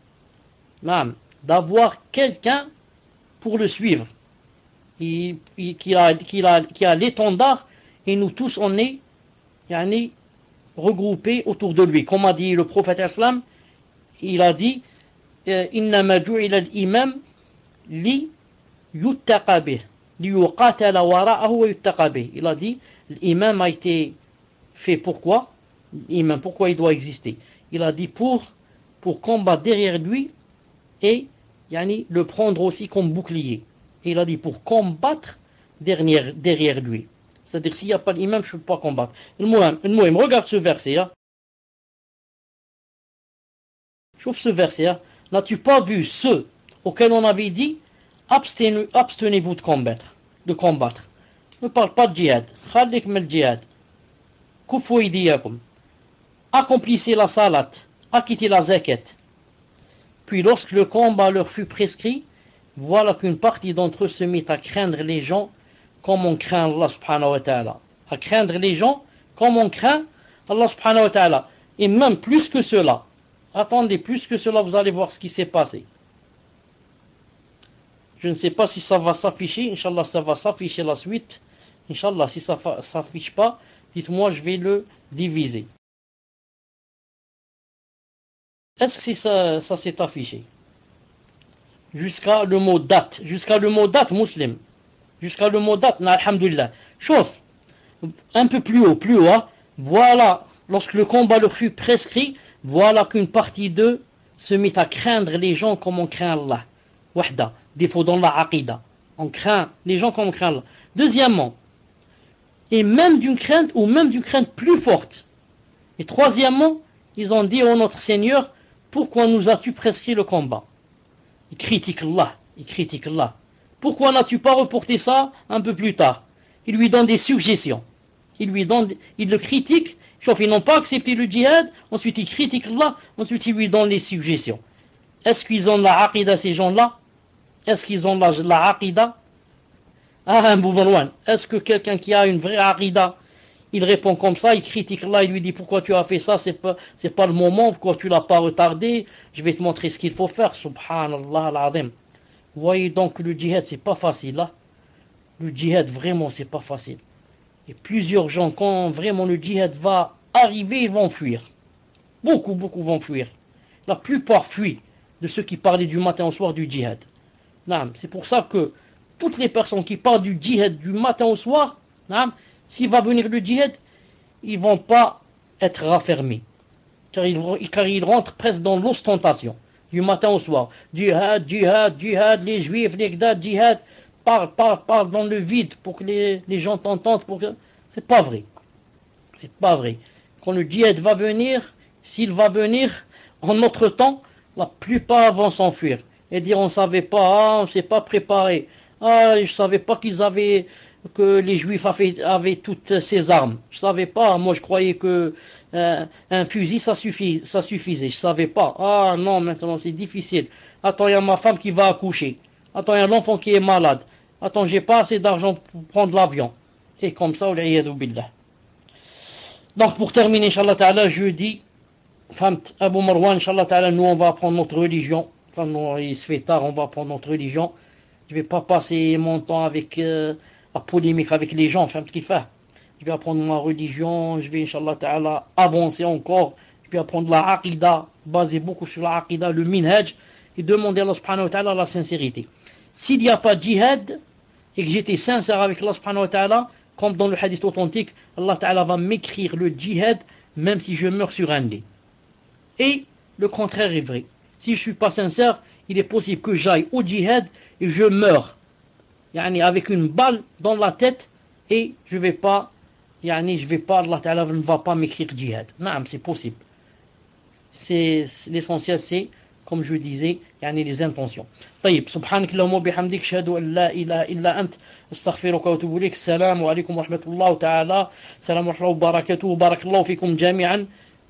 D'avoir quelqu'un pour le suivre. Qui, qui a, qui a, qui a l'étendard et nous tous on est yani, regroupés autour de lui. Comme a dit le prophète islam, il a dit Innama ju'ila al-imam li yuttaqa bih. Il a dit, l'imam a été fait pourquoi? L'imam, pourquoi il doit exister? Il a dit pour, pour combattre derrière lui et yani, le prendre aussi comme bouclier. Et il a dit pour combattre derrière, derrière lui. C'est-à-dire s'il n'y a pas l'imam, je ne peux pas combattre. Le Mouhem, regarde ce verset. Hein. Chauffe ce verset. Hein. N'as-tu pas vu ceux auxquels on avait dit Abstenez, abstenez-vous de combattre, de combattre. Ne parle pas de djihad. Khalik mel djihad. Kufu idiyakum. Accomplissez la salat. Acquittez la zakat. Puis lorsque le combat leur fut prescrit, voilà qu'une partie d'entre eux se mit à craindre les gens comme on craint Allah subhanahu wa ta'ala. À craindre les gens comme on craint Allah subhanahu wa ta'ala. Et même plus que cela. Attendez, plus que cela, vous allez voir ce qui s'est passé. Je ne sais pas si ça va s'afficher. Inch'Allah, ça va s'afficher la suite. Inch'Allah, si ça ne s'affiche pas, dites-moi, je vais le diviser. Est-ce que ça, ça s'est affiché? Jusqu'à le mot date. Jusqu'à le mot date, muslim. Jusqu'à le mot date, alhamdulillah. Chauffe. Un peu plus haut, plus haut. Hein. Voilà, lorsque le combat leur fut prescrit, voilà qu'une partie d'eux se mit à craindre les gens comme on craint Allah. Wahda. Défaut dans la aqidah. On craint les gens comme on craint Allah. Deuxièmement, et même d'une crainte, ou même d'une crainte plus forte. Et troisièmement, ils ont dit, oh notre Seigneur, pourquoi nous as-tu prescrit le combat? Ils critiquent Allah. Ils critiquent Allah. Pourquoi n'as-tu pas reporté ça un peu plus tard? il lui donne des suggestions. Il lui donne, il le critique. Sauf ils n'ont pas accepté le djihad. Ensuite, il critique Allah. Ensuite, il lui donne les suggestions. Est-ce qu'ils ont la aqida, ces gens-là? Est-ce qu'ils ont la, la aqida? Ah, Abou Marwan, est-ce que quelqu'un qui a une vraie aqida, il répond comme ça, il critique Allah, il lui dit pourquoi tu as fait ça, c'est pas, c'est pas le moment, pourquoi tu l'as pas retardé, je vais te montrer ce qu'il faut faire, subhanallah al-azim. Vous voyez donc que le djihad c'est pas facile là. Le djihad vraiment c'est pas facile. Et plusieurs gens, quand vraiment le djihad va arriver, ils vont fuir. Beaucoup, beaucoup vont fuir. La plupart fuient de ceux qui parlaient du matin au soir du djihad. C'est pour ça que toutes les personnes qui parlent du djihad du matin au soir, s'il va venir le djihad, ils ne vont pas être raffermés. Car ils, car ils rentrent presque dans l'ostentation, du matin au soir. Djihad, djihad, djihad, les juifs, les gdad, djihad, parle, parle, parle dans le vide pour que les, les gens t'entendent. Pour que... C'est pas vrai. C'est pas vrai. Quand le djihad va venir, s'il va venir, en notre temps, la plupart vont s'enfuir. Et dire on ne savait pas, ah, on ne s'est pas préparé. Ah, je ne savais pas qu'ils avaient, que les juifs avaient, avaient toutes ces armes. Je ne savais pas, moi je croyais que euh, un fusil ça, suffit, ça suffisait. Je ne savais pas. Ah non, maintenant c'est difficile. Attends, il y a ma femme qui va accoucher. Attends, il y a l'enfant qui est malade. Attends, j'ai pas assez d'argent pour prendre l'avion. Et comme ça, l'iyadou billah. Donc pour terminer, Inch'Allah Ta'ala, jeudi, Abou Marwan, Inch'Allah Ta'ala, nous on va apprendre notre religion. Enfin, non, il se fait tard, on va apprendre notre religion. Je ne vais pas passer mon temps avec euh, la polémique avec les gens, enfin, qu'il fait. Je vais apprendre ma religion, je vais, Inch'Allah Ta'ala, avancer encore. Je vais apprendre la aqida, basé beaucoup sur la aqida, le minhaj, et demander à Allah subhanahu wa ta'ala la sincérité. S'il n'y a pas de djihad, et que j'étais sincère avec Allah subhanahu wa ta'ala, comme dans le hadith authentique, Allah Ta'ala va m'écrire le djihad, même si je meurs sur un lit. Et le contraire est vrai. Si je ne suis pas sincère, il est possible que j'aille au djihad et je meurs yani, avec une balle dans la tête et je ne vais pas, yani, je vais pas, Allah Ta'ala ne va pas m'écrire djihad. Non, c'est possible. C'est, l'essentiel, c'est, comme je disais, yani, les intentions. طيب سبحانك اللهم وبحمدك أشهد أن لا إله إلا أنت أستغفرك وأتوب إليك السلام عليكم ورحمة الله تعالى السلام ورحمة الله وبركاته وبارك الله فيكم جميعا